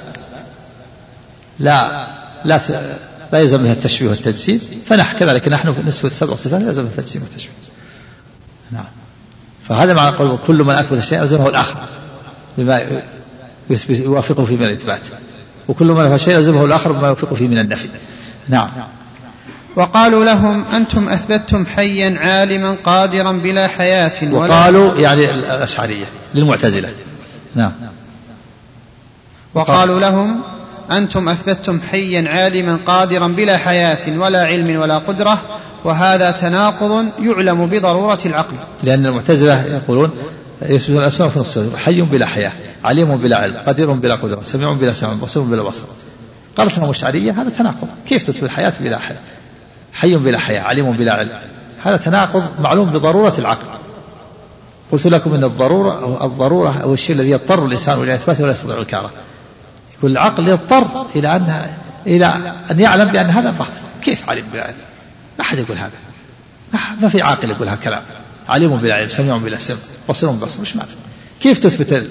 لا يلزم منها التشبيه والتجسيم، فنحن كذلك نحن نثبت 7 صفات يلزم منها التجسيم والتشبيه. نعم. فهذا معنى قول كل من أثبت شيئا يلزمه الآخر بما يوافقه فيه من الإثبات، وكل من نفى شيئا يلزمه الآخر بما يوافقه فيه من النفي. نعم. وقالوا لهم أنتم أثبتتم حيا عالما قادرا بلا حياة. وقالوا يعني الأشعرية للمعتزلة. نعم. وقالوا لهم أنتم أثبتتم حيا عالما قادرا بلا حياة ولا علم ولا قدرة، وهذا تناقض يعلم بضرورة العقل. لأن المعتزلة يقولون يثبت الأسماء في الصفات: حي بلا حياة، عليم بلا علم، قدير بلا قدرة، سميع بلا سمع، بصير بلا بصر. قالت لهم الأشعرية هذا تناقض، كيف تثبت الحياة بلا حياة؟ حي بلا حياة، عليم بلا علم. هذا تناقض معلوم بضرورة العقل. قلت لكم إن الضرورة هو الشيء الذي يضطر الإنسان إلى إثباته ولا يستطيع إنكاره. يقول العقل يضطر إلى أن يعلم بأن هذا باطل. كيف علم بلا علم؟ ما أحد يقول هذا، ما في عاقل يقول هذا كلام. عليم بلا علم، سميع بلا سمع، بصير بصر. مش معنى كيف تثبت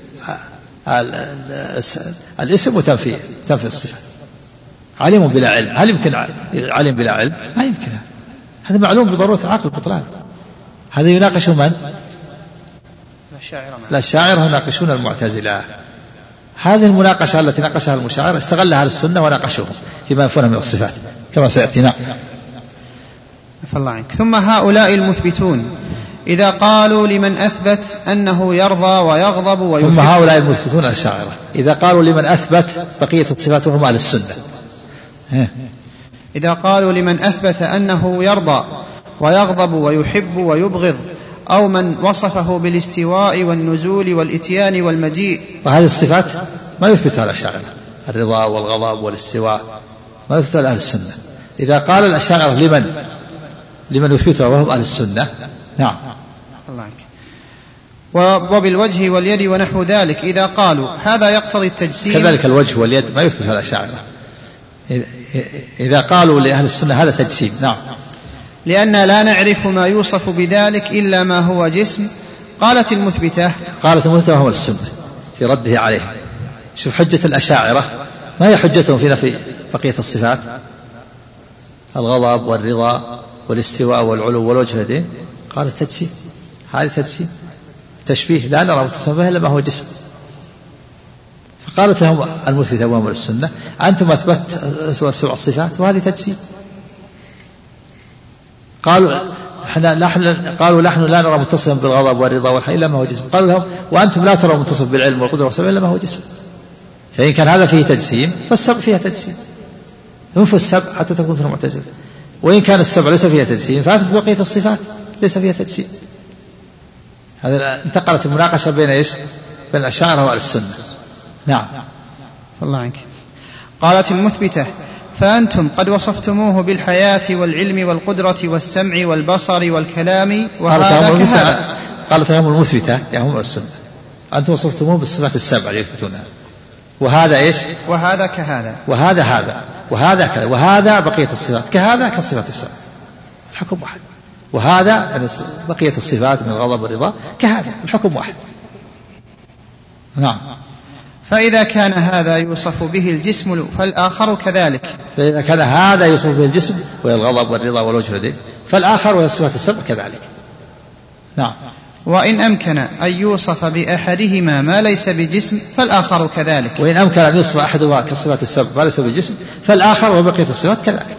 الاسم وتنفي الصفة؟ عليم بلا علم، هل يمكن علم بلا علم؟ ما يمكن. هذا معلوم بضرورة العقل البطلان. هذا يناقش من؟ لا، الشاعرة يناقشون المعتزلة. هذه المناقشة التي ناقشها المشاعر استغلها أهل السنة وناقشوهم فيما ينفون من الصفات كما سيأتينا. ثم هؤلاء المثبتون إذا قالوا لمن أثبت أنه يرضى ويغضب ويحب. ثم هؤلاء المثبتون الشاعرة إذا قالوا لمن أثبت بقية الصفات هم أهل السنة. إذا قالوا لمن أثبت أنه يرضى ويغضب ويحب ويبغض، أو من وصفه بالاستواء والنزول والإتيان والمجيء. وهذه الصفات ما يثبتها الأشاعرة، الرضا والغضب والاستواء ما يثبتها أهل السنة. إذا قال الأشاعرة لمن يثبتها وهم أهل السنة. نعم. وبالوجه واليد ونحو ذلك إذا قالوا هذا يقتضي التجسيم. كذلك الوجه واليد ما يثبتها الأشاعرة. إذا قالوا لأهل السنة هذا تجسيم. نعم. لأن لا نعرف ما يوصف بذلك إلا ما هو جسم. قالت المثبتة وهو السنة في رده عليه. شوف حجة الأشاعرة ما هي حجتهم في نفي بقية الصفات؟ الغضب والرضا والاستواء والعلو والوجه لديه. قال التجسيم، هذا تجسيم تشبيه لا نرى متصفا به إلا ما هو جسم. فقالت لهم المثبتة وهم السنة أنتم أثبت 7 صفات وهذه تجسيم. قالوا نحن لا نرى متصفا بالغضب والرضا والحي إلا ما هو جسم. قالوا لهم وأنتم لا تروا متصف بالعلم والقدرة والسمع إلا ما هو جسم. فإن كان هذا فيه تجسيم فالسبع فيها تجسيم، تنفوا السبع حتى تكون في المعتزلة. وإن كان السبع ليس فيها تجسيم فأثبت بقية الصفات ليس فيها تجسيم. هذا انتقلت المناقشة بين إيش؟ بين الأشاعرة وأهل السنة. نعم. الله عنك. قالت المثبتة فأنتم قد وصفتموه بالحياة والعلم والقدرة والسمع والبصر والكلام وهذا كهذا. قالت لهم المثبتة يا هم السنة أنتم وصفتموه بالصفات السبع اللي يثبتونها، وهذا إيش؟ وهذا كهذا، وهذا هذا، وهذا كذا، وهذا بقية الصفات كهذا كالصفات السبع، الحكم واحد. وهذا يعني بقية الصفات من الغضب والرضا كهذا، الحكم واحد. نعم. فإذا كان هذا يوصف به الجسم فالآخر كذلك. فإذا كان هذا يوصف به الجسم وهي الغضب والرضا والوجه لديه فالآخر وهي الصفات السبع كذلك. نعم. وإن أمكن أن يوصف بأحدهما ما ليس بجسم فالآخر كذلك. وإن أمكن أن يوصف أحدهما كالصفات السبع ما ليس بجسم فالآخر وبقية الصفات كذلك.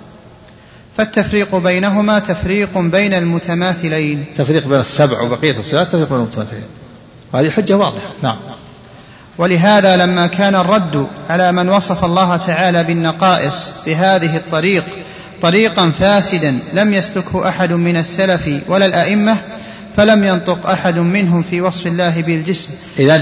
فالتفريق بينهما تفريق بين المتماثلين. تفريق بين السبع وبقية الصفات تفريق بين المتماثلين، وهذه حجة واضحة. نعم. ولهذا لما كان الرد على من وصف الله تعالى بالنقائص بهذه الطريق طريقا فاسدا لم يسلكه أحد من السلف ولا الأئمة، فلم ينطق أحد منهم في وصف الله بالجسم. إذن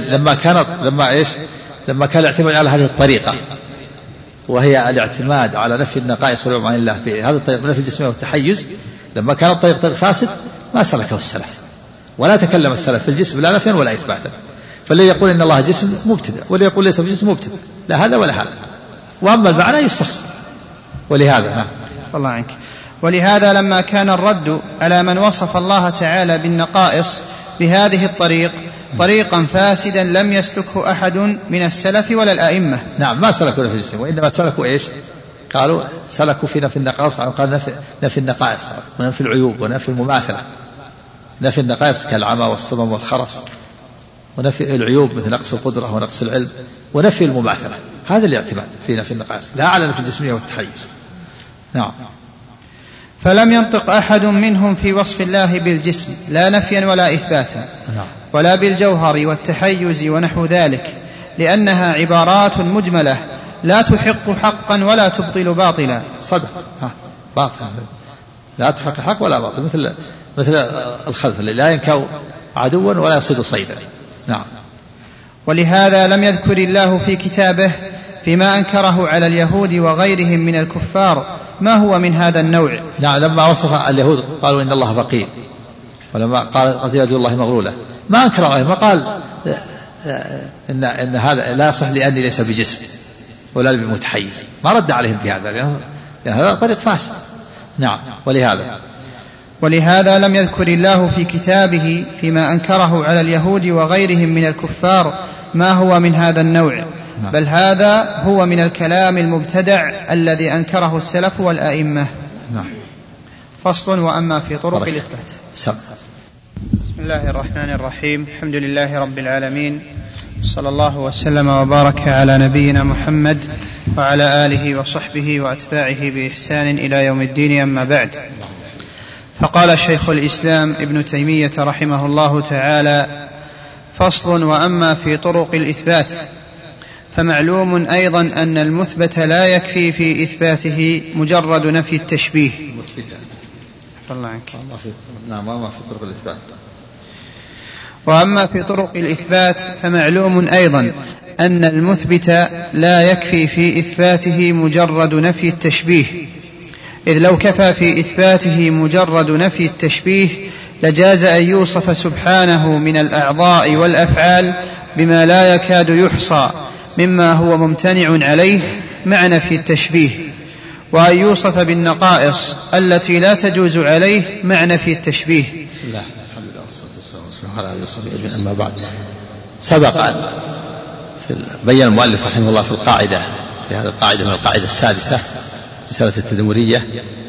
لما كان الاعتماد على هذه الطريقة وهي الاعتماد على نفي النقائص والعلوم عن الله بهذا الطريق، نفي الجسمية والتحيز، لما كان الطريق طريق فاسد ما سلكه السلف ولا تكلم السلف في الجسم لا نفيا ولا إثباتا. فالذي يقول إن الله جسم مبتدع والذي يقول ليس بجسم مبتدع، لا هذا ولا هذا، وأما المعنى يستفسر. ولهذا الله عنك. ولهذا لما كان الرد على من وصف الله تعالى بالنقائص بهذه الطريق طريقا فاسدا لم يسلكه أحد من السلف ولا الأئمة. نعم، ما سلكوا في الجسم، وإنما سلكوا إيش؟ قالوا سلكوا في نفي النقائص، قال نفي النقائص ونفي العيوب ونفي المماثلة. نفي النقائص كالعمى والصمم والخرس، ونفي العيوب مثل نقص القدرة ونقص العلم، ونفي المماثلة. هذا الاعتماد في نفي النقائص، لا على نفي الجسمية والتحيز. نعم. فلم ينطق أحد منهم في وصف الله بالجسم لا نفيا ولا إثباتا، ولا بالجوهر والتحيز ونحو ذلك، لأنها عبارات مجملة لا تحق حقا ولا تبطل باطلا. صدق، باطل لا تحق حق ولا باطل، مثل الخذف اللي لا ينكو عدوا ولا يصيد صيدا. نعم. ولهذا لم يذكر الله في كتابه فيما أنكره على اليهود وغيرهم من الكفار ما هو من هذا النوع؟ نعم، لما وصف اليهود قالوا إن الله فقير، ولما قال يد الله مغلولة ما أنكر عليه، ما قال إن هذا لا يصح لأني ليس بجسم ولا بمتحيز، ما رد عليهم بهذا لأن هذا طريق فاسد. نعم، ولهذا لم يذكر الله في كتابه فيما أنكره على اليهود وغيرهم من الكفار ما هو من هذا النوع، بل هذا هو من الكلام المبتدع الذي أنكره السلف والأئمة. فصل. وأما في طرق الإثبات. بسم الله الرحمن الرحيم. الحمد لله رب العالمين، صلى الله وسلم وبارك على نبينا محمد وعلى آله وصحبه وأتباعه بإحسان إلى يوم الدين. أما بعد، فقال شيخ الإسلام ابن تيمية رحمه الله تعالى: فصل. وأما في طرق الإثبات فمعلوم أيضا أن المثبت لا يكفي في إثباته مجرد نفي التشبيه. وأما في طرق الإثبات فمعلوم أيضا أن المثبت لا يكفي في إثباته مجرد نفي التشبيه، إذ لو كفى في إثباته مجرد نفي التشبيه لجاز أن يوصف سبحانه من الأعضاء والأفعال بما لا يكاد يحصى مما هو ممتنع عليه مع نفي التشبيه، وأن يوصف بالنقائص التي لا تجوز عليه مع نفي التشبيه. بسم الله، الحمد لله والصلاة والسلام. أما بعد، سبق أن بين المؤلف رحمه الله في القاعدة، في هذه القاعدة من القاعدة السادسة رسالة التدمرية،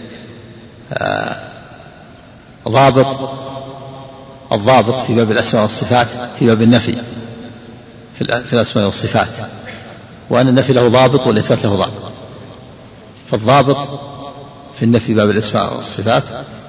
الضابط في باب الأسماء والصفات في باب النفي في الأسماء والصفات، وأن النفي له ضابط والإثبات له ضابط. فالضابط في النفي باب الأسماء والصفات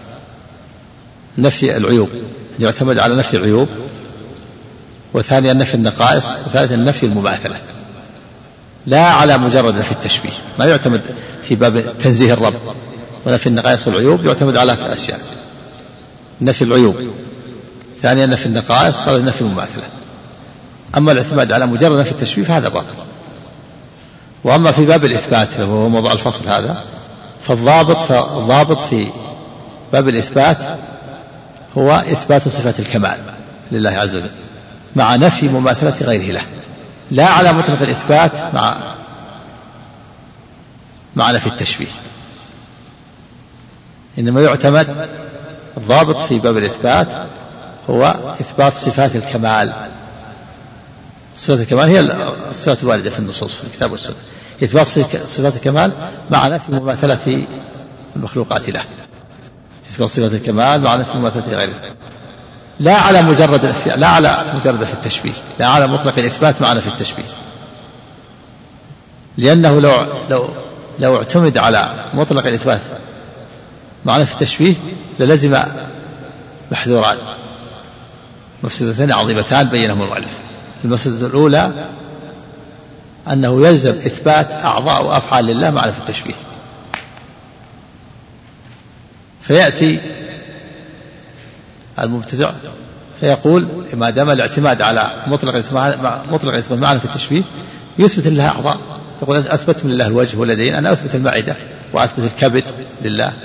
نفي العيوب، يعتمد على نفي العيوب، وثانيا نفي النقائص، وثالثا نفي المماثلة، لا على مجرد نفي التشبيه. ما يعتمد في باب تنزيه الرب ونفي النقائص والعيوب، يعتمد على أشياء: نفي العيوب، ثانيا نفي النقائص، ثالثا نفي المماثلة. أما الاعتماد على مجرد نفي التشبيه فهذا باطل. وأما في باب الإثبات وهو موضوع الفصل هذا، فالضابط في باب الإثبات هو إثبات صفة الكمال لله عز وجل مع نفي مماثلة غيره له، لا على مطلق الإثبات مع نفي التشبيه. إنما يعتمد الضابط في باب الإثبات هو إثبات صفات الكمال. صفات الكمال هي الصفات الواردة في النصوص في الكتاب والسنة، إثبات صفات الكمال مع نفي مماثلة المخلوقات له، إثبات صفات الكمال مع نفي مماثلة غيره، لا على مجرد في التشبيه، لا على مطلق الإثبات مع نفي التشبيه. لأنه لو اعتمد على مطلق الإثبات مع نفي التشبيه للزم محذوران، مفسدتين عظيمتان بينهما المؤلف. المفسدة الأولى أنه يلزم إثبات أعضاء وأفعال لله مع نفي التشبيه، فيأتي المبتدع فيقول ما دام الاعتماد على مطلق الإثبات مع نفي التشبيه يثبت لله أعضاء، يقول أثبتم لله الوجه واليدين، أنا أثبت المعدة وأثبت الكبد لله،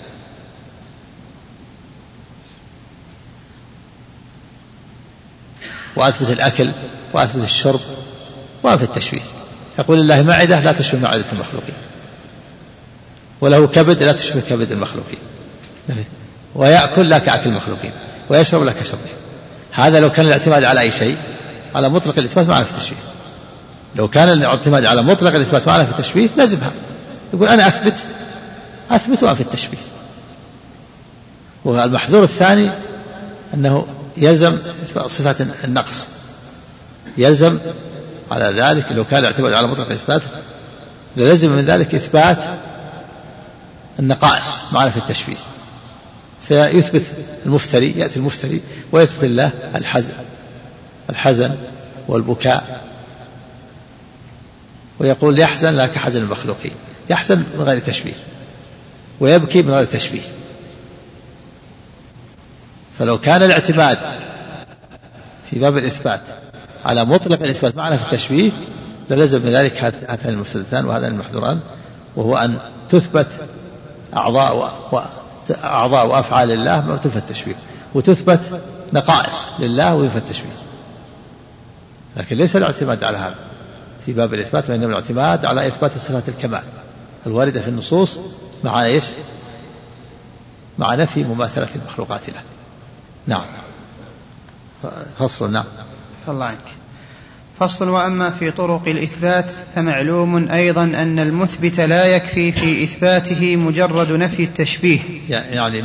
وأثبت الأكل وأثبت الشرب وأثبت التشبيه. يقول لله معدة لا تشبه معدة المخلوقين، وله كبد لا تشبه كبد المخلوقين، ويأكل لا كأكل المخلوقين، ويشرب لا كشربه. هذا لو كان الاعتماد على أي شيء على مطلق الإثبات مع نفي التشبيه. لو كان الاعتماد على مطلق الإثبات مع نفي التشبيه لازمها، يقول أنا أثبت وأنفي التشبيه. والمحذور الثاني أنه يلزم صفات النقص، يلزم على ذلك لو كان الاعتماد على مطلق الإثبات لازم من ذلك إثبات النقائص مع نفي التشبيه. فيثبت المفتري، يأتي المفتري ويثبت الله الحزن والبكاء، ويقول يحزن لا كحزن المخلوقين، يحزن من غير تشبيه ويبكي من غير تشبيه. فلو كان الاعتماد في باب الإثبات على مطلق الإثبات مع نفي التشبيه للزم من ذلك هاتان المفسدتان وهذان المحذوران، وهو أن تثبت أعضاء وأفعال لله ما تنفى التشبيه، وتثبت نقائص لله وينفى التشبيه. لكن ليس الاعتماد على هذا في باب الإثبات، وإنما الاعتماد على إثبات صفات الكمال الواردة في النصوص مع إيش؟ مع نفي مماثلة المخلوقات له. نعم. فصل. نعم. فالله عنك. فصل. وأما في طرق الإثبات فمعلوم أيضا أن المثبت لا يكفي في إثباته مجرد نفي التشبيه، يعني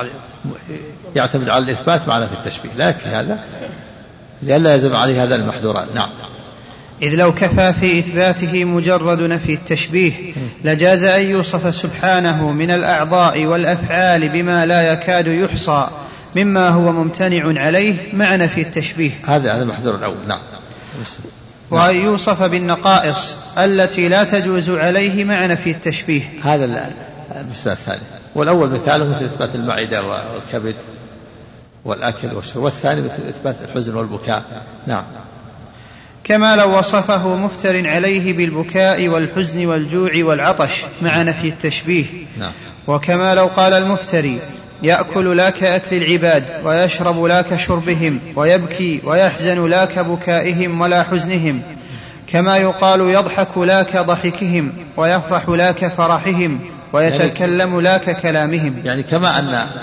يعتمد على الإثبات مع نفي التشبيه، لا يكفي هذا لئلا يلزم عليه هذا المحذوران. نعم. إذ لو كفى في إثباته مجرد نفي التشبيه لجاز أن يوصف سبحانه من الأعضاء والأفعال بما لا يكاد يحصى مما هو ممتنع عليه مع نفي التشبيه. هذا المحذور الأول. نعم. وأن يوصف بالنقائص التي لا تجوز عليه مع نفي التشبيه. هذا المثال الثاني. والأول مثاله مثل إثبات المعدة والكبد والأكل والشرب، والثاني مثل إثبات الحزن والبكاء. نعم. كما لو وصفه مفتر عليه بالبكاء والحزن والجوع والعطش مع نفي التشبيه. نعم. وكما لو قال المفتري يأكل لا كأكل العباد ويشرب لا كشربهم ويبكي ويحزن لا كبكائهم ولا حزنهم، كما يقال يضحك لا كضحكهم ويفرح لا كفرحهم ويتكلم لا ككلامهم. يعني كما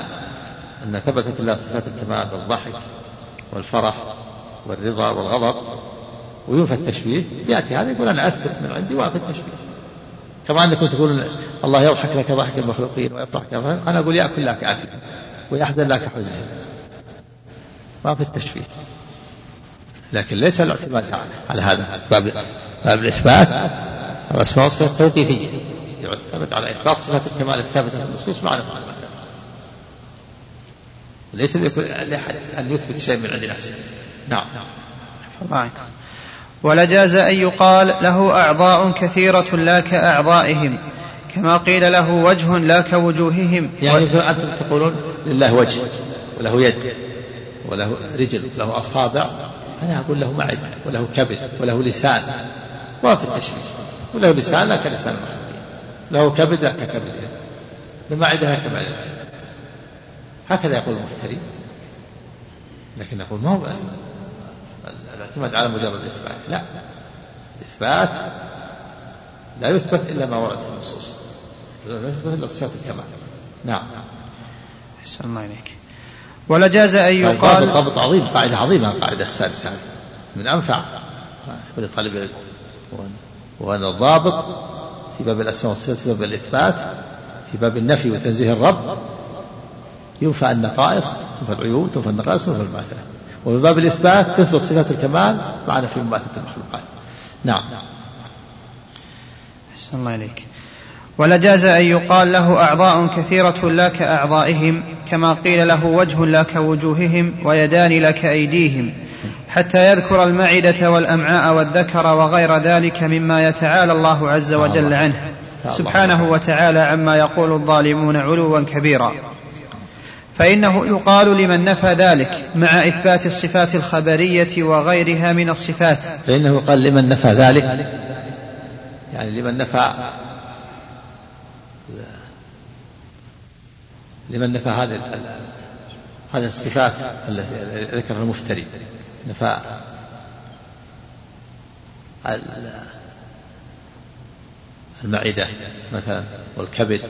أن ثبتت الله صفات الكمال والضحك والفرح والرضا والغضب وينفى التشبيه، يأتي هذا يقول أنا أثبت من عندي وأنفي التشبيه. كما أنكم تقولون الله يضحك لك ضحك المخلوقين ويفرح كفرح، أنا أقول يأكل لك أكل ويحزن لك حزن، ما في التشبيه. لكن ليس الاعتماد على هذا باب الإثبات الأسماء والصفات التوقيفية، يعتمد على إثبات صفات الكمال الثابتة في النصوص مع نفي المعنى، ليس لأحد أن يثبت شيء من عند نفسه. نعم. ولجاز أن يقال له أعضاء كثيرة لا كأعضائهم، كما قيل له وجه لا كوجوههم. يعني أنتم تقولون لله وجه وله يد وله رجل وله أصابع، أنا أقول له معدة وله كبد وله لسان، ما في التشبيه. وله لسان لا كلسان المخلوقين، له كبد لا ككبد، المعدة كمعدة، هكذا يقول المفتري. لكن نقول ما هو الاعتماد على مجرد الإثبات، لا، الإثبات لا يثبت إلا ما ورد في النصوص، لا يثبت إلا صفات الكمال. نعم. أحسن الله إليك. ولجاز أن يقال ضابط عظيم، قاعدة عظيمة، القاعدة السادسة من أنفع لطالب العلم، وأن الضابط في باب الأسماء والصفات في باب الإثبات في باب النفي وتنزيه الرب ينفى النقائص، تنفى العيوب، تنفى النقائص، تنفى المماثلة. وفي باب الإثبات تثبت صفات الكمال مع نفي مماثلة المخلوقات. نعم. أحسن الله إليك. ولجاز أن يقال له أعضاء كثيرة لا كأعضائهم، كما قيل له وجه لا كوجوههم ويدان لا كأيديهم، حتى يذكر المعدة والأمعاء والذكر وغير ذلك مما يتعالى الله عز وجل عنه سبحانه وتعالى عما يقول الظالمون علوا كبيرا. فإنه يقال لمن نفى ذلك مع إثبات الصفات الخبرية وغيرها من الصفات. فإنه يقال لمن نفى ذلك، يعني لمن نفى هذه الصفات التي ذكرها المفتري، نفى المعدة مثلا والكبد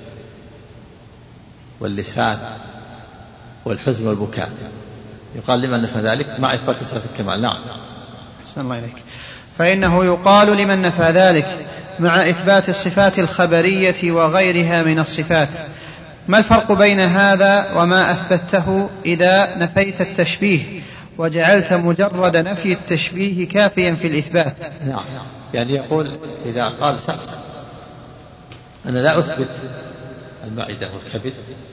واللسان والحزن والبكاء، يقال لمن نفى ذلك مع إثبات صفات الكمال. نعم. أحسن الله إليك. فإنه يقال لمن نفى ذلك مع إثبات الصفات الخبرية وغيرها من الصفات. ما الفرق بين هذا وما أثبته إذا نفيت التشبيه وجعلت مجرد نفي التشبيه كافيا في الإثبات؟ نعم. يعني يقول إذا قال شخص أنا لا أثبت المعدة والكبد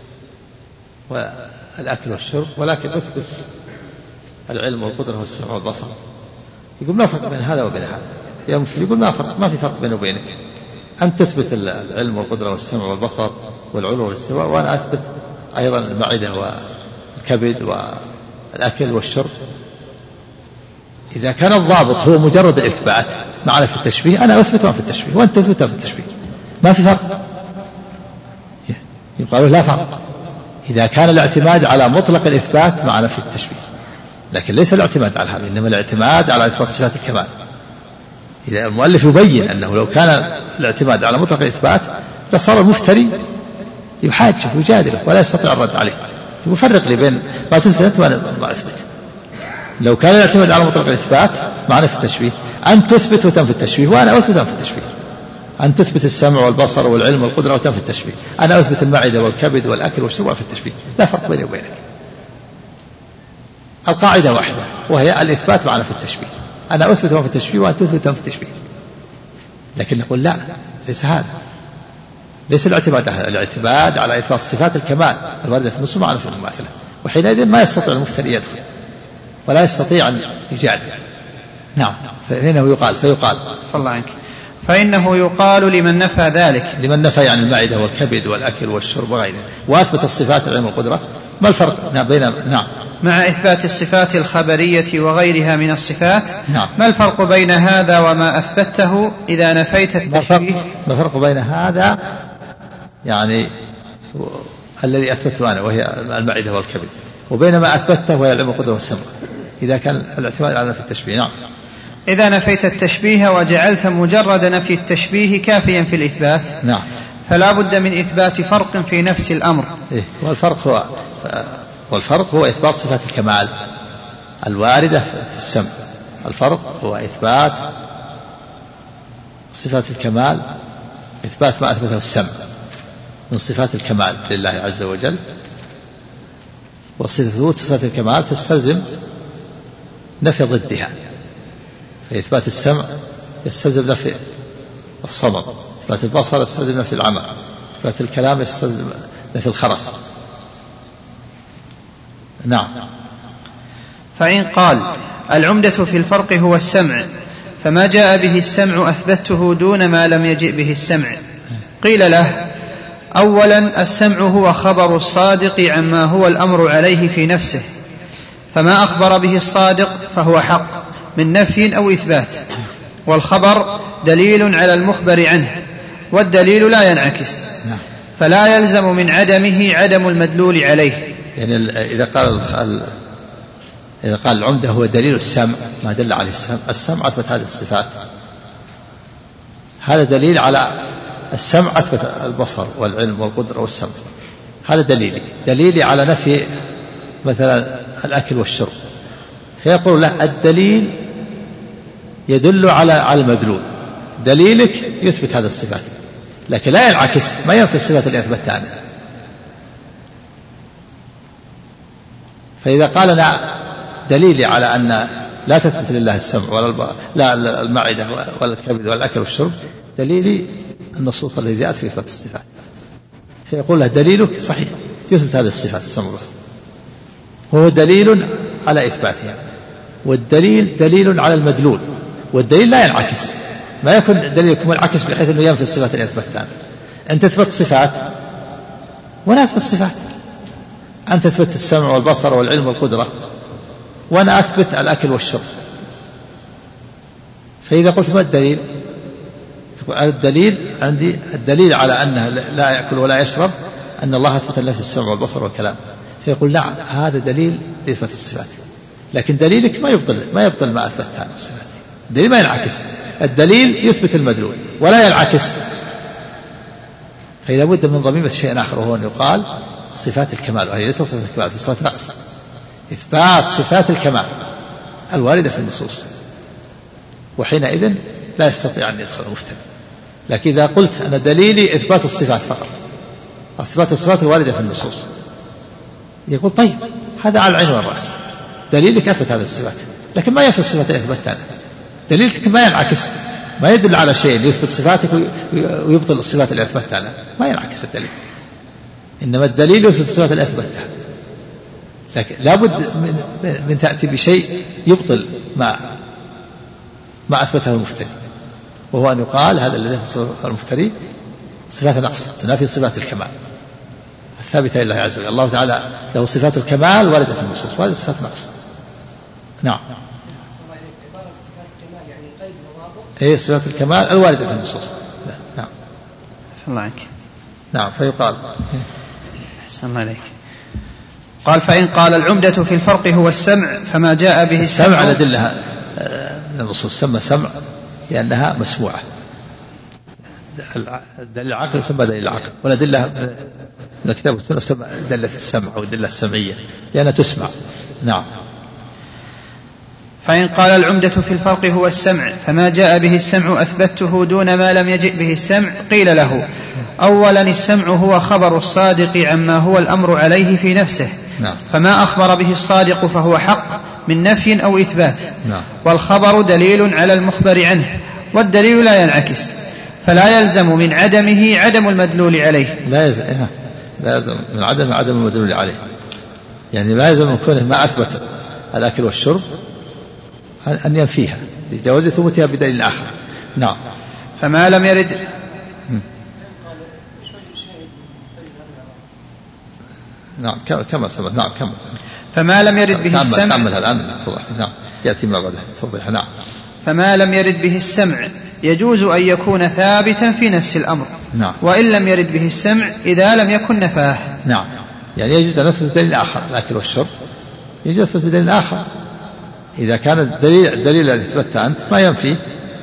والأكل والشرب، ولكن أثبت العلم والقدرة والسمع والبصر، يقول ما فرق بين هذا وبين هذا؟ يا مسلم يقول ما في فرق بينه وبينك، أنت تثبت العلم والقدرة والسمع والبصر والعلو والاستواء، وأنا أثبت أيضا المعدة والكبد والأكل والشرب. إذا كان الضابط هو مجرد الإثبات معنا في التشبيه، أنا أثبت في التشبيه وأنت تثبت في التشبيه، ما في فرق. يقال لا فرق إذا كان الاعتماد على مطلق الإثبات معنا في التشبيه، لكن ليس الاعتماد على هذا، إنما الاعتماد على إثبات صفات الكمال. إذا المؤلف يبين أنه لو كان الاعتماد على مطلق الإثبات لصار المفتري يحاجه ويجادله ولا يستطيع الرد عليه، يفرق لي بين ما تثبت وما أثبت. لو كان الاعتماد على مطلق الإثبات معنا في التشبيه، أن تثبت وتنفي التشبيه وأنا أثبت وتنفي التشبيه، أن تثبت السمع والبصر والعلم والقدرة وتنفي التشبيه، أنا أثبت المعدة والكبد والأكل والشرب في التشبيه، لا فرق بيني وبينك. القاعدة واحدة وهي الإثبات معنا في التشبيه، أنا أثبت في التشبيه وأن تثبت في التشبيه. لكن نقول لا، ليس هذا، ليس الاعتماد على إثبات صفات الكمال الواردة في النصوص معنا في المماثلة، وحينئذ ما يستطيع المفتري يدخل ولا يستطيع أن يجادل. نعم، فإنه فيقال الله عنك، فإنه يقال لمن نفى ذلك، لمن نفى يعني المعدة والكبد والأكل والشرب وغيره وأثبت الصفات العلم والقدرة، ما الفرق بين مع إثبات الصفات الخبرية وغيرها من الصفات؟ نعم. ما الفرق بين هذا وما أثبته إذا نفيت التشبيه؟ ما الفرق بين هذا يعني الذي أثبته أنا وهي المعدة والكبد، وبين ما أثبته وهي العلم والقدرة والسمع، إذا كان الاعتماد على في التشبيه. نعم. إذا نفيت التشبيه وجعلت مجرد نفي التشبيه كافيا في الإثبات، نعم، فلا بد من إثبات فرق في نفس الأمر. والفرق هو إثبات صفات الكمال الواردة في السمع. الفرق هو إثبات صفات الكمال، إثبات ما أثبته السمع من صفات الكمال لله عز وجل، وثبوت صفات الكمال تستلزم نفي ضدها، فإثبات السمع يستلزم نفي الصمم، إثبات البصر يستلزم نفي العمى، إثبات الكلام يستلزم نفي الخرس. نعم. فإن قال العمدة في الفرق هو السمع، فما جاء به السمع أثبته دون ما لم يجئ به السمع، قيل له أولا السمع هو خبر الصادق عما هو الأمر عليه في نفسه، فما أخبر به الصادق فهو حق من نفي أو إثبات، والخبر دليل على المخبر عنه، والدليل لا ينعكس، فلا يلزم من عدمه عدم المدلول عليه. يعني إذا قال العمدة هو دليل السمع ما دل عليه السمع أثبت هذه الصفات، هذا دليل على السمع أثبت البصر والعلم والقدرة والسمع، هذا دليلي على نفي مثلا الأكل والشرب، فيقول له الدليل يدل على المدلول، دليلك يثبت هذه الصفات، لكن لا ينعكس، ما ينفي الصفات اللي أثبتها. فإذا قال أنا دليلي على أن لا تثبت لله السمع ولا المعدة ولا الكبد ولا الأكل والشرب، دليلي النصوص التي جاءت في إثبات الصفات، فيقول له دليلك صحيح يثبت هذه الصفات السمع والبصر، هو دليل على إثباتها، والدليل دليل على المدلول، والدليل لا ينعكس، ما يكون دليلك منعكس بحيث أنه ينفي الصفات اللي أثبتها. أنت تثبت صفات وأنا أثبت صفات، أنت تثبت السمع والبصر والعلم والقدرة وأنا أثبت الأكل والشرب، فإذا قلت ما الدليل؟ تقول الدليل عندي الدليل على أنه لا يأكل ولا يشرب أن الله أثبت لنفسه السمع والبصر والكلام، فيقول نعم هذا دليل لإثبات الصفات، لكن دليلك ما يبطل ما أثبت هذه الصفات، الدليل ما ينعكس، الدليل يثبت المدلول ولا ينعكس، فإذا بد من ضميمة شيء آخر وهو أن يقال صفات الكمال، وهي ليست صفات الكمال، صفات نقص، إثبات صفات الكمال الواردة في النصوص، وحينئذ لا يستطيع أن يدخل مفتن. لكن إذا قلت أنا دليلي إثبات الصفات فقط، إثبات الصفات الواردة في النصوص، يقول طيب هذا على العين والرأس، دليلك أثبت هذه الصفات، لكن ما ينفي الصفات اللي أثبتها، دليلك ما ينعكس، ما يدل على شيء يثبت صفاتك ويبطل الصفات اللي أثبتها، ما ينعكس الدليل، إنما الدليل يثبت الصفات اللي أثبتها، لكن لابد من تأتي بشيء يبطل ما أثبته المفتري، وهو أن يقال هذا الذي أثبته المفتري صفات نقص تنافي صفات الكمال الثابتة لله عز وجل. الله تعالى له صفات الكمال واردة في النصوص، وهذه صفات نقص. نعم. هي صفات الكمال الواردة في النصوص. نعم. الله عنك. نعم. فيقال أحسن الله عليك. قال فإن قال العمدة في الفرق هو السمع فما جاء به السمع لدلها من النصوص سمى سمع لأنها مسموعة. دليل العقل يسمى دليل العقل، ولا دلة من الكتاب والسنة تسمى دلة السمع أو دلة السمعية لأنها تسمع. نعم. فإن قال العمدة في الفرق هو السمع فما جاء به السمع أثبته دون ما لم يجئ به السمع، قيل له أولا السمع هو خبر الصادق عما هو الأمر عليه في نفسه. نعم. فما أخبر به الصادق فهو حق من نفي أو إثبات. نعم. والخبر دليل على المخبر عنه، والدليل لا ينعكس، فلا يلزم من عدمه عدم المدلول عليه. لا يلزم من عدم المدلول عليه، يعني لا يلزم من كونه ما أثبت الأكل والشرب أن ينفيها لجواز ثبوتها بدليل آخر. نعم. فما لم يرد نعم كما سبق. نعم كما فما لم يرد به السمع تعمل الآن توضح. نعم يأتي ما بعده توضيح. نعم. فما لم يرد به السمع يجوز أن يكون ثابتا في نفس الأمر. نعم. وإن لم يرد به السمع إذا لم يكن نفاه. نعم. يعني يجوز أن نثبت بدليل آخر الأكل والشرب، يجوز أن نثبت بدليل آخر إذا كان الدليل الذي اثبت أنت ما ينفي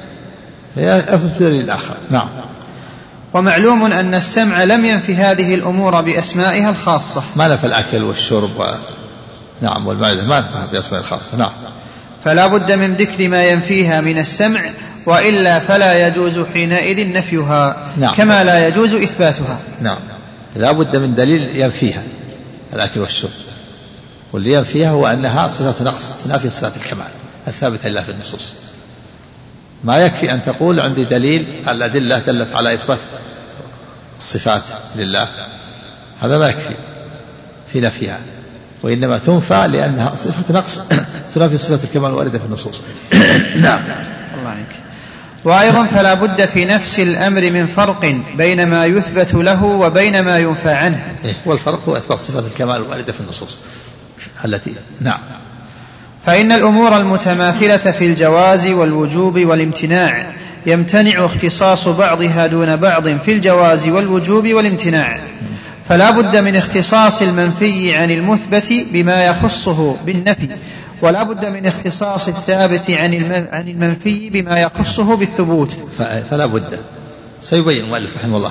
يثبت بدليل آخر. نعم. ومعلوم أن السمع لم ينفي هذه الأمور بأسمائها الخاصة. ما نفى الأكل والشرب نعم والمعدة ما نفى بأسمائها الخاصة. نعم. فلا بد من ذكر ما ينفيها من السمع، وإلا فلا يجوز حينئذ نفيها. نعم. كما لا يجوز إثباتها. نعم. لا بد من دليل ينفيها الأكل والشرب، واللي ينفيها هو أنها صفة نقص تنافي صفات الكمال الثابتة لله في النصوص. ما يكفي أن تقول عندي دليل الأدلة دلت على إثبات الصفات لله، هذا ما يكفي في نفيها، وإنما تنفى لأنها صفة نقص تنافي صفات الكمال الواردة في النصوص. نعم. الله عنك. وأيضا فلا بد في نفس الأمر من فرق بين ما يثبت له وبين ما ينفى عنه. والفرق هو إثبات صفات الكمال الواردة في النصوص التي. نعم. فإن الأمور المتماثلة في الجواز والوجوب والامتناع يمتنع اختصاص بعضها دون بعض في الجواز والوجوب والامتناع، فلا بد من اختصاص المنفي عن المثبت بما يخصه بالنفي، ولا بد من اختصاص الثابت عن المنفي بما يخصه بالثبوت. فلا بد سيبين المؤلف رحمه الله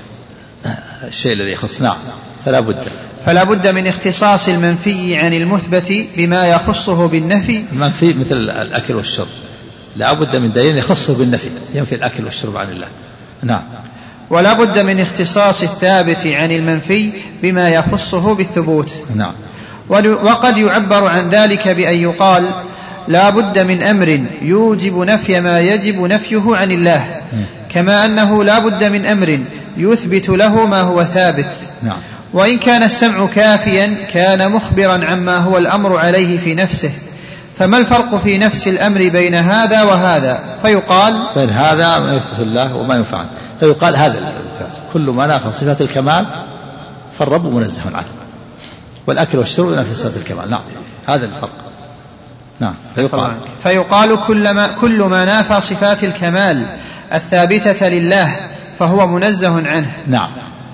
الشيء الذي يخص. نعم. فلا بد من اختصاص المنفي عن المثبت بما يخصه بالنفي. المنفي مثل الأكل والشرب لا بد من دليل يخصه بالنفي ينفي الأكل والشرب عن الله. نعم. ولا بد من اختصاص الثابت عن المنفي بما يخصه بالثبوت. نعم. وقد يعبر عن ذلك بأن يقال لا بد من أمر يوجب نفي ما يجب نفيه عن الله، كما أنه لا بد من أمر يثبت له ما هو ثابت. نعم. وإن كان السمع كافيا كان مخبرا عما هو الأمر عليه في نفسه، فما الفرق في نفس الأمر بين هذا وهذا؟ فيقال بين هذا ما يثبت الله وما ينفع عنه، فيقال هذا كل ما نافى صفات الكمال فالرب منزه عنه، والأكل والشرب ينافي صفات الكمال. نعم. هذا الفرق. نعم. فيقال كل ما نافى صفات الكمال الثابتة لله فهو منزه عنه. نعم.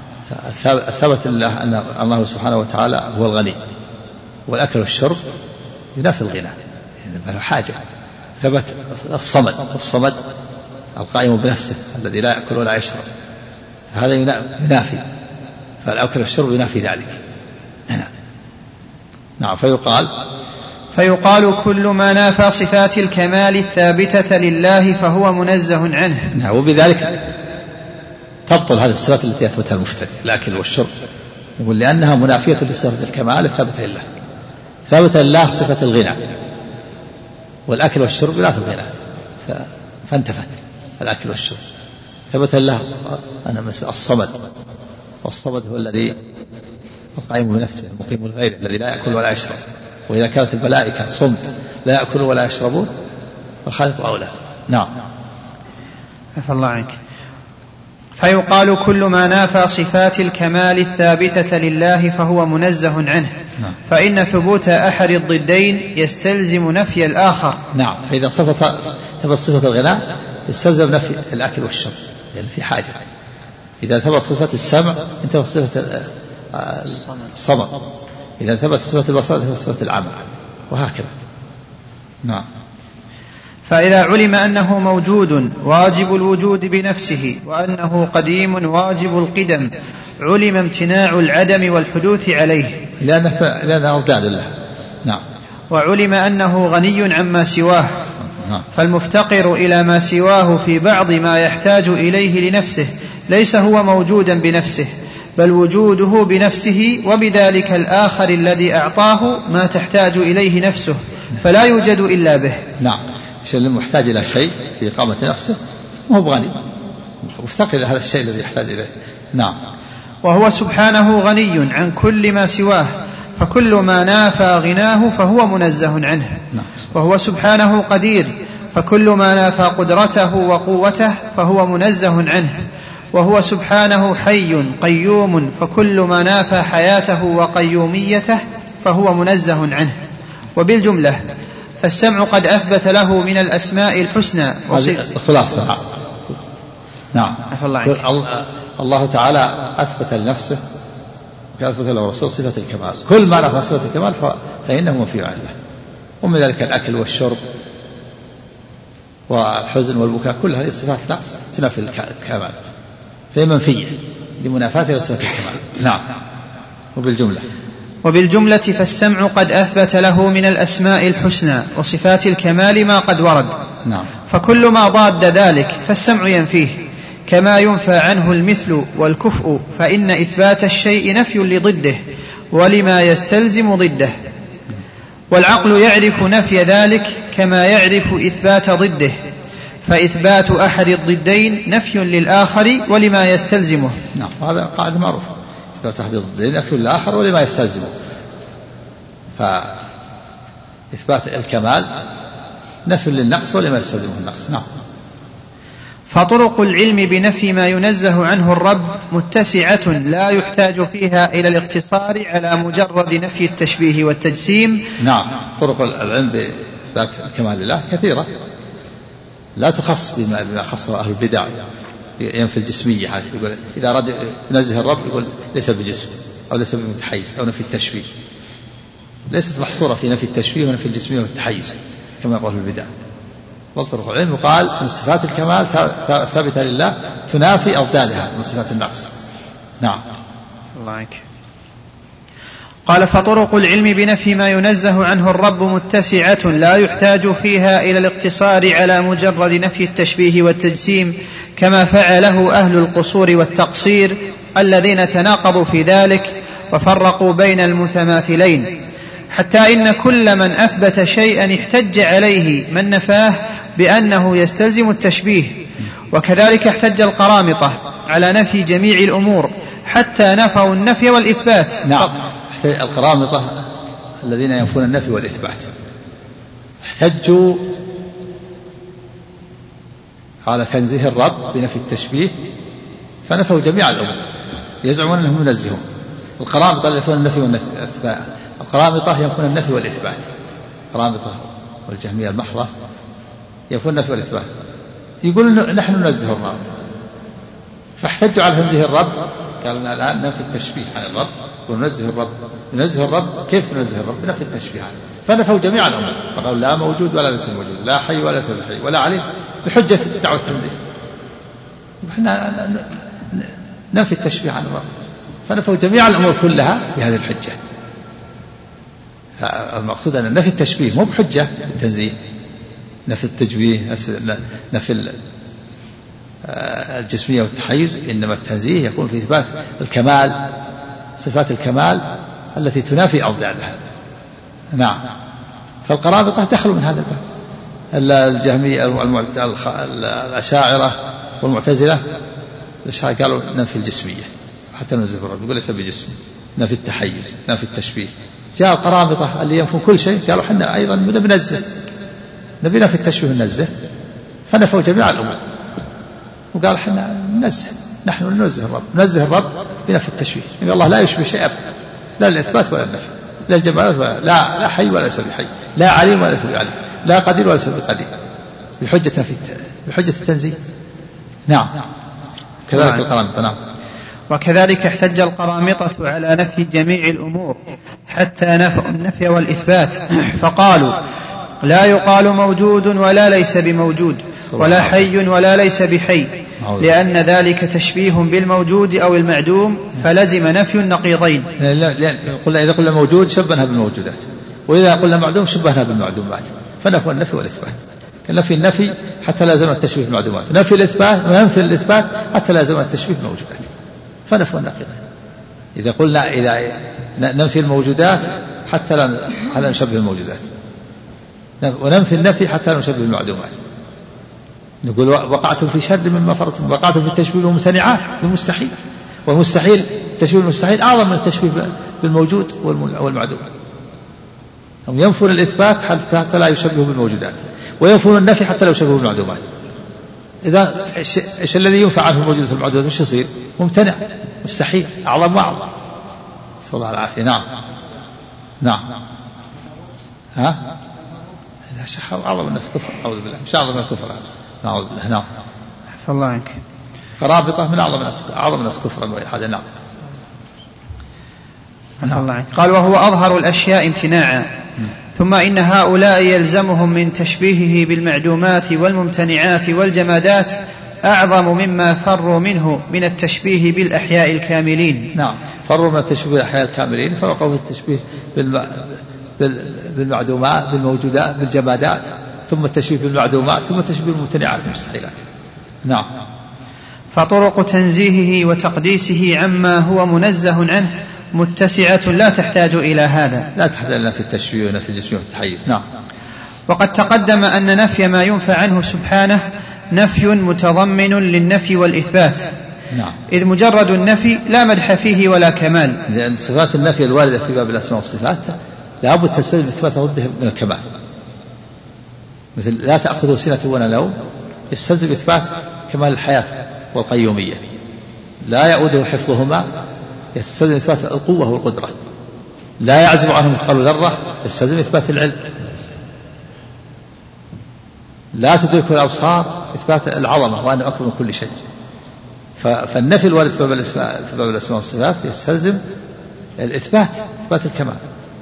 ثبت لله أن الله سبحانه وتعالى هو الغني، والأكل والشرب ينافي الغنى، يعني حاجة. ثبت الصمد القائم بنفسه الذي لا يأكل ولا يشرب، هذا ينافي، فالأكل والشرب ينافي ذلك. نعم. فيقال كل ما نافى صفات الكمال الثابتة لله فهو منزه عنه. نعم. وبذلك تبطل هذه الصفات التي أثبتها المفتري الأكل والشرب، يقول لأنها منافية لصفة الكمال الثابتة لله. ثابتة لله صفة الغنى، والأكل والشرب ينافي الغنى، فانتفت الأكل والشرب. ثبت لله أنا الصمد، والصمد هو الذي القائم بنفسه المقيم الغير الذي لا يأكل ولا يشرب، وإذا كانت الملائكة صمت لا يأكلون ولا يشربون فالخالق أولى. نعم. عفى الله عنك. فيقال كل ما نافى صفات الكمال الثابتة لله فهو منزه عنه. نعم. فإن ثبوت أحد الضدين يستلزم نفي الآخر. نعم. فإذا صفت صفة الغناء يستلزم نفي الأكل والشرب لأن في حاجة. إذا ثبت صفة السمع انتهت صفة الصمت، إذا ثبت صفة البصر انتهت صفة العمى، وهكذا. نعم. فإذا علم أنه موجود واجب الوجود بنفسه وأنه قديم واجب القدم علم امتناع العدم والحدوث عليه لأنه أضداد الله. نعم. وعلم أنه غني عما سواه، فالمفتقر إلى ما سواه في بعض ما يحتاج إليه لنفسه ليس هو موجودا بنفسه، بل وجوده بنفسه وبذلك الآخر الذي أعطاه ما تحتاج إليه نفسه فلا يوجد إلا به. نعم. الشيء المحتاج إلى شيء في إقامة نفسه وهو بغني، مفتقر إلى هذا الشيء الذي يحتاج إليه. نعم. وهو سبحانه غني عن كل ما سواه، فكل ما نافى غناه فهو منزه عنه. وهو سبحانه قدير، فكل ما نافى قدرته وقوته فهو منزه عنه. وهو سبحانه حي قيوم، فكل ما نافى حياته وقيوميته فهو منزه عنه. وبالجملة فالسمع قد أثبت له من الأسماء الحسنى خلاصة. نعم. الله تعالى أثبت لنفسه وأثبت له رسول صفة الكمال، كل ما نفى صفة الكمال فإنه منفي عن الله، ومن ذلك الأكل والشرب والحزن والبكاء، كل هذه الصفات نقص تنافي الكمال فهي منفية لمنافاة صفة الكمال. نعم. وبالجملة فالسمع قد أثبت له من الأسماء الحسنى وصفات الكمال ما قد ورد. نعم. فكل ما ضاد ذلك فالسمع ينفيه، كما ينفى عنه المثل والكفء، فإن إثبات الشيء نفي لضده ولما يستلزم ضده، والعقل يعرف نفي ذلك كما يعرف إثبات ضده، فإثبات أحد الضدين نفي للآخر ولما يستلزمه. نعم. هذا قاعدة معروفة، إثبات أحد الضدين نفي للآخر ولما يستلزمه، فإثبات الكمال نفي للنقص ولما يستلزمه النقص. نعم. فطرق العلم بنفي ما ينزه عنه الرب متسعة لا يحتاج فيها إلى الاقتصار على مجرد نفي التشبيه والتجسيم. نعم. طرق العلم بإثبات الكمال لله كثيرة، لا تخص بما خصه أهل البدع، ينفي الجسمية. يقول إذا أراد ينزه الرب يقول ليس بجسم أو ليس بمتحيز أو نفي التشبيه، ليست محصورة في نفي التشبيه ونفي الجسمية والتحيز كما يقول البدع. والطرق العلم قال أن صفات الكمال ثابتة لله تنافي أضدادها من صفات النقص. نعم. الله عنك. قال فطرق العلم بنفي ما ينزه عنه الرب متسعة لا يحتاج فيها إلى الاقتصار على مجرد نفي التشبيه والتجسيم كما فعله أهل القصور والتقصير الذين تناقضوا في ذلك وفرقوا بين المتماثلين، حتى إن كل من أثبت شيئا احتج عليه من نفاه بأنه يستلزم التشبيه، وكذلك احتج القرامطة على نفي جميع الأمور حتى نفوا النفي والإثبات. نعم. القرامطة الذين ينفون النفي والإثبات احتجوا على تنزيه الرب بنفي التشبيه فنفوا جميع الأمور، يزعمون أنهم ينزهون. القرامطة ينفون النفي والإثبات، القرامطة ينفون النفي والإثبات، القرامطة والجهمية المحضة ينفون النفي والإثبات، يقولون نحن ننزه الرب، فاحتجوا على تنزيه الرب، قالوا الآن ننفي التشبيه عن الرب وننزه الرب. ننزه الرب كيف ننزه الرب؟ بنفي التشبيه عنه، فنفوا جميع الأمور، فقالوا لا موجود ولا ليس موجود، لا حي ولا ليس بحي ولا عليم، بحجة دعوة التنزيه. احنا ننفي التشبيه عن الرب، فنفوا جميع الأمور كلها بهذه الحجة. المقصود أن نفي التشبيه مو بحجة التنزيه، نفي التجويه، نفي الجسمية والتحيز، إنما التنزيه يكون في إثبات الكمال، صفات الكمال التي تنافي أضدادها. نعم. فالقرامطة دخلوا من هذا الباب، الجهمية الأشاعرة والمعتزلة قالوا ننفي الجسمية حتى ننزه الرب، يقول ليس بجسم، نفي التحيز، نفي التشبيه. جاء القرامطة اللي ينفون كل شيء قالوا حنا أيضا بننزه، نبينا في التشبيه ننزه، فنفوا جميع الأمور وقال حنا ننزه، نحن ننزه الرب، ننزه الرب بنفي التشبيه، إن الله لا يشبه شيء أبدا، لا الإثبات ولا النفي، لا الجمالات ولا لا حي ولا ليس بحي، لا عليم ولا ليس بعليم، لا قدير ولا ليس بقدير. بحجة التنزيه. نعم كذلك القرامطة. نعم. وكذلك احتج القرامطة على نفي جميع الأمور حتى النفي والإثبات، فقالوا لا يقال موجود ولا ليس بموجود، ولا حي ولا ليس بحي، لأن ذلك تشبيه بالموجود أو المعدوم، فلزم نفي النقيضين. إذا قلنا موجود شبهنا بالموجودات، وإذا قلنا معدوم شبهنا بالمعدومات، فنفي النفي والإثبات. نفي النفي حتى لازم التشبيه بالمعدومات، نفي الإثبات وننفي الإثبات حتى لازم التشبيه بالموجودات، فنفي النقيضين. إذا قلنا إذا ننفي الموجودات حتى لا نشبه الموجودات، وننفي النفي حتى لا نشبه المعدومات. نقول وقعتم في شر مما فرضتم، وقعتم في التشبيه بالممتنعات بالمستحيل، والمستحيل التشبيه بالمستحيل أعظم من التشبيه بالموجود والمعدوم. هم ينفون الإثبات حتى لا يشبهوا بالموجودات، وينفون النفي حتى لا يشبهوا بالمعدومات. إذا إيش الذي ينفع عنه الموجود في المعدومات وش يصير؟ ممتنع، مستحيل، أعظم وأعظم. صلى الله العافية. نعم. نعم. ها؟ أعظم الناس كفر، أعوذ بالله، مش أعظم الكفر، نعوذ بالله. نعم. عفى الله عنك. قرابطة من أعظم الناس كفرا وإلحادا. نعم. عفى الله عنك. قال وهو أظهر الأشياء امتناعا. ثم إن هؤلاء يلزمهم من تشبيهه بالمعدومات والممتنعات والجمادات أعظم مما فروا منه من التشبيه بالأحياء الكاملين. نعم، فروا من التشبيه بالأحياء الكاملين، فوقعوا في التشبيه بالمعدومات بالموجودات بالجمادات، ثم التشبيه بالمعدومات، ثم التشبيه بالممتنعات والمستحيلات. نعم. فطرق تنزيهه وتقديسه عما هو منزه عنه متسعة لا تحتاج إلى هذا، لا تحتاج إلى في التشبيه ولا في الجسم والتحيز. نعم. وقد تقدم أن نفي ما ينفى عنه سبحانه نفي متضمن للنفي والإثبات. نعم. إذ مجرد النفي لا مدح فيه ولا كمال، لأن صفات النفي الواردة في باب الأسماء والصفات لابد تستلزم إثبات ضده من الكمال، مثل لا تأخذه سنة ولا نوم، يستلزم إثبات كمال الحياة والقيومية. لا يؤوده حفظهما، يستلزم إثبات القوة والقدرة. لا يعزب عنه مثقال ذرة، يستلزم إثبات العلم. لا تدرك الأبصار، إثبات العظمة وأنه أكبر من كل شيء. فالنفي الوارد في باب الأسماء والصفات يستلزم الإثبات، إثبات الكمال،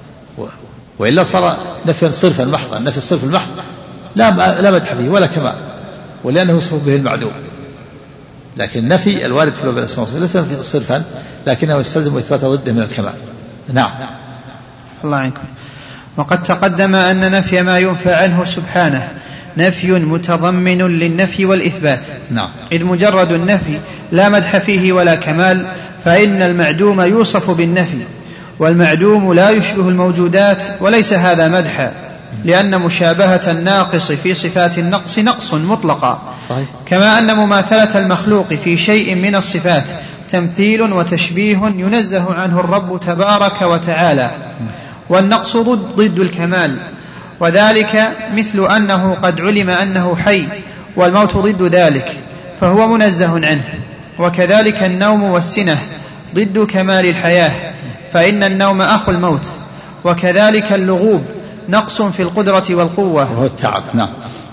وإلا صار نفيا صرفا محضا. النفي الصرف المحض لا مدح فيه ولا كمال، ولأنه يوصف به المعدوم. لكن النفي الوارد في باب الأسماء والصفات ليس نفي صرفا، لكنه يستلزم إثبات ضده من الكمال. نعم. الله عنكم. وقد تقدم أن نفي ما ينفى عنه سبحانه نفي متضمن للنفي والإثبات. نعم. إذ مجرد النفي لا مدح فيه ولا كمال، فإن المعدوم يوصف بالنفي، والمعدوم لا يشبه الموجودات، وليس هذا مدحا، لأن مشابهة الناقص في صفات النقص نقص مطلقا. صحيح. كما أن مماثلة المخلوق في شيء من الصفات تمثيل وتشبيه ينزه عنه الرب تبارك وتعالى، والنقص ضد الكمال، وذلك مثل أنه قد علم أنه حي، والموت ضد ذلك فهو منزه عنه. وكذلك النوم والسنة ضد كمال الحياة، فإن النوم أخو الموت. وكذلك اللغوب نقص في القدرة والقوة وهو التعب. نعم.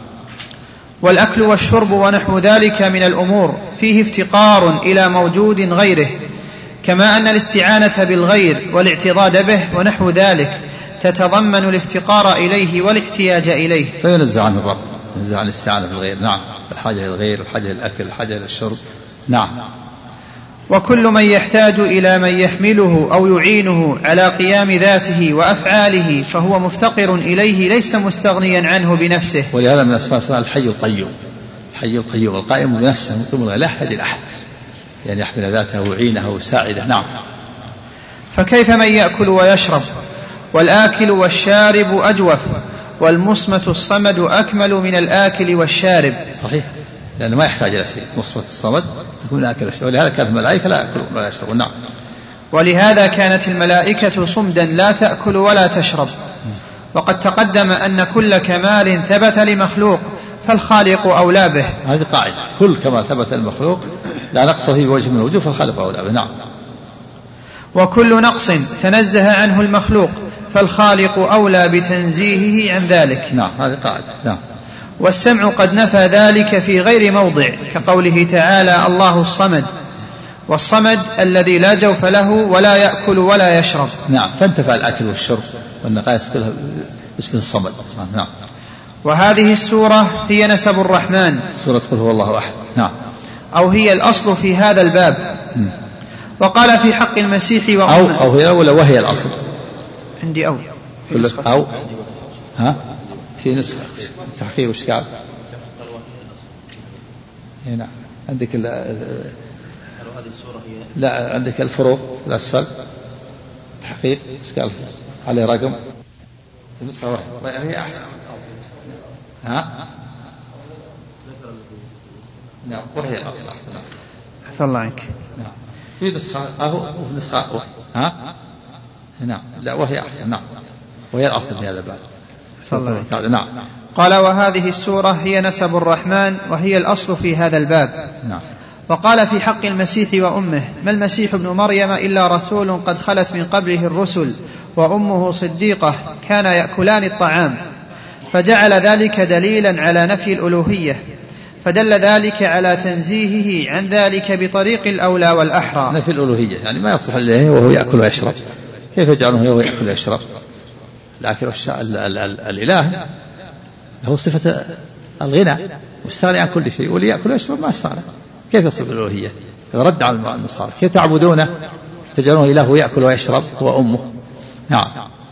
والأكل والشرب ونحو ذلك من الأمور فيه افتقار إلى موجود غيره، كما أن الاستعانة بالغير والاعتضاد به ونحو ذلك تتضمن الافتقار إليه والاحتياج إليه، فينزع عن الرب، ينزع عن الاستعانة بالغير. نعم. الحاجة للغير، الحاجة للأكل، الحاجة للشرب. نعم. وكل من يحتاج إلى من يحمله أو يعينه على قيام ذاته وأفعاله فهو مفتقر إليه، ليس مستغنيا عنه بنفسه. ولهذا من أسماء الحي القيوم، الحي القيوم القائم بنفسه ثم لا يحتاج إلى أحد، يعني يحمل ذاته ويعينه ويساعده. نعم. فكيف من يأكل ويشرب، والآكل والشارب أجوف، والمصمت الصمد أكمل من الآكل والشارب. صحيح، لأنه ما يحتاج إلى شيء. مصمت الصمد يكون آكل ويشرب، ولهذا كانت الملائكة لا يأكلون ولا يشربون. نعم. ولهذا كانت الملائكة صمدا لا تأكل ولا تشرب. وقد تقدم أن كل كمال ثبت لمخلوق فالخالق أولى به. هذه قاعدة، كل كمال ثبت المخلوق لا نقص فيه وجه من الوجوه فالخالق أولى به. نعم. وكل نقص تنزه عنه المخلوق فالخالق أولى بتنزيهه عن ذلك. نعم، هذه قاعدة. نعم. والسمع قد نفى ذلك في غير موضع، كقوله تعالى الله الصمد، والصمد الذي لا جوف له ولا يأكل ولا يشرب. نعم، فانتفى الأكل والشرب والنقائص كلها باسم الصمد. نعم. وهذه السورة هي نسب الرحمن، سورة قل هو الله أحد. نعم. أو هي الأصل في هذا الباب. وقال في حق المسيح وأمه، أو هي الأولى وهي الأصل. عندي أو في نسخة تحقيق وإشكال. هنا عندك لا عندك الفروق الأسفل تحقيق إشكال عليه رقم النسخة واحدة هي أحسن. نعم وهي الأصل أحسن. عفى الله عنك. نعم في نسخة وفي نسخة أخرى. نعم لا وهي أحسن. نعم وهي الأصل في هذا الباب. نعم. قال وهذه السورة هي نسب الرحمن وهي الأصل في هذا الباب. نعم. وقال في حق المسيح وأمه ما المسيح ابن مريم إلا رسول قد خلت من قبله الرسل وأمه صديقة كان يأكلان الطعام، فجعل ذلك دليلا على نفي الألوهية، فدل ذلك على تنزيهه عن ذلك بطريق الأولى والأحرى. نفي الألوهية يعني ما يصلح إليه وهو يأكل ويشرب، كيف يجعله هو يأكل ويشرب؟ لكن الإله له صفة الغنى واستغنى عن كل شيء، وليأكل ويشرب ما استغنى، كيف يصل الألوهية؟ رد على النصارى كيف تعبدونه تجعلونه إله يأكل ويشرب هو أمه. نعم.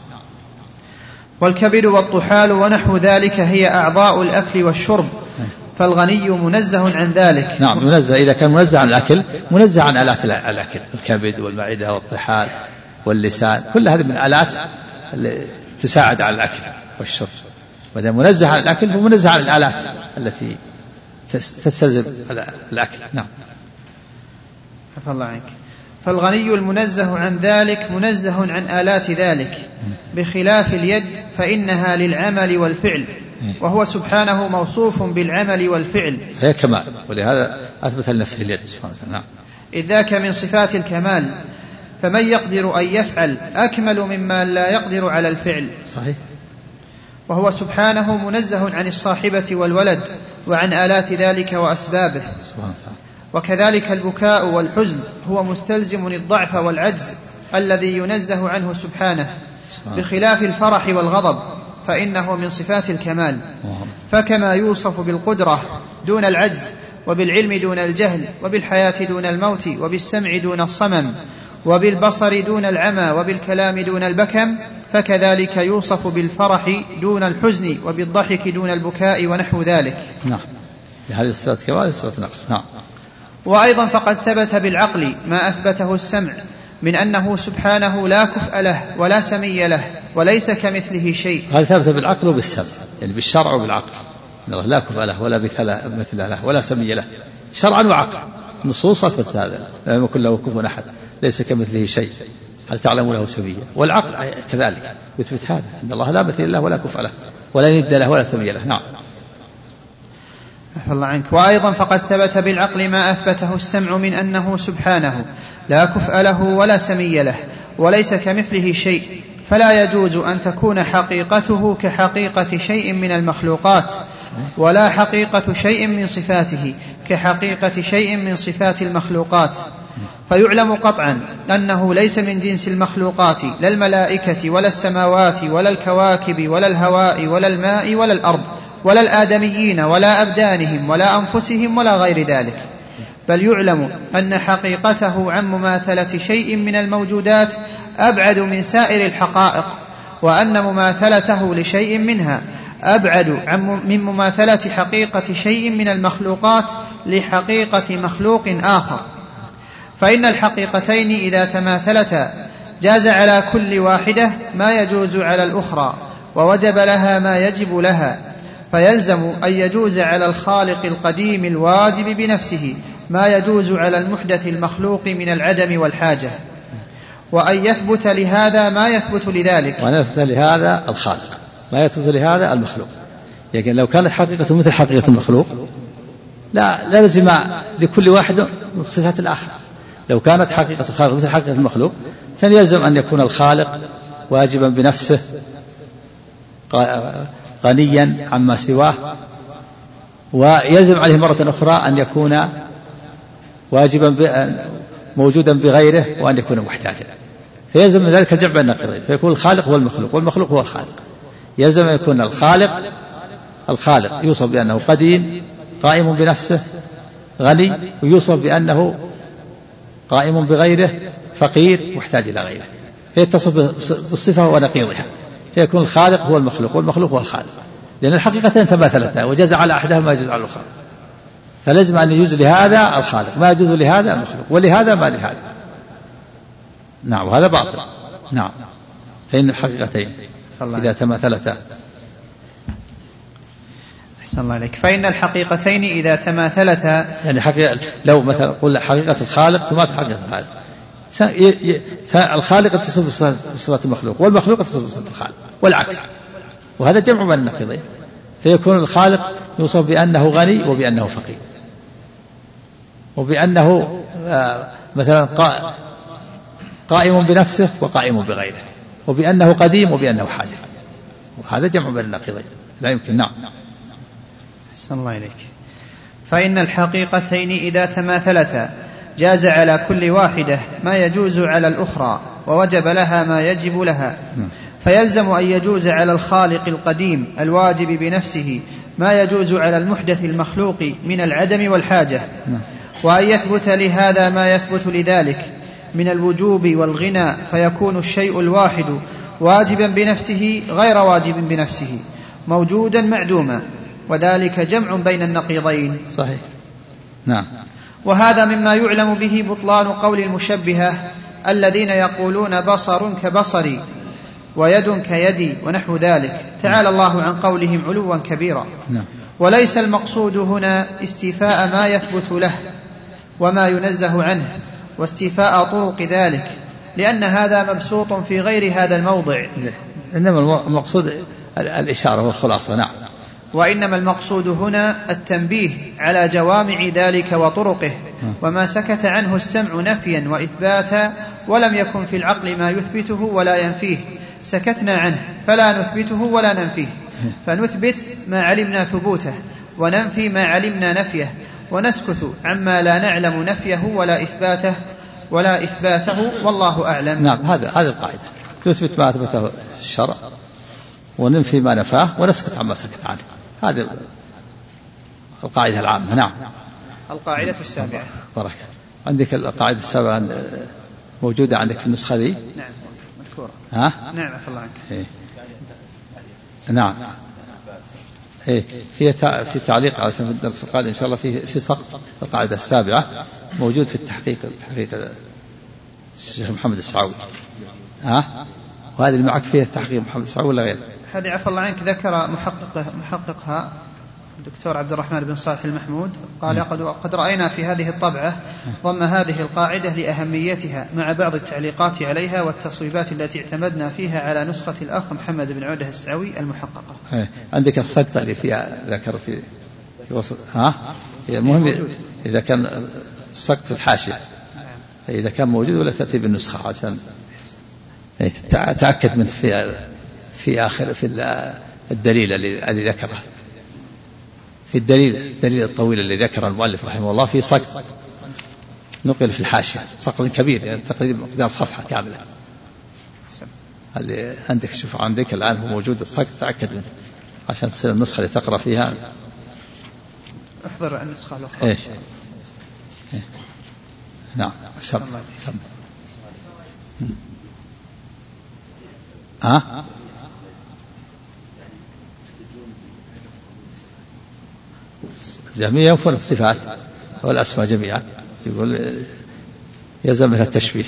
والكبد والطحال ونحو ذلك هي أعضاء الأكل والشرب، فالغني منزه عن ذلك. نعم منزه، إذا كان منزه عن الأكل منزه عن آلات الأكل، الكبد والمعدة والطحال واللسان، كل هذه من آلات تساعد على الأكل والشرب، وإذا منزه عن الأكل فمنزه عن الآلات التي تستلزم الأكل. نعم. عفى الله عنك. فالغني المنزه عن ذلك منزه عن آلات ذلك، بخلاف اليد فإنها للعمل والفعل، وهو سبحانه موصوف بالعمل والفعل، هي كمال، ولهذا أثبت لنفسه اليد سبحانه. نعم. إذ ذاك من صفات الكمال، فمن يقدر أن يفعل أكمل مما لا يقدر على الفعل. صحيح. وهو سبحانه منزه عن الصاحبة والولد وعن آلات ذلك وأسبابه. وكذلك البكاء والحزن هو مستلزم الضعف والعجز الذي ينزه عنه سبحانه، بخلاف الفرح والغضب فإنه من صفات الكمال. فكما يوصف بالقدرة دون العجز، وبالعلم دون الجهل، وبالحياة دون الموت، وبالسمع دون الصمم، وبالبصر دون العمى، وبالكلام دون البكم، فكذلك يوصف بالفرح دون الحزن، وبالضحك دون البكاء ونحو ذلك. نعم. هذه الصفات كمال صفات نقص. نعم. وأيضا فقد ثبت بالعقل ما أثبته السمع من أنه سبحانه لا كفء له ولا سمي له وليس كمثله شيء. هذا ثبت بالعقل وبالسمع، يعني بالشرع وبالعقل، لا كفء له ولا مثل له ولا سمي له، شرعا وعقل. نصوص أثبت هذا، لم يكن له كفوا أحد، ليس كمثله شيء، هل تعلم له سميا؟ والعقل كذلك يثبت هذا، أن الله لا مثل له ولا كفء له ولا ند له ولا سمي له. نعم. الله عنك. وأيضا فقد ثبت بالعقل ما أثبته السمع من أنه سبحانه لا كفء له ولا سمي له وليس كمثله شيء، فلا يجوز أن تكون حقيقته كحقيقة شيء من المخلوقات، ولا حقيقة شيء من صفاته كحقيقة شيء من صفات المخلوقات. فيعلم قطعا أنه ليس من جنس المخلوقات، لا الملائكة ولا السماوات ولا الكواكب ولا الهواء ولا الماء ولا الأرض ولا الآدميين ولا أبدانهم ولا أنفسهم ولا غير ذلك، بل يعلم أن حقيقته عن مماثلة شيء من الموجودات أبعد من سائر الحقائق، وأن مماثلته لشيء منها أبعد من مماثلة حقيقة شيء من المخلوقات لحقيقة مخلوق آخر. فإن الحقيقتين إذا تماثلتا جاز على كل واحدة ما يجوز على الأخرى، ووجب لها ما يجب لها، فيلزم أن يجوز على الخالق القديم الواجب بنفسه ما يجوز على المحدث المخلوق من العدم والحاجة، وأن يثبت لهذا ما يثبت لذلك، وأن يثبت لهذا الخالق ما يثبت لهذا المخلوق. لكن لو كانت حقيقة مثل حقيقة المخلوق لا لزم لكل واحد من صفات الآخر. لو كانت حقيقة الخالق مثل حقيقة المخلوق يلزم أن يكون الخالق واجبا بنفسه غنيا عما سواه ويلزم عليه مرة أخرى أن يكون واجبا موجودا بغيره وأن يكون محتاجا، فيلزم من ذلك الجمع بين النقيضين، فيكون الخالق هو المخلوق والمخلوق هو الخالق. يلزم أن يكون الخالق يوصف بأنه قديم قائم بنفسه غني، ويوصف بأنه قائم بغيره فقير محتاج إلى غيره، فيتصف بالصفة ونقيضها، فيكون الخالق هو المخلوق والمخلوق هو الخالق، لأن الحقيقتين تماثلتا وجاز على أحدهما ما يجوز على الأخرى، فلازم أن يجوز لهذا الخالق ما يجوز لهذا المخلوق، ولهذا ما لهذا. نعم، وهذا باطل. نعم، فإن الحقيقتين إذا تماثلتا. أحسن الله عليك. فإن الحقيقتين إذا تماثلتا، يعني حقيقة لو مثلا قلنا حقيقة الخالق تماثل حقيقة الخالق، الخالق يتصف بصفة المخلوق والمخلوق يتصف بصفة الخالق والعكس، وهذا جمع بين النقيضين، فيكون الخالق يوصف بأنه غني وبأنه فقير، وبأنه مثلا قائم بنفسه وقائم بغيره، وبأنه قديم وبأنه حادث، وهذا جمع بين النقيضين لا يمكن. نعم. أحسن الله إليك. فإن الحقيقتين إذا تماثلتا جاز على كل واحدة ما يجوز على الأخرى، ووجب لها ما يجب لها، فيلزم أن يجوز على الخالق القديم الواجب بنفسه ما يجوز على المحدث المخلوق من العدم والحاجة، وأن يثبت لهذا ما يثبت لذلك من الوجوب والغنى، فيكون الشيء الواحد واجبا بنفسه غير واجب بنفسه، موجودا معدوما، وذلك جمع بين النقيضين. صحيح. نعم. وهذا مما يعلم به بطلان قول المشبهة الذين يقولون بصر كبصري ويد كيدي ونحو ذلك، تعالى الله عن قولهم علوا كبيرا. وليس المقصود هنا استيفاء ما يثبت له وما ينزه عنه واستيفاء طرق ذلك، لأن هذا مبسوط في غير هذا الموضع، إنما المقصود الإشارة والخلاصة. نعم. وإنما المقصود هنا التنبيه على جوامع ذلك وطرقه، وما سكت عنه السمع نفيا وإثباتا ولم يكن في العقل ما يثبته ولا ينفيه، سكتنا عنه فلا نثبته ولا ننفيه، فنثبت ما علمنا ثبوته وننفي ما علمنا نفيه، ونسكت عما لا نعلم نفيه ولا إثباته والله أعلم. نعم، هذه القاعدة، نثبت ما أثبته الشرع وننفي ما نفاه ونسكت عما سكت عنه، هذه القاعدة العامة. نعم. القاعدة السابعة. بارك. عندك القاعدة السابعة موجودة عندك في النسخة دي؟ نعم مذكورة. ها؟ نعم عفوا الله عنك. إيه. نعم. إيه. في تعليق على الدرس القادم إن شاء الله في سقط القاعدة السابعة موجود في التحقيق الشيخ محمد السعوي. ها؟ وهذه اللي معك فيها تحقيق محمد السعوي ولا غير؟ هذه عفوا الله عنك ذكر محققها الدكتور عبد الرحمن بن صالح المحمود، قال قد رأينا في هذه الطبعة ضم هذه القاعدة لأهميتها مع بعض التعليقات عليها والتصويبات التي اعتمدنا فيها على نسخة الأخ محمد بن عودة السعوي المحققة. عندك السقطة اللي فيها ذكر في وسط. ها؟ المهم إذا كان السقط في الحاشية، إذا كان موجود ولا تأتي بالنسخة عشان تأكد من في آخر في الدليل الذي ذكره، في الدليل الطويل الذي ذكره المؤلف رحمه الله في سقط نقل في الحاشية، سقط كبير يعني تقريبا مقدار صفحة كاملة. اللي عندك شوف عندك الآن هو موجود السقط، تأكد منه عشان تصير النسخة اللي تقرأ فيها. احضر النسخة الأخرى. إيه. نعم. سم. ها؟ جميع ينفون الصفات والأسماء جميعا، يقول يلزم منها التشبيه.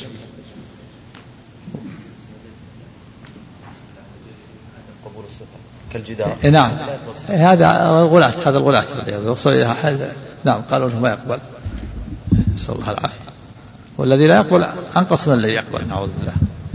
كالجدار. نعم، هذا الغلاة وصل إلى نعم قالوا انه ما يقبل، نسأل الله العافية، والذي لا يقبل أنقص من الذي يقبل، نعوذ بالله.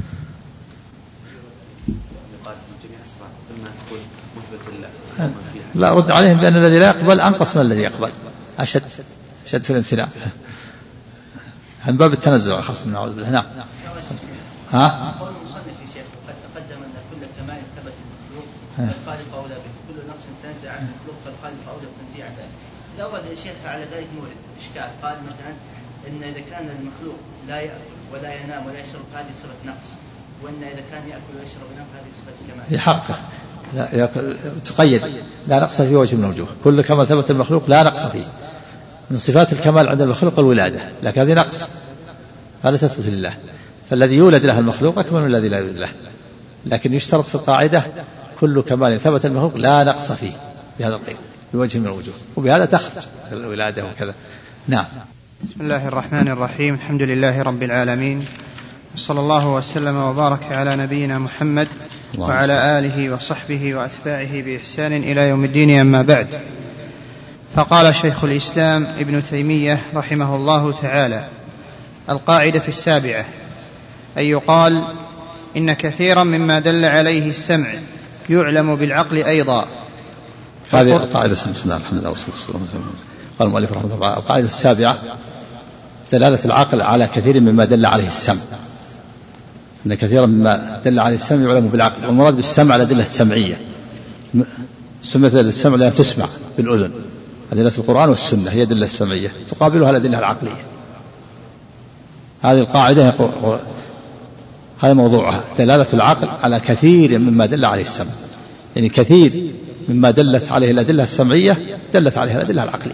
لا رد عليهم بأن الذي لا يقبل أنقص من الذي يقبل، أشد في الامتناع، عن باب التنزع خاصة، نعوذ بالله. نعم. ها؟ قول المصنف يا شيخ قد تقدم أن كل كمال ثبت المخلوق والخالق أولى به، كل نقص تنزع عن المخلوق فالقلب أولى بتنزيع ذلك. إذا أورد الشيخ على ذلك مورد إشكال، قال مثلا إن إذا كان المخلوق لا يأكل ولا ينام ولا يشرب هذه صفة نقص، وإن إذا كان يأكل ويشرب وينام هذه صفة كمال. في حقه لا تقيد لا نقص في وجه من الوجوه، كل كما ثبت المخلوق لا نقص فيه. من صفات الكمال عند المخلوق الولادة، لكن هذه نقص هذا تثبت لله، فالذي يولد له المخلوق أكمل من الذي لا يولد له، لكن يشترط في القاعدة كل كمال ثبت المخلوق لا نقص فيه بهذا القيد بوجه من الوجوه، وبهذا تخرج الولادة وكذا. نعم. بسم الله الرحمن الرحيم، الحمد لله رب العالمين، وصلى الله وسلم وبارك على نبينا محمد وعلى آله وصحبه وأتباعه بإحسان إلى يوم الدين، أما بعد. فقال شيخ الإسلام ابن تيمية رحمه الله تعالى: القاعدة السابعة أن يقال إن كثيرا مما دل عليه السمع يعلم بالعقل أيضا. هذه القاعدة السابعة. الحمد لله والصلاة والسلام. قال المؤلف رحمه الله: القاعدة السابعة دلالة العقل على كثير مما دل عليه السمع، إن كثيرا مما دل عليه السمع يعلم بالعقل، والمراد بالسمع الأدلة السمعية، سمة السمع لأن تسمع بالأذن، أدلة القرآن والسنة هي أدلة السمعية تقابلها الأدلة العقلية. هذه القاعدة هذا موضوعها، دلالة العقل على كثير مما دل عليه السمع، يعني كثير مما دلت عليه الأدلة السمعية دلت عليه الأدلة العقلية.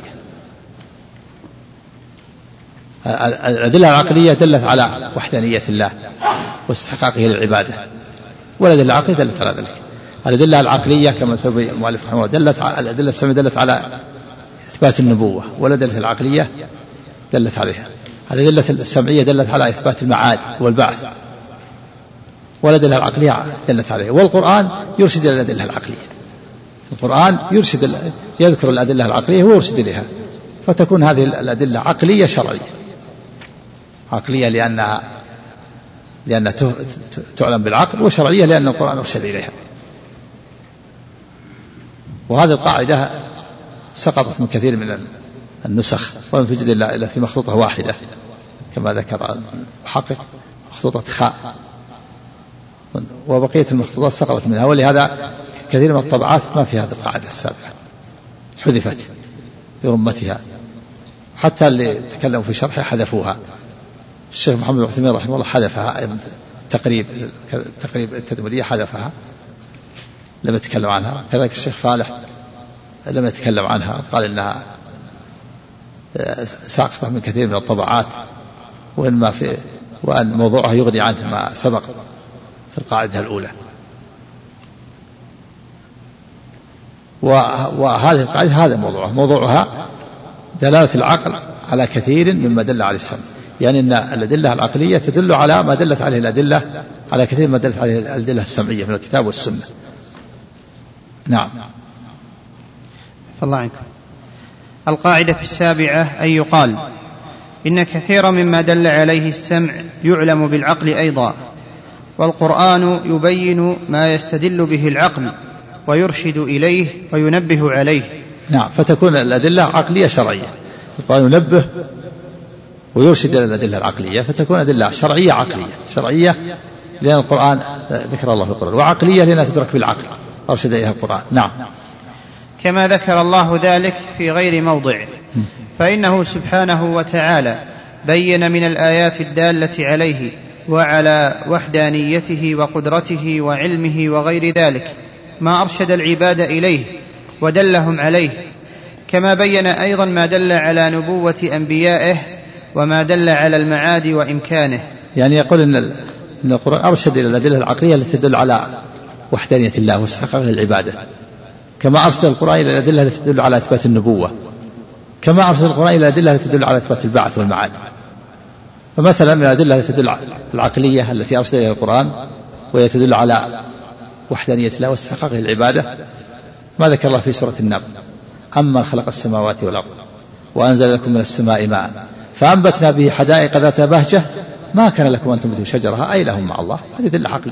الأدلة العقلية دلت على وحدانية الله واستحقاقه للعبادة، والأدلة العقلية دلت على ذلك. الأدلة العقلية كما سبق المؤلف رحمه الله دلت على الأدلة السمعية دلت على إثبات النبوة، والأدلة العقلية دلت عليها. الأدلة السمعية دلت على إثبات المعاد والبعث، والأدلة العقلية دلت عليها. والقرآن يرشد إلى الأدلة العقلية، القرآن يذكر الأدلة العقلية ويرشد إليها، فتكون هذه الأدلة عقلية شرعية. عقلية لأنها تعلم بالعقل، وشرعية لأن القرآن أرشد إليها. وهذه القاعدة سقطت من كثير من النسخ، ولم تجد إلا في مخطوطة واحدة كما ذكر المحقق، مخطوطة خاء، وبقية المخطوطات سقطت منها، ولهذا كثير من الطبعات ما في هذه القاعدة السابقة، حذفت برمتها، حتى اللي تكلموا في شرحها حذفوها. الشيخ محمد بن عثيمين رحمه الله حذفها، تقريب التدمرية حذفها لم يتكلم عنها، كذلك الشيخ فالح لم يتكلم عنها، قال إنها ساقطة من كثير من الطبعات، وأن موضوعها يغني عنه ما سبق في القاعدة الأولى. وهذه القاعدة هذا موضوعها دلالة العقل على كثير مما دل عليه السمع، يعني أن الأدلة العقلية تدل على ما دلت عليه الأدلة، على كثير ما دلت عليه الأدلة السمعية من الكتاب والسنة. نعم. فالله عنكم. القاعدة السابعة أن يقال إن كثيرا مما دل عليه السمع يعلم بالعقل أيضا، والقرآن يبين ما يستدل به العقل ويرشد إليه وينبه عليه. نعم، فتكون الأدلة عقلية شرعية، القرآن ينبه ويرشد إلى الأدلة العقلية، فتكون أدلة شرعية عقلية. شرعية لأن القرآن ذكر الله في القرآن، وعقلية لأنها تدرك بالعقل أرشد إليها القرآن. نعم. كما ذكر الله ذلك في غير موضع، فإنه سبحانه وتعالى بين من الآيات الدالة عليه وعلى وحدانيته وقدرته وعلمه وغير ذلك ما أرشد العباد إليه ودلهم عليه، كما بين أيضا ما دل على نبوة أنبيائه وما دل على المعاد وإمكانه. يعني يقول إن القرآن أرشد إلى الأدلة العقلية التي تدل على وحدانية الله واستحقاق للعبادة، كما أرشد القرآن إلى الأدلة التي تدل على إثبات النبوة، كما أرشد القرآن إلى الأدلة التي تدل على إثبات البعث والمعاد. فمثلا من الأدلة التي تدل العقلية التي أرشد إليها القرآن وهي تدل على وحدانية الله واستحقاق للعبادة ما ذكر الله في سورة النمل: أمن خلق السماوات والأرض وأنزل لكم من السماء ماء فأنبتنا به حدائق ذات بهجة ما كان لكم أن تنبتوا شجرها أإله مع الله. هذه دلة عقلية.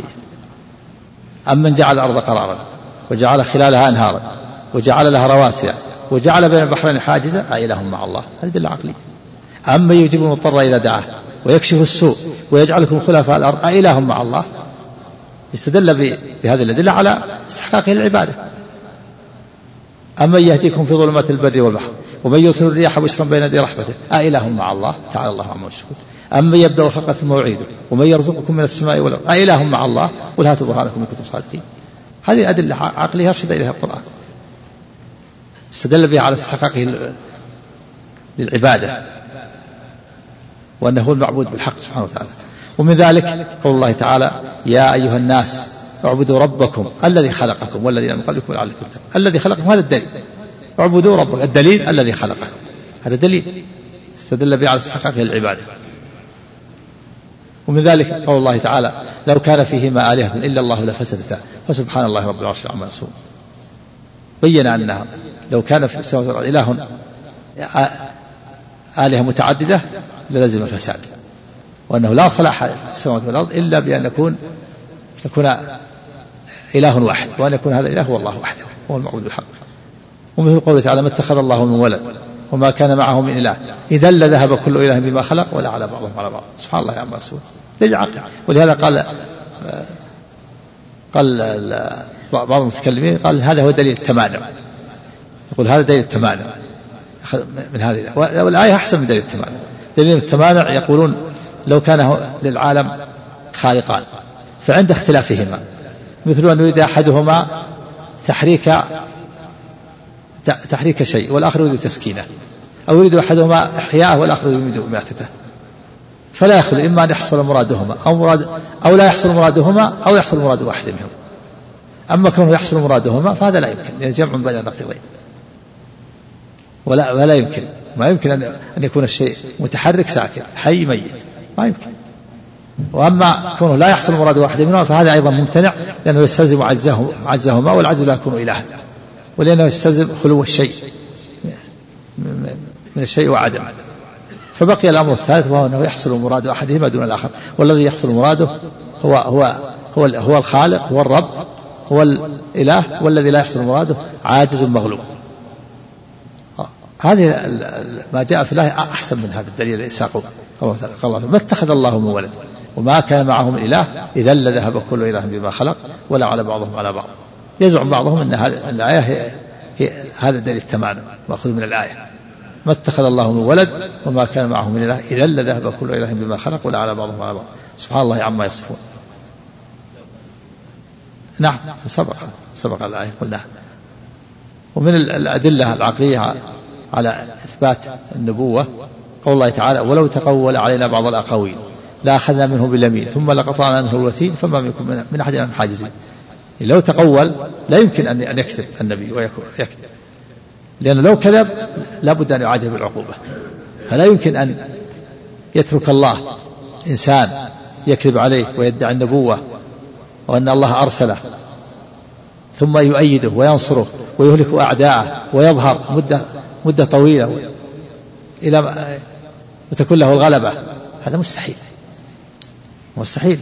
أمن جعل الأرض قرارا وجعل خلالها أنهارا وجعل لها رواسي وجعل بين البحرين حاجزا أإله مع الله. هذه دلة عقلية. أمن يجيب المضطر إذا دعاه ويكشف السوء ويجعلكم خلفاء الأرض أإله مع الله. يستدل بهذه الأدلة على استحقاق العبادة. أمن يهديكم في ظلمات البر والبحر ومن يرسل الرياح بشرا بين يدي رحمته أإله مع الله تعالى الله عما يشركون أمن يبدأ الخلق ثم يعيده ومن يرزقكم من السماء والأرض أإله مع الله قل هاتوا برهانكم إن كنتم صادقين. هذه أدلة عقلية أرشد إليها القرآن استدل بها على استحقاقه للعبادة وأنه هو المعبود بالحق سبحانه وتعالى. ومن ذلك قول الله تعالى يا أيها الناس اعبدوا ربكم الذي خلقكم والذين من قبلكم لعلكم تتقون. الذي خلقكم هذا الدليل، اعبدوا ربكم الدليل الذي خلقكم هذا دليل استدل به على استحقاقه للعبادة. ومن ذلك قول الله تعالى لو كان فيهما آلهة إلا الله لفسدتا فسبحان الله رب العرش عما يصفون. بين أنها لو كان في السماوات والأرض إله آلهة متعددة للزم الفساد وأنه لا صلاح السماوات والأرض إلا بأن يكون إله واحد وأن يكون هذا الإله هو الله وحده هو المعبود بالحق. ومثل قوله تعالى ما اتخذ الله من ولد وما كان معه من إله إذا لذهب كل إله بما خلق ولا على بعضهم على بعض سبحان الله عما يصفون. دليل عقل. ولهذا قال بعض المتكلمين قال هذا هو دليل التمانع، يقول هذا دليل التمانع من هذه والآية أحسن من دليل التمانع. دليل التمانع يقولون لو كان للعالم خالقان فعند اختلافهما مثل أن يريد أحدهما تحريك شيء والآخر يريد تسكينه أو يريد أحدهما إحياءه والآخر يريد إماتته فلا يخلو إما أن يحصل مرادهما أو لا يحصل مرادهما أو يحصل مراد واحد منهم. أما كونه يحصل مرادهما فهذا لا يمكن يعني جمع بين النقيضين ولا يمكن ما يمكن أن يكون الشيء متحرك ساكن حي ميت ما يمكن. وأما كونه لا يحصل مراد واحد منهما فهذا أيضا ممتنع لأنه يستلزم عجزهما والعجز لا يكون إلها ولأنه يستلزم خلو الشيء من الشيء وعدم. فبقي الأمر الثالث وهو أنه يحصل مراد أحدهما دون الآخر والذي يحصل مراده هو الخالق هو الرب هو الإله والذي لا يحصل مراده عاجز مغلوب. هذه ما جاء في الله أحسن من هذا الدليل الذي ساقه الله ما اتخذ الله من ولد وما كان معه من إله إذا لذهب كل إله بما خلق ولا على بعضهم على بعض. يزعم بعضهم أن الآية هي هذا دليل التمانع مأخوذ من الآية ما اتخذ الله من ولد وما كان معه من إله إذا لذهب كل إله بما خلق ولا على بعضهم على بعض سبحان الله عما يصفون. نعم سبق الآية قلناها. ومن الأدلة العقلية على إثبات النبوة قول الله تعالى ولو تقول علينا بعض الأقاويل لا أخذنا منه باليمين ثم لقطعنا منه الوتين فما منكم من أحد عن حاجزين. لو تقول لا يمكن أن يكذب النبي ويكذب لأنه لو كذب لابد أن يعاجل بالعقوبة. فلا يمكن أن يترك الله إنسان يكذب عليه ويدعي النبوة وأن الله أرسله ثم يؤيده وينصره ويهلك أعداءه ويظهر مدة طويلة إلى وتكون له الغلبة. هذا مستحيل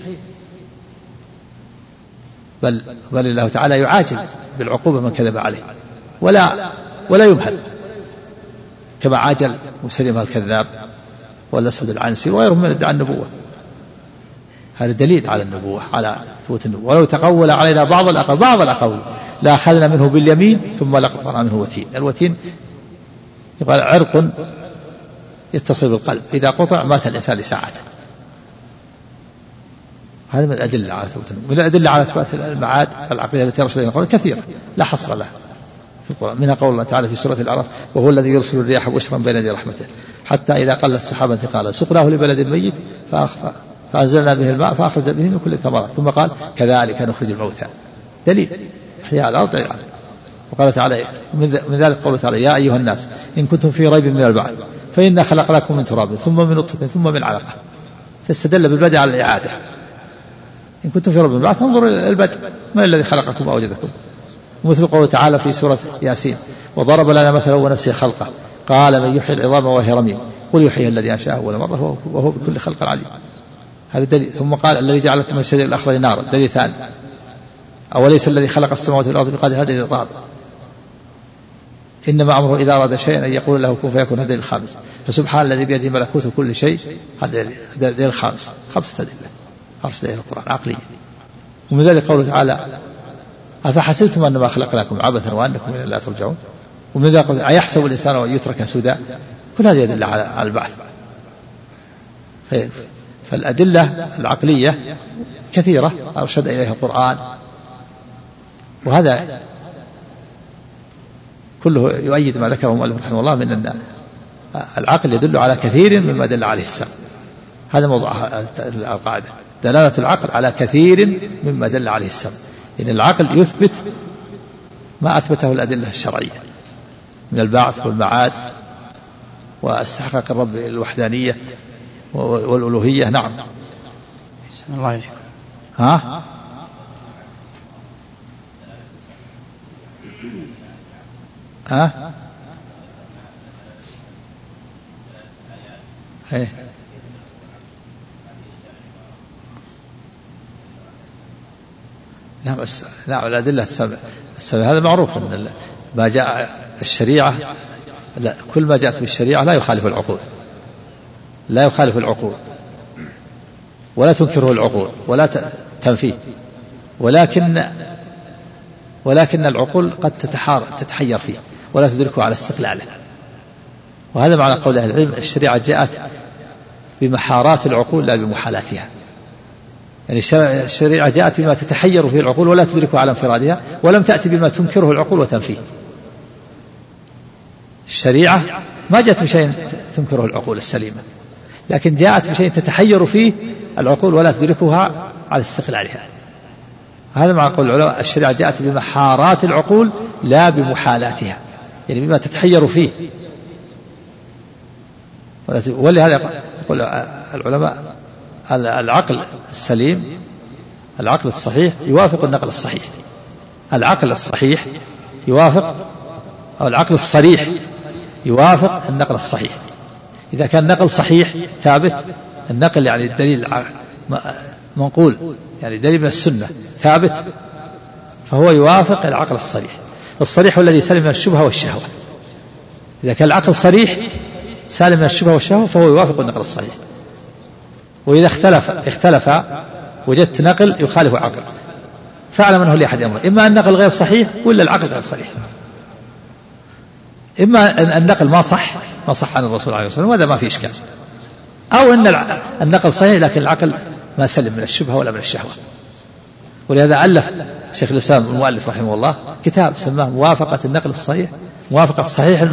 بل الله تعالى يعاجل بالعقوبة من كذب عليه ولا يمهل كما عاجل مسلمة الكذاب والأسد العنسي وغيرهم من ادعاء النبوة. هذا دليل على النبوة على ثبوت النبوة. ولو تقول علينا بعض الأقاويل لا أخذنا منه باليمين ثم لقطعنا منه الوتين. الوتين يقال عرق يتصل بالقلب إذا قطع مات الإنسان لساعة. هذا من الأدلة على ثبوت النبوة. من الأدلة على إثبات المعاد العقلية التي رسل القرآن كثيرة لا حصر لها في القرآن. منها قول الله تعالى في سورة الأعراف وهو الذي يرسل الرياح بشرا بين يدي رحمته حتى إذا قل السحابة انتقالا سقناه لبلد ميت فأنزلنا به الماء فأخرج به من كل ثمرات ثم قال كذلك نخرج الموتى. دليل إحياء الأرض دليل. وقال تعالى من ذلك قوله تعالى يا أيها الناس إن كنتم في ريب من البعث فإنا خلقناكم من تراب ثم من نطفة ثم من علقة. فاستدل بالبدء على الإعادة. إن كنتم في ريب من البعث انظروا إلى البدء من الذي خلقكم وأوجدكم. ومثل قوله تعالى في سورة ياسين وضرب لنا مثلا ونسي خلقه قال من يحيي العظام وهي رميم قل يحييها الذي أنشأها أول مرة وهو بكل خلق عليم. هذا دليل. ثم قال الذي جعل لكم من الشجر الأخضر نارا دليل ثاني. أوليس الذي خلق السماوات والأرض بقادر هذا دليل رابع. إنما أمره إذا أراد شيئا أن يقول له كن فيكون هذا دليل الخامس. فسبحان الذي بيده ملكوت كل شيء هذا دليل الخامس. خمسة أدلة القرآن عقلية. ومن ذلك قوله تعالى أفحسبتم أنما خلقناكم عبثا وأنكم إلينا لا ترجعون. ومن ذا قلت أيحسب الإنسان أن يترك سدى، كل هذه يدل على البعث. فالأدلة العقلية كثيرة أرشد إليها القرآن، وهذا كله يؤيد ما ذكره المؤلف رحمه الله من أن العقل يدل على كثير مما دل عليه السمع. هذا موضوع القاعدة، دلالة العقل على كثير مما دل عليه السمع، إن العقل يثبت ما أثبته الأدلة الشرعية من البعث والمعاد واستحقاق الرب الوحدانية والألوهية. نعم. الله عليكم. ها؟ ها؟ ايه. نعم نعم الأدلة السبع هذا معروف أن ما جاء الشريعة، لا كل ما جاءت بالشريعة لا يخالف العقول، لا يخالف العقول ولا تنكره العقول ولا تنفيه، ولكن العقول قد تتحير فيه ولا تدركه على استقلاله. وهذا معنى قول أهل العلم الشريعة جاءت بمحارات العقول لا بمحالاتها، يعني الشريعة جاءت بما تتحير فيه العقول ولا تدركه على انفرادها، ولم تأتي بما تنكره العقول وتنفيه. الشريعة ما جاءت بشيء تنكره العقول السليمة، لكن جاءت بشيء تتحير فيه العقول ولا تدركها على استقلالها. هذا معنى قول العلماء الشريعة جاءت بمحارات العقول لا بمحالاتها، يعني بما تتحير فيه. ولهذا يقول العلماء العقل السليم، العقل الصحيح يوافق النقل الصحيح. العقل الصحيح يوافق، أو العقل الصريح يوافق النقل الصحيح. إذا كان النقل صحيح ثابت، النقل يعني الدليل منقول، يعني دليل من السنة ثابت، فهو يوافق العقل الصريح. الصريح الذي سلم من الشبهة والشهوة. إذا كان العقل صريح سالم من الشبهة والشهوة فهو يوافق النقل الصحيح. وإذا اختلف وجدت نقل يخالف عقل، فاعلم أنه لأحد أمر، إما النقل غير صحيح ولا العقل غير صحيح. إما أن النقل ما صح عن الرسول عليه الصلاة والسلام، وهذا ما في إشكال، أو أن النقل صحيح لكن العقل ما سلم من الشبهة ولا من الشهوة. ولهذا ألف شيخ الإسلام المؤلف رحمه الله كتاب سماه موافقة النقل الصحيح، موافقة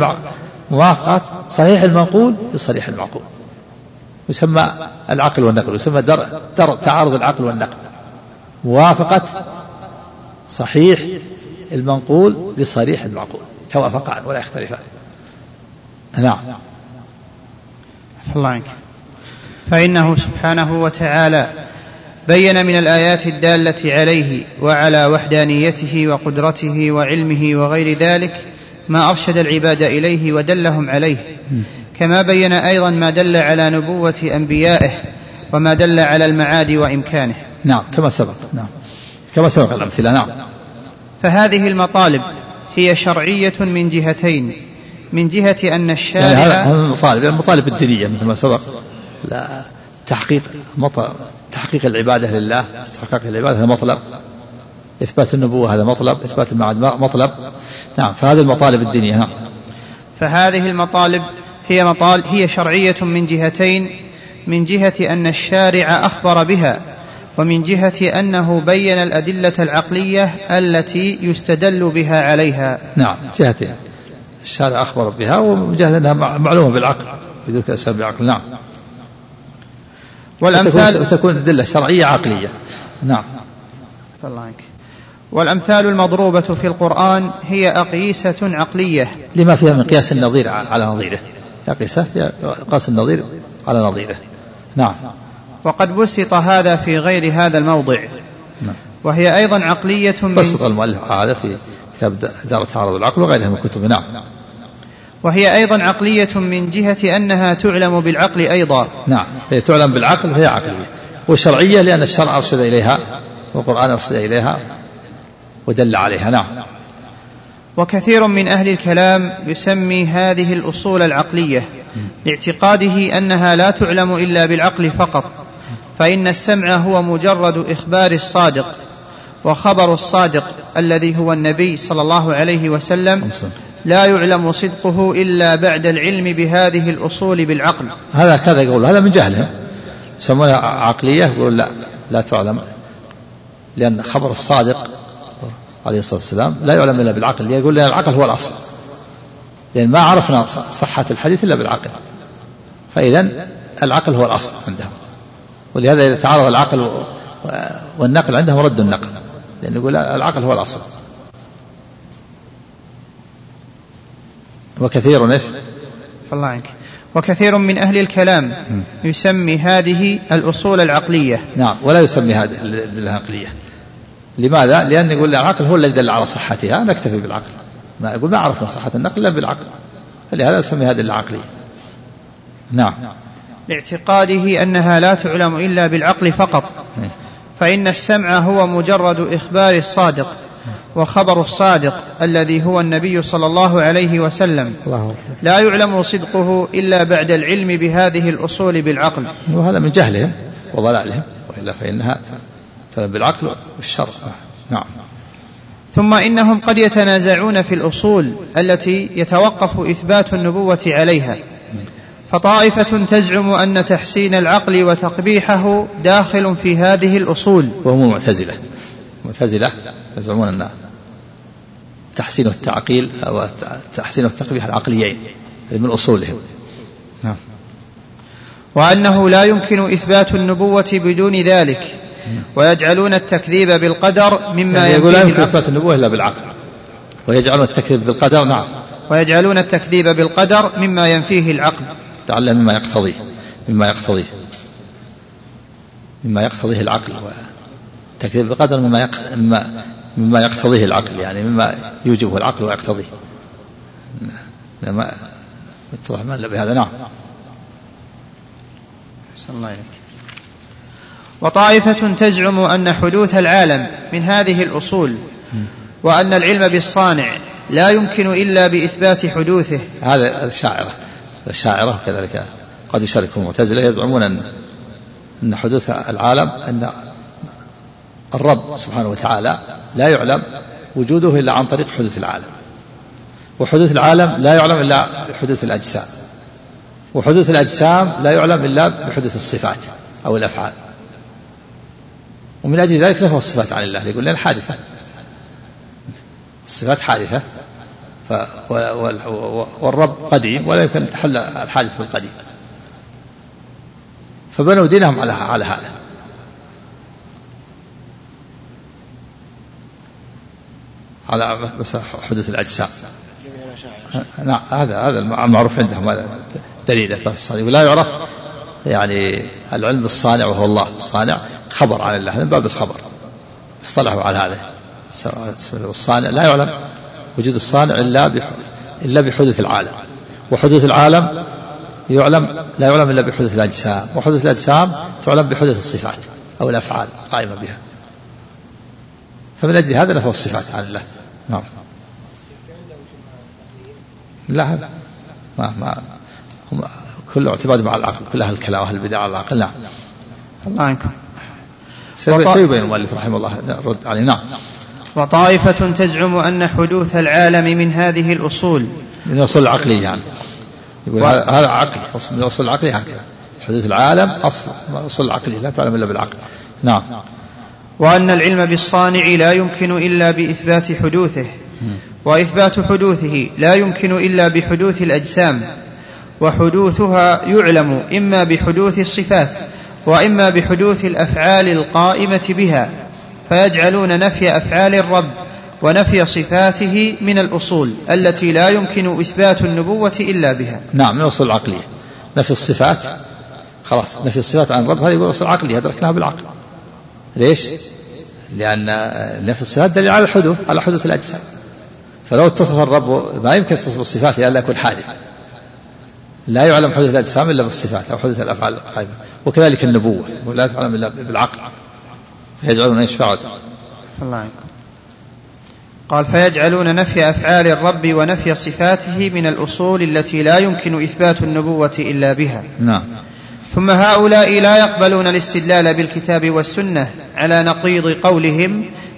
صحيح المنقول بصريح المعقول. يسمى العقل والنقل، يسمى تعارض العقل والنقل، موافقة صحيح المنقول بصريح المعقول، توافقان ولا يختلفان. نعم. الله عنك. فإنه سبحانه وتعالى بين من الآيات الدالة عليه وعلى وحدانيته وقدرته وعلمه وغير ذلك ما أرشد العباد إليه ودلهم عليه، كما بين أيضا ما دل على نبوة أنبيائه وما دل على المعاد وإمكانه. نعم كما سبق. نعم كما سبق الأمثلة. نعم. فهذه المطالب هي شرعية من جهتين، من جهة أن الشارع يعني المطالب الدينية مثل ما سبق، لا تحقيق العبادة لله، استحقاق العبادة هذا مطلب، إثبات النبوة هذا مطلب، إثبات المعاد مطلب. نعم. فهذه المطالب الدينية. نعم. فهذه المطالب هي شرعية من جهتين، من جهة أن الشارع أخبر بها، ومن جهة أنه بين الأدلة العقلية التي يستدل بها عليها. نعم جهتين، الشارع أخبر بها، ومن جهة أنها معلومة بالعقل يدرك الأسباب بالعقل. نعم. وتكون أدلة شرعية عقلية. نعم. الله عنك. والأمثال المضروبة في القرآن هي أقيسة عقلية لما فيها من قياس النظير على نظيره، قاس النظير على نظيره. نعم. وقد بسط هذا في غير هذا الموضع. نعم. وهي أيضا عقلية بسط المؤلف هذا في كتاب دار تعارض العقل وغيرها من كتب. نعم. وهي أيضا عقلية من جهة أنها تعلم بالعقل أيضا. نعم هي تعلم بالعقل فهي عقلية، وشرعية لأن الشرع أرشد إليها والقرآن أرشد إليها ودل عليها. نعم. وكثير من أهل الكلام يسمي هذه الأصول العقلية لاعتقاده أنها لا تعلم إلا بالعقل فقط، فإن السمع هو مجرد إخبار الصادق، وخبر الصادق الذي هو النبي صلى الله عليه وسلم لا يعلم صدقه إلا بعد العلم بهذه الأصول بالعقل. هذا كذا يقول، هذا من جهلهم يسمونها عقلية. يقول لا تعلم، لأن خبر الصادق عليه الصلاة والسلام لا يعلم إلا بالعقل. يقول لأن العقل هو الأصل، لأن ما عرفنا صحة الحديث إلا بالعقل، فإذا العقل هو الأصل عندهم. ولهذا إذا تعارض العقل والنقل عندهم رد النقل، لأن يقول العقل هو الأصل. وكثير فالله عنك وكثير من أهل الكلام يسمي هذه الأصول العقلية. نعم، ولا يسمي هذه العقلية. لماذا؟ لأن يقول العقل هو الذي دل على صحتها، نكتفي بالعقل. ما يقول ما عرفنا صحة النقل إلا بالعقل، فلهذا يسمي هذه العقلية. نعم، لاعتقاده أنها لا تعلم إلا بالعقل فقط، فإن السمع هو مجرد إخبار الصادق، وخبر الصادق الذي هو النبي صلى الله عليه وسلم لا يعلم صدقه إلا بعد العلم بهذه الأصول بالعقل. وهذا من جهلهم وضلالهم، وإلا فإنها بالعقل والشرع. نعم. ثم إنهم قد يتنازعون في الأصول التي يتوقف إثبات النبوة عليها، فطائفة تزعم أن تحسين العقل وتقبيحه داخل في هذه الأصول، وهم معتزلة يزعمون أن تحسين التعقيل أو تحسين التقبيح العقليين من أصولهم. نعم. وأنه لا يمكن إثبات النبوة بدون ذلك، ويجعلون التكذيب بالقدر مما يقول لا يمكن إثبات النبوة إلا بالعقل، ويجعلون التكذيب بالقدر. نعم، ويجعلون التكذيب بالقدر مما ينفيه العقل، تعالى مما يقتضيه العقل، والتكذيب بالقدر مما يقتضيه العقل، يعني مما يوجبه العقل ويقتضيه. ما اتضح ما بهذا. نعم. أحسن الله إليك. وطائفة تزعم أن حدوث العالم من هذه الأصول، وأن العلم بالصانع لا يمكن إلا بإثبات حدوثه. هذا الشاعرة كذلك قد يشاركهم المعتزلة، يزعمون أن حدوث العالم، أن الرب سبحانه وتعالى لا يعلم وجوده إلا عن طريق حدوث العالم، وحدوث العالم لا يعلم إلا بحدوث الأجسام، وحدوث الأجسام لا يعلم إلا بحدوث الصفات أو الأفعال. ومن أجل ذلك نفى الصفات عن الله، يقول لنا حادثة، الصفات حادثة، والرب قديم ولا يمكن تحل الحادث بالقديم، فبنوا دينهم على هذا. على بس حدوث الأجسام. نعم، هذا المعروف عندهم، هذا دليل ولا يعرف يعني العلم بالصانع، وهو الله الصانع، خبر عن الله من باب الخبر، اصطلحوا على هذا. الصانع لا يعلم وجود الصانع إلا بحدوث العالم، وحدوث العالم لا يعلم إلا بحدوث الأجسام، وحدوث الأجسام تعلم بحدوث الصفات أو الأفعال قائمة بها. فمن أجل هذا نفوا الصفات عن الله. نعم. لا ما هم كله اعتماد مع العقل، كل أهل الكلام وأهل البدع على العقل. نعم. الله عنكم. سيبين المؤلف رحمه الله رد عليه. نعم. وطائفة تزعم أن حدوث العالم من هذه الأصول، من الأصول العقلية، يعني يقول هذا عقل، من الأصول العقلية هكذا، حدوث العالم أصل العقلية لا تعلم إلا بالعقل. نعم. وأن العلم بالصانع لا يمكن إلا بإثبات حدوثه، وإثبات حدوثه لا يمكن إلا بحدوث الأجسام، وحدوثها يعلم إما بحدوث الصفات وإما بحدوث الأفعال القائمة بها، فيجعلون نفي أفعال الرب ونفي صفاته من الأصول التي لا يمكن إثبات النبوة إلا بها. نعم، من الأصول العقلية نفي الصفات. خلاص، نفي الصفات عن الرب هذه يقول أصول عقلية أدركناها بالعقل. ليش؟ لأن نفي الصفات دليل على الحدوث، على حدوث الأجسام، فلو اتصف الرب ما يمكن تصف الصفات إلا يكون حادث، لا يعلم حدوث الأجسام إلا بالصفات أو حدوث الأفعال القائمة. وكذلك النبوة لا تعلم إلا بالعقل، فيجعلون ايش فعل. الله عنكم. قال فيجعلون نفي أفعال الرب ونفي صفاته من الأصول التي لا يمكن إثبات النبوة إلا بها. نعم. ثم هؤلاء لا يقبلون الاستدلال بالكتاب والسنة على نقيض قولهم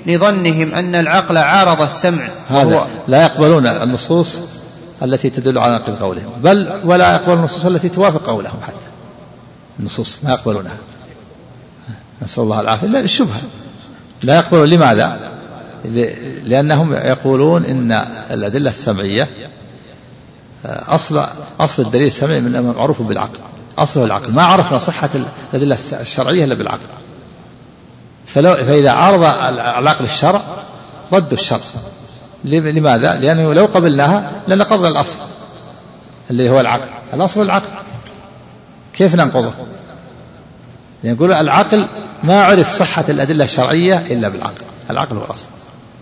لظنهم أن العقل عارض السمع. هذا لا يقبلون النصوص التي تدل على نقل قولهم، بل ولا يقبلون النصوص التي توافق قولهم، حتى النصوص ما يقبلونها، نسأل الله العافية. لا، الشبهة لا يقبلون. لماذا؟ لأنهم يقولون إن الأدلة السمعية أصل الدليل السمعي من معروف بالعقل، أصله العقل، ما عرفنا صحة الأدلة الشرعية إلا بالعقل. فإذا عارض العقل الشرع ردوا الشرع. لماذا؟ لأنه لو قبلناها لنقضنا الأصل اللي هو العقل، الأصل العقل، كيف ننقضه؟ يقول العقل ما عرف صحة الأدلة الشرعية إلا بالعقل، العقل هو الأصل.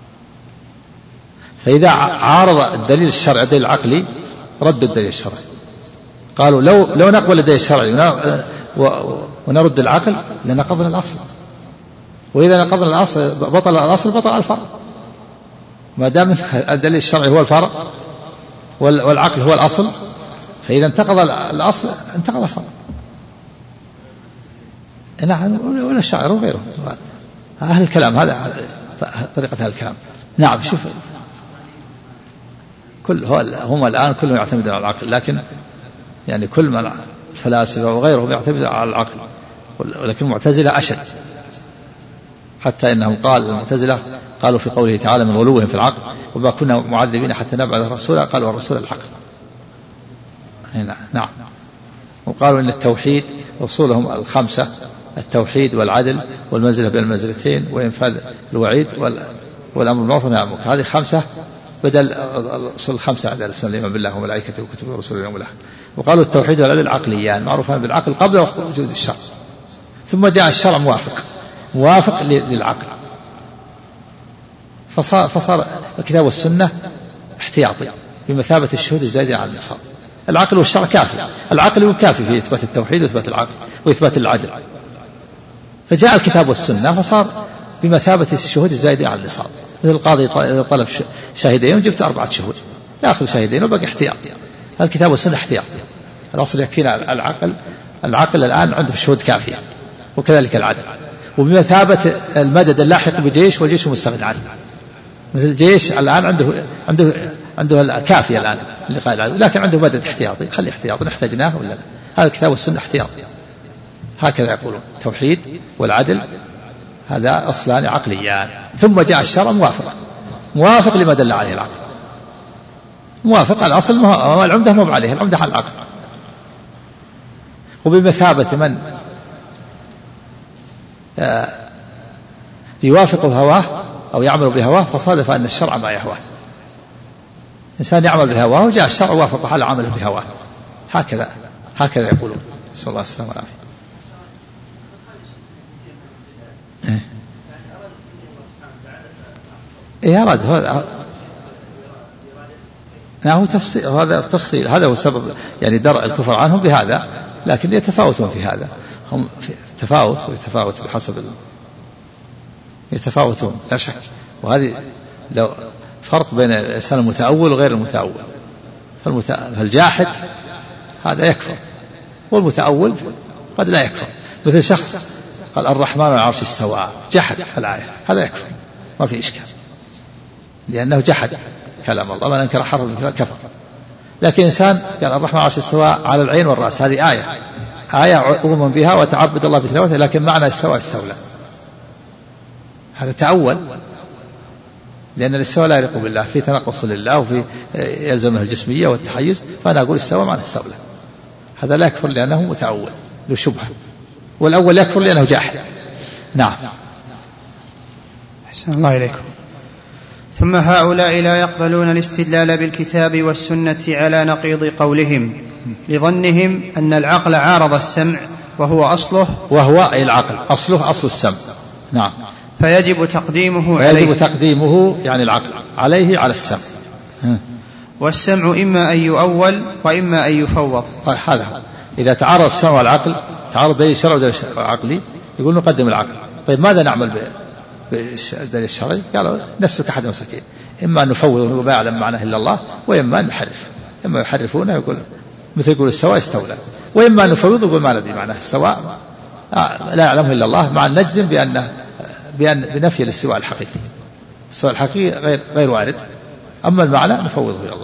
فإذا عارض الدليل الشرعي الدليل العقلي ردوا الدليل الشرعي، قالوا لو نقبل الدليل الشرعي ونرد العقل لنقضنا الأصل، وإذا نقضنا الأصل بطل الأصل، بطل الفرع. ما دام الدليل الشرعي هو الفرع والعقل هو الأصل، فإذا انتقض الأصل انتقض الفرع. نعم، ولا الشاعر وغيره أهل الكلام، هذا طريقة أهل الكلام. نعم، شوف هم الآن كلهم يعتمدون على العقل، لكن يعني كل من الفلاسفة وغيرهم يعتمدون على العقل، ولكن المعتزلة أشد، حتى إنهم المعتزلة قالوا في قوله تعالى من غلوهم في العقل وما كنا معذبين حتى نبعث رسولا، قالوا الرسول العقل. نعم. وقالوا إن التوحيد أصولهم الخمسة: التوحيد والعدل والمنزلة بين المنزلتين وإنفاذ الوعيد والأمر بالمعروف والنهي عن المنكر. هذه خمسة بدل الأصول الخمسة عند الإسلام: الإيمان بالله وملائكته وكتبه ورسله واليوم الآخر. وقالوا التوحيد والعدل عقليان، معروفان بالعقل قبل وجود الشرع، ثم جاء الشرع موافق للعقل، فصار الكتاب والسنة احتياطي بمثابة الشهود الزائدة على النصاب. العقل والشرع كافي، العقل كافي في إثبات التوحيد وإثبات العقل وإثبات العدل، فجاء الكتاب والسنة فصار بمثابة الشهود الزائدة على النصاب. مثل القاضي إذا طلب شاهدين وجبت 4 شهود، يأخذ شاهدين وبقي احتياطي. الكتاب والسنة احتياطي، الأصل يكفينا العقل الآن عنده شهود كافية، وكذلك العدل، وبمثابة المدد اللاحق بجيش والجيش مستغني عنه. مثل الجيش الآن عنده الكافية الآن لقاء العدو، لكن عنده مدد احتياطي، خلي احتياطي نحتاجناه ولا لا. هذا الكتاب والسنة احتياطي، هكذا يقولون. التوحيد والعدل هذا أصلان عقليان، ثم جاء الشرع موافق لما دل عليه العقل، موافق الأصل، العمدة مو عليه، العمدة على العقل. وبمثابة من يوافق هواه أو يعمل بهواه فصادف أن الشرع ما يهواه. إنسان يعمل بهواه وجاء الشرع وافق على عمله بهواه، هكذا يقولون. نسأل الله السلامة والعافية. أراد هذا تفصيل، هذا هو سبب يعني درء الكفر عنهم بهذا، لكن يتفاوتون في هذا، هم في تفاوت بحسب يتفاوتون لا شك. وهذه لو فرق بين الإنسان المتأول وغير المتأول، فالجاحد هذا يكفر، والمتأول قد لا يكفر. مثل شخص قال الرحمن على العرش استوى، جحد الآية، هذا يكفر ما في إشكال، لأنه جحد كلام الله، من أنكر حرف كفر. لكن إنسان قال الرحمن على العرش استوى على العين والرأس، هذه آية أؤمن بها وتعبد الله بتلاوتها، لكن معنى استولى، هذا تأول، لأن الاستواء لا يليق بالله، في تنقص لله وفي يلزمه الجسمية والتحيز. فأنا أقول استوى معنى استولى، هذا لا يكفر لأنه متأول له شبهة، والأول يكفر لأنه جاحد. نعم. أحسن الله إليكم. ثم هؤلاء لا يقبلون الاستدلال بالكتاب والسنة على نقيض قولهم، لظنهم أن العقل عارض السمع وهو أصله، وهو أي العقل أصله أصل السمع. نعم. فيجب تقديمه يعني العقل عليه على السمع. والسمع إما أن يؤول وإما أن يفوض. طيب، هذا إذا تعارض السمع والعقل، تعارض دليل الشرع ودليل العقلي، يقول نقدم العقل. طيب ماذا نعمل بالدليل الشرعي؟ قالوا نسلك أحد مسلكين، إما أن نفوض وما يعلم معناه إلا الله، وإما أن نحرف، إما يحرفونه يقول استوى استولى، وإما أن نفوض ويقول ما ندري معناه استوى لا يعلمه إلا الله، مع النجزم بنفي الاستواء الحقيقي. الاستواء الحقيقي غير وارد، أما المعنى نفوضه إلى الله.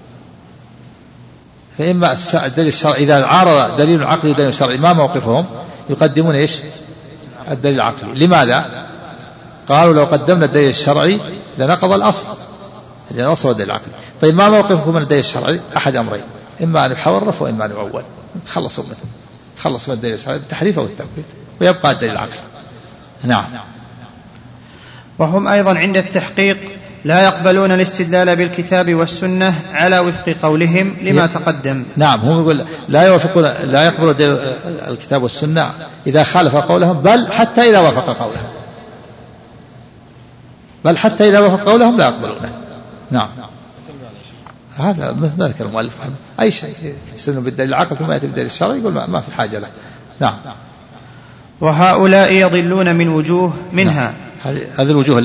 فإما الدليل الشرعي إذا عارض دليل عقلي ودليل شرعي ما موقفهم؟ يقدمون إيش؟ الدليل العقلي. لماذا؟ قالوا لو قدمنا الدليل الشرعي لنقض الأصل، الأصل والدليل العقلي. طيب ما موقفكم من الدليل الشرعي؟ أحد أمرين، إما أن يحرف وإما أن يؤول. تخلصوا من الدليل الشرعي بالتحريف أو التأويل، ويبقى الدليل العقلي. نعم. وهم أيضا عند التحقيق لا يقبلون الاستدلال بالكتاب والسنة على وفق قولهم لما تقدم. نعم، هم يقول لا يقبلون الكتاب والسنة إذا خالف قولهم، بل حتى إذا وافق قولهم لا يقبلونه. نعم، هذا ما ذكر المؤلف أي شيء يستدل بالدليل العقل ثم يأتي بالدليل الشرعي يقول ما في حاجة له. نعم. وهؤلاء يضلون من وجوه منها. نعم. هذه الوجوه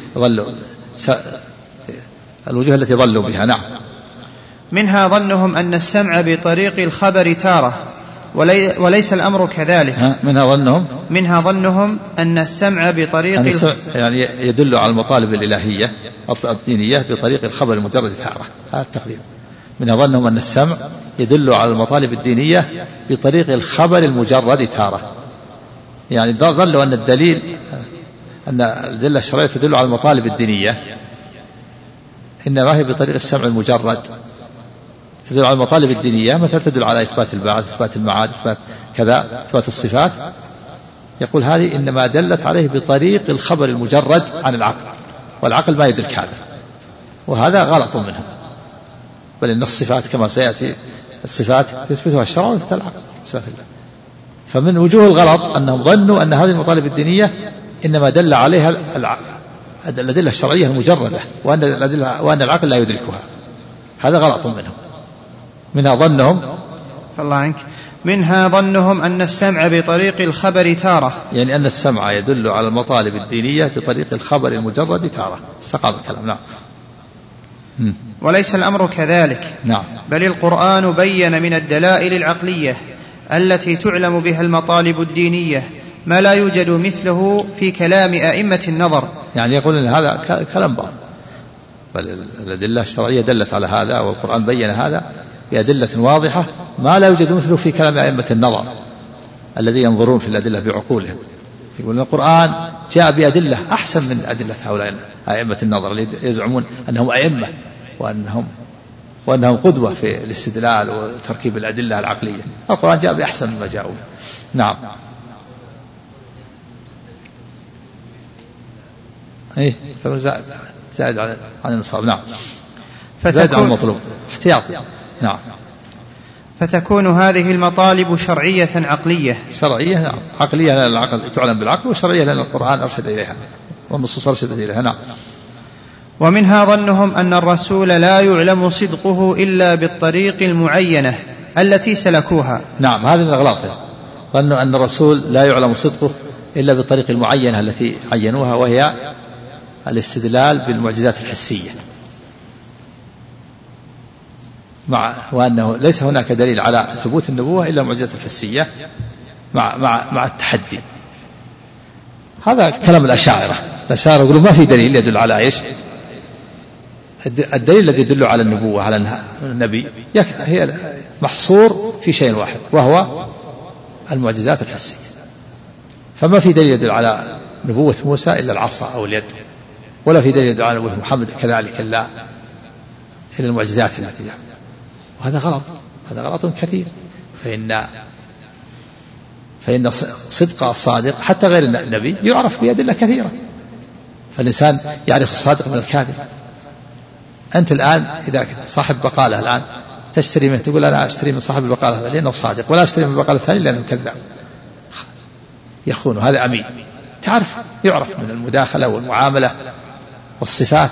التي ضلوا بها. نعم. منها ظنهم أن السمع بطريق الخبر تارة وليس الأمر كذلك. منها ظنهم أن السمع بطريق يعني يدل على المطالب الإلهية الدينية بطريق الخبر المجرد تارة. هذا التقدير. منها ظنهم أن السمع يدل على المطالب الدينية بطريق الخبر المجرد تارة، يعني ظلوا أن الأدلة الشرعية تدل على المطالب الدينية إنما هي بطريق السمع المجرد، تدل على المطالب الدينية، مثلا تدل على إثبات البعث، إثبات المعاد، إثبات كذا، إثبات الصفات. يقول هذه إنما دلت عليه بطريق الخبر المجرد عن العقل، والعقل ما يدرك هذا، وهذا غلط منهم. بل إن الصفات كما سيأتي الصفات يثبتها الشرع ويثبتها العقل، صفات الله. فمن وجوه الغلط أنهم ظنوا أن هذه المطالب الدينية إنما دل عليها الأدلة الشرعية المجردة، وأن العقل لا يدركها. هذا غلط منهم. منها ظنهم أن السمع بطريق الخبر تارة، يعني أن السمع يدل على المطالب الدينية بطريق الخبر المجرد تارة. استقام الكلام. نعم. وليس الأمر كذلك. نعم. بل القرآن بين من الدلائل العقلية التي تعلم بها المطالب الدينية ما لا يوجد مثله في كلام أئمة النظر. يعني يقول إن هذا كلام باطل، بل الأدلة الشرعية دلت على هذا، والقرآن بين هذا بأدلة واضحة ما لا يوجد مثله في كلام أئمة النظر الذي ينظرون في الأدلة بعقولهم. يقول القرآن جاء بأدلة أحسن من أدلة هؤلاء أئمة النظر اللي يزعمون أنهم أئمة وأنهم قدوة في الاستدلال وتركيب الأدلة العقلية. القرآن جاء بأحسن مما جاءوا. نعم. زائد عن النصاب. نعم. زائد عن المطلوب احتياطي. نعم. فتكون هذه المطالب شرعية عقلية. شرعية. نعم. عقلية لأن العقل تعلم بالعقل، وشرعية لأن القرآن أرشد إليها والنصوص أرشدت إليها. نعم. ومنها ظنهم أن الرسول لا يعلم صدقه إلا بالطريق المعينة التي سلكوها. نعم، هذه من أغلاطهم. ظنوا أن الرسول لا يعلم صدقه إلا بالطريق المعينة التي عينوها، وهي الاستدلال بالمعجزات الحسية، وأنه ليس هناك دليل على ثبوت النبوة إلا المعجزات الحسية مع التحدي. هذا كلام الأشاعرة يقولون ما في دليل يدل على إيش؟ الدليل الذي يدل على النبوة على النبي هي محصور في شيء واحد، وهو المعجزات الحسية. فما في دليل يدل على نبوة موسى إلا العصا أو اليد، ولا في دليل يدل على نبوة محمد كذلك إلا المعجزات التي جاءت. وهذا غلط، هذا غلط كثير. فإن صدق الصادق حتى غير النبي يعرف بأدلة كثيرة، فالإنسان يعرف الصادق من الكاذب. أنت الآن إذا صاحب بقالة الآن تشتري منه، تقول أنا أشتري من صاحب البقالة هذا لأنه صادق، ولا أشتري من البقالة الثاني لأنه كذاب يخون، هذا أمين. يعرف من المداخلة والمعاملة والصفات.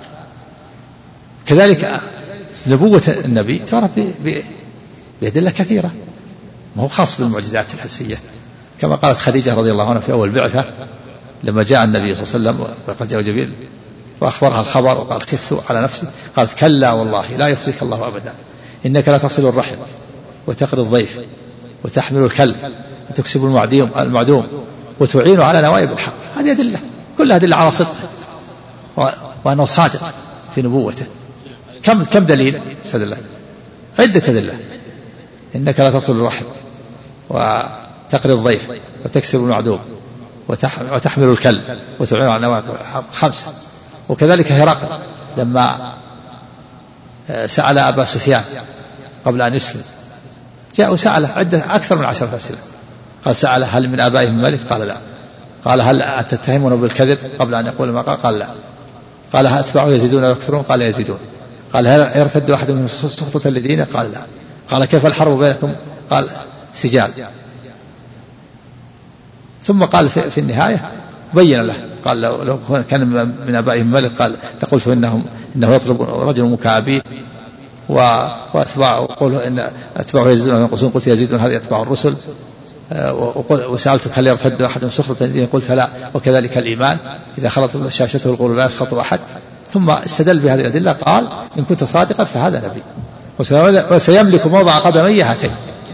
كذلك نبوة النبي تعرف بأدلة كثيرة، ما هو خاص بالمعجزات الحسية. كما قالت خديجة رضي الله عنها في أول بعثة لما جاء النبي صلى الله عليه وسلم وقد جاء جبريل وأخبرها الخبر وقال خفت على نفسي، قالت كلا والله لا يخزيك الله أبدا، إنك لا تصل الرحم وتقري الضيف وتحمل الكلب وتكسب المعدوم وتعين على نوائب الحق. هذه أدلة كلها أدلة على صدقه وأنه صادق في نبوته. كم دليل استدل؟ عدة أدلة: إنك لا تصل الرحم، وتقري الضيف، وتكسر المعدوم، وتحمل الكلب، وتعين على النواة، 5. وكذلك هرقل لما سأل أبا سفيان قبل أن يسلم، جاء وسأله عدة أكثر من 10 أسئلة. قال سأله: هل من آبائهم ملك؟ قال لا. قال: هل تتهمون بالكذب قبل أن يقول ما قال؟ قال لا. قال: هل أتباعه يزيدون ويكثرون؟ قال يزيدون. قال: هل يرتد أحد منهم سخطة لدينه؟ قال لا. قال: كيف الحرب بينكم؟ قال: سجال. ثم قال في النهاية بين له، قال: لو كان من آبائهم ملك قال لقلت إنه يطلب رجل مكابين وأتباعه، وقوله إن أتباعه يزيدون وينقصون، قلت يزيدون هذه أتباع الرسل. وسألتك هل يرتد أحد سخطة لدينه؟ قلت لا. وكذلك الإيمان إذا خلط شاشته القول لا يسخط أحد. ثم استدل بهذه الأدلة، قال: إن كنت صادقا فهذا نبي وسيملك موضع قدمي هاتين.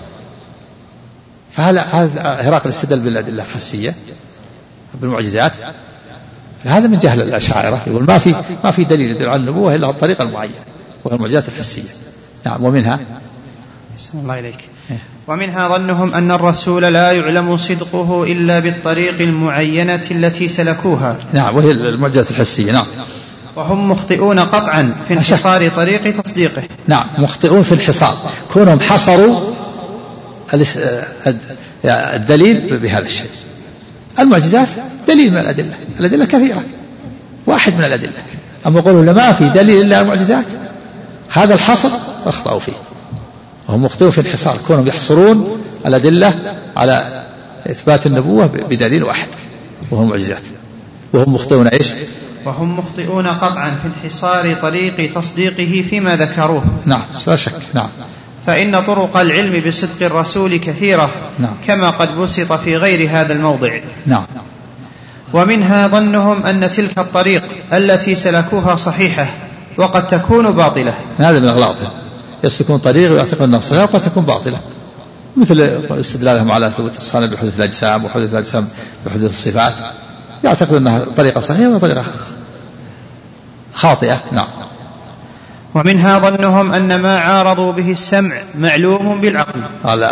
فهذا هرقل استدل بالأدلة الحسية بالمعجزات. هذا من جهل الأشاعرة، يقول ما في دليل يدل على النبوة إلا الطريقة المعينة وهي المعجزات الحسية. نعم. ومنها الله إليك. ومنها ظنهم أن الرسول لا يعلم صدقه إلا بالطريق المعينة التي سلكوها. نعم، وهي المعجزات الحسية. نعم. وهم مخطئون قطعا في انحصار طريق تصديقه. نعم، مخطئون في الحصار، كونهم حصروا الدليل بهذا الشيء. المعجزات دليل من الأدلة كثيرة، واحد من الأدلة. أما يقولوا ما في دليل إلا المعجزات، هذا الحصر أخطأوا فيه. وهم مخطئون في الحصار، كونهم يحصرون الأدلة على إثبات النبوة بدليل واحد وهو المعجزات. وهم مخطئون إيش؟ وهم مخطئون قطعا في انحصار طريق تصديقه فيما ذكروه. نعم، لا شك. نعم. فإن طرق العلم بصدق الرسول كثيرة. نعم. كما قد بسط في غير هذا الموضع. نعم. ومنها ظنهم أن تلك الطريق التي سلكوها صحيحة وقد تكون باطلة. هذا من أغلاطهم، يسلكون طريق ويعتقدون أنها صحيحة وقد تكون باطلة، مثل استدلالهم على ثبوت الصانع بحدوث الأجسام وحدوث الأجسام بحدوث الصفات، يعتقد أنها طريقة صحيحة وطريقة خاطئة. نعم. ومنها ظنهم أن ما عارضوا به السمع معلوم بالعقل.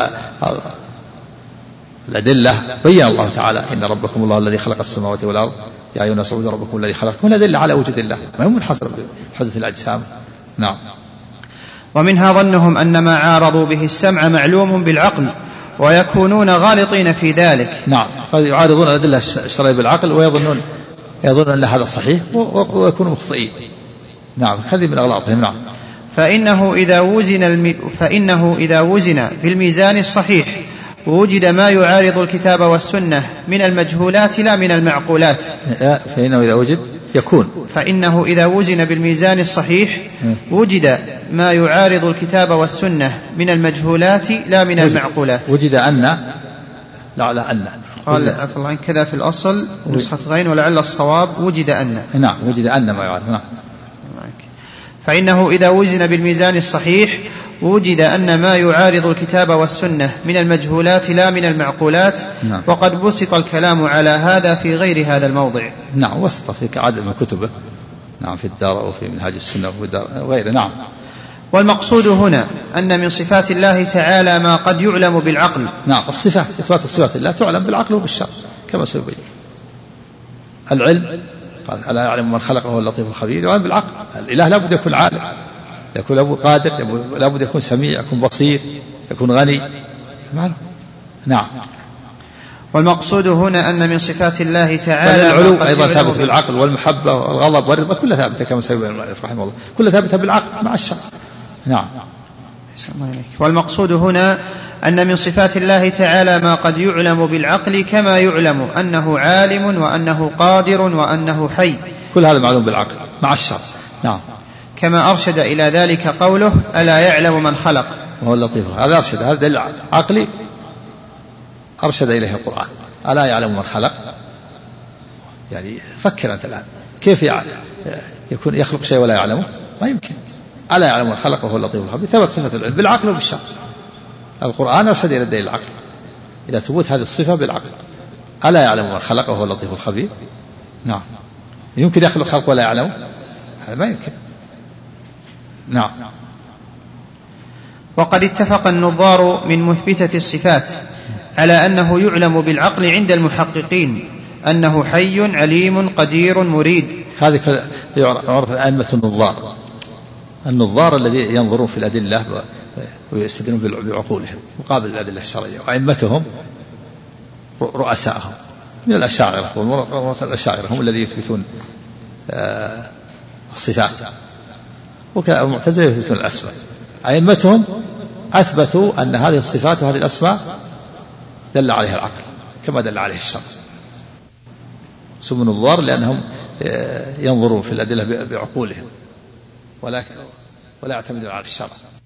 الأدلة بين الله تعالى: إن ربكم الله الذي خلق السماوات والأرض يا أيها الناس اعبدوا ربكم الذي خلقكم. الأدلة على وجود الله، ما هو منحصر بحدوث الأجسام. نعم. ومنها ظنهم أن ما عارضوا به السمع معلوم بالعقل ويكونون غالطين في ذلك. نعم، يعارضون الأدلة الشرعية بالعقل ويظنون أن هذا صحيح ويكونوا مخطئين. نعم، هذه من أغلاطهم. نعم. فإنه إذا وزن بالميزان الصحيح ووجد ما يعارض الكتاب والسنة من المجهولات لا من المعقولات. فإنه إذا وزن بالميزان الصحيح وجد ما يعارض الكتاب والسنة من المجهولات لا من المعقولات. وجد أن قال عفوا الله كذا في الأصل نسخة غين، ولعل الصواب وجد أن. نعم، وجد أن ما يعارض. نعم. فإنه إذا وزن بالميزان الصحيح وجد أن ما يعارض الكتاب والسنة من المجهولات لا من المعقولات. نعم. وقد بسط الكلام على هذا في غير هذا الموضع. نعم، وسط في عدد من كتبه. نعم، في الدار وفي منهاج السنة وغيره. نعم. والمقصود هنا أن من صفات الله تعالى ما قد يعلم بالعقل. نعم، الصفات، إثبات الصفات الله تعلم بالعقل وبالشرع كما سيبين. العلم قال: ألا يعلم من خلقه هو اللطيف الخبير. يعلم بالعقل، الإله لابد يكون عالم، يكون قادر، لابد يكون سميع، يكون بصير، يكون غني. نعم. والمقصود هنا أن من صفات الله تعالى العلو أيضا ثابت بالعقل، والمحبة والغضب والرضا كلها ثابتة كما سيبين المؤلف رحمه الله، كلها ثابتة بالعقل مع الشرع. نعم. والمقصود هنا أن من صفات الله تعالى ما قد يعلم بالعقل كما يعلم أنه عالم وأنه قادر وأنه حي، كل هذا معلوم بالعقل مع الشرع. نعم. كما أرشد إلى ذلك قوله: ألا يعلم من خلق وهو اللطيف. هذا أرشد، هذا دليل عقلي أرشد إليه القرآن. ألا يعلم من خلق، يعني فكر أنت الآن كيف يكون يخلق شيء ولا يعلمه؟ ما يمكن. ألا يعلم من خلق وهو اللطيف الخبير، ثبت صفة العلم بالعقل وبالشرع. القرآن أرشد إلى الدليل العقل، إلى ثبوت هذه الصفة بالعقل. ألا يعلم من خلق وهو اللطيف الخبير، نعم. يمكن يخلق خلق ولا يعلم؟ هذا ما يمكن. نعم. وقد اتفق النظار من مثبتة الصفات على أنه يعلم بالعقل عند المحققين أنه حي عليم قدير مريد. هذه يعرف أئمة النظار الذي ينظرون في الأدلة ويستدلون بعقولهم مقابل الأدلة الشرعية، وأئمتهم رؤساءهم من الأشاعرة، والأشاعرة هم الذين يثبتون الصفات، والمعتزلة يثبتون الأسماء. أئمتهم أثبتوا أن هذه الصفات وهذه الأسماء دل عليها العقل كما دل عليه الشرع. سموا النظار لأنهم ينظرون في الأدلة بعقولهم ولا يعتمدون على الشرع.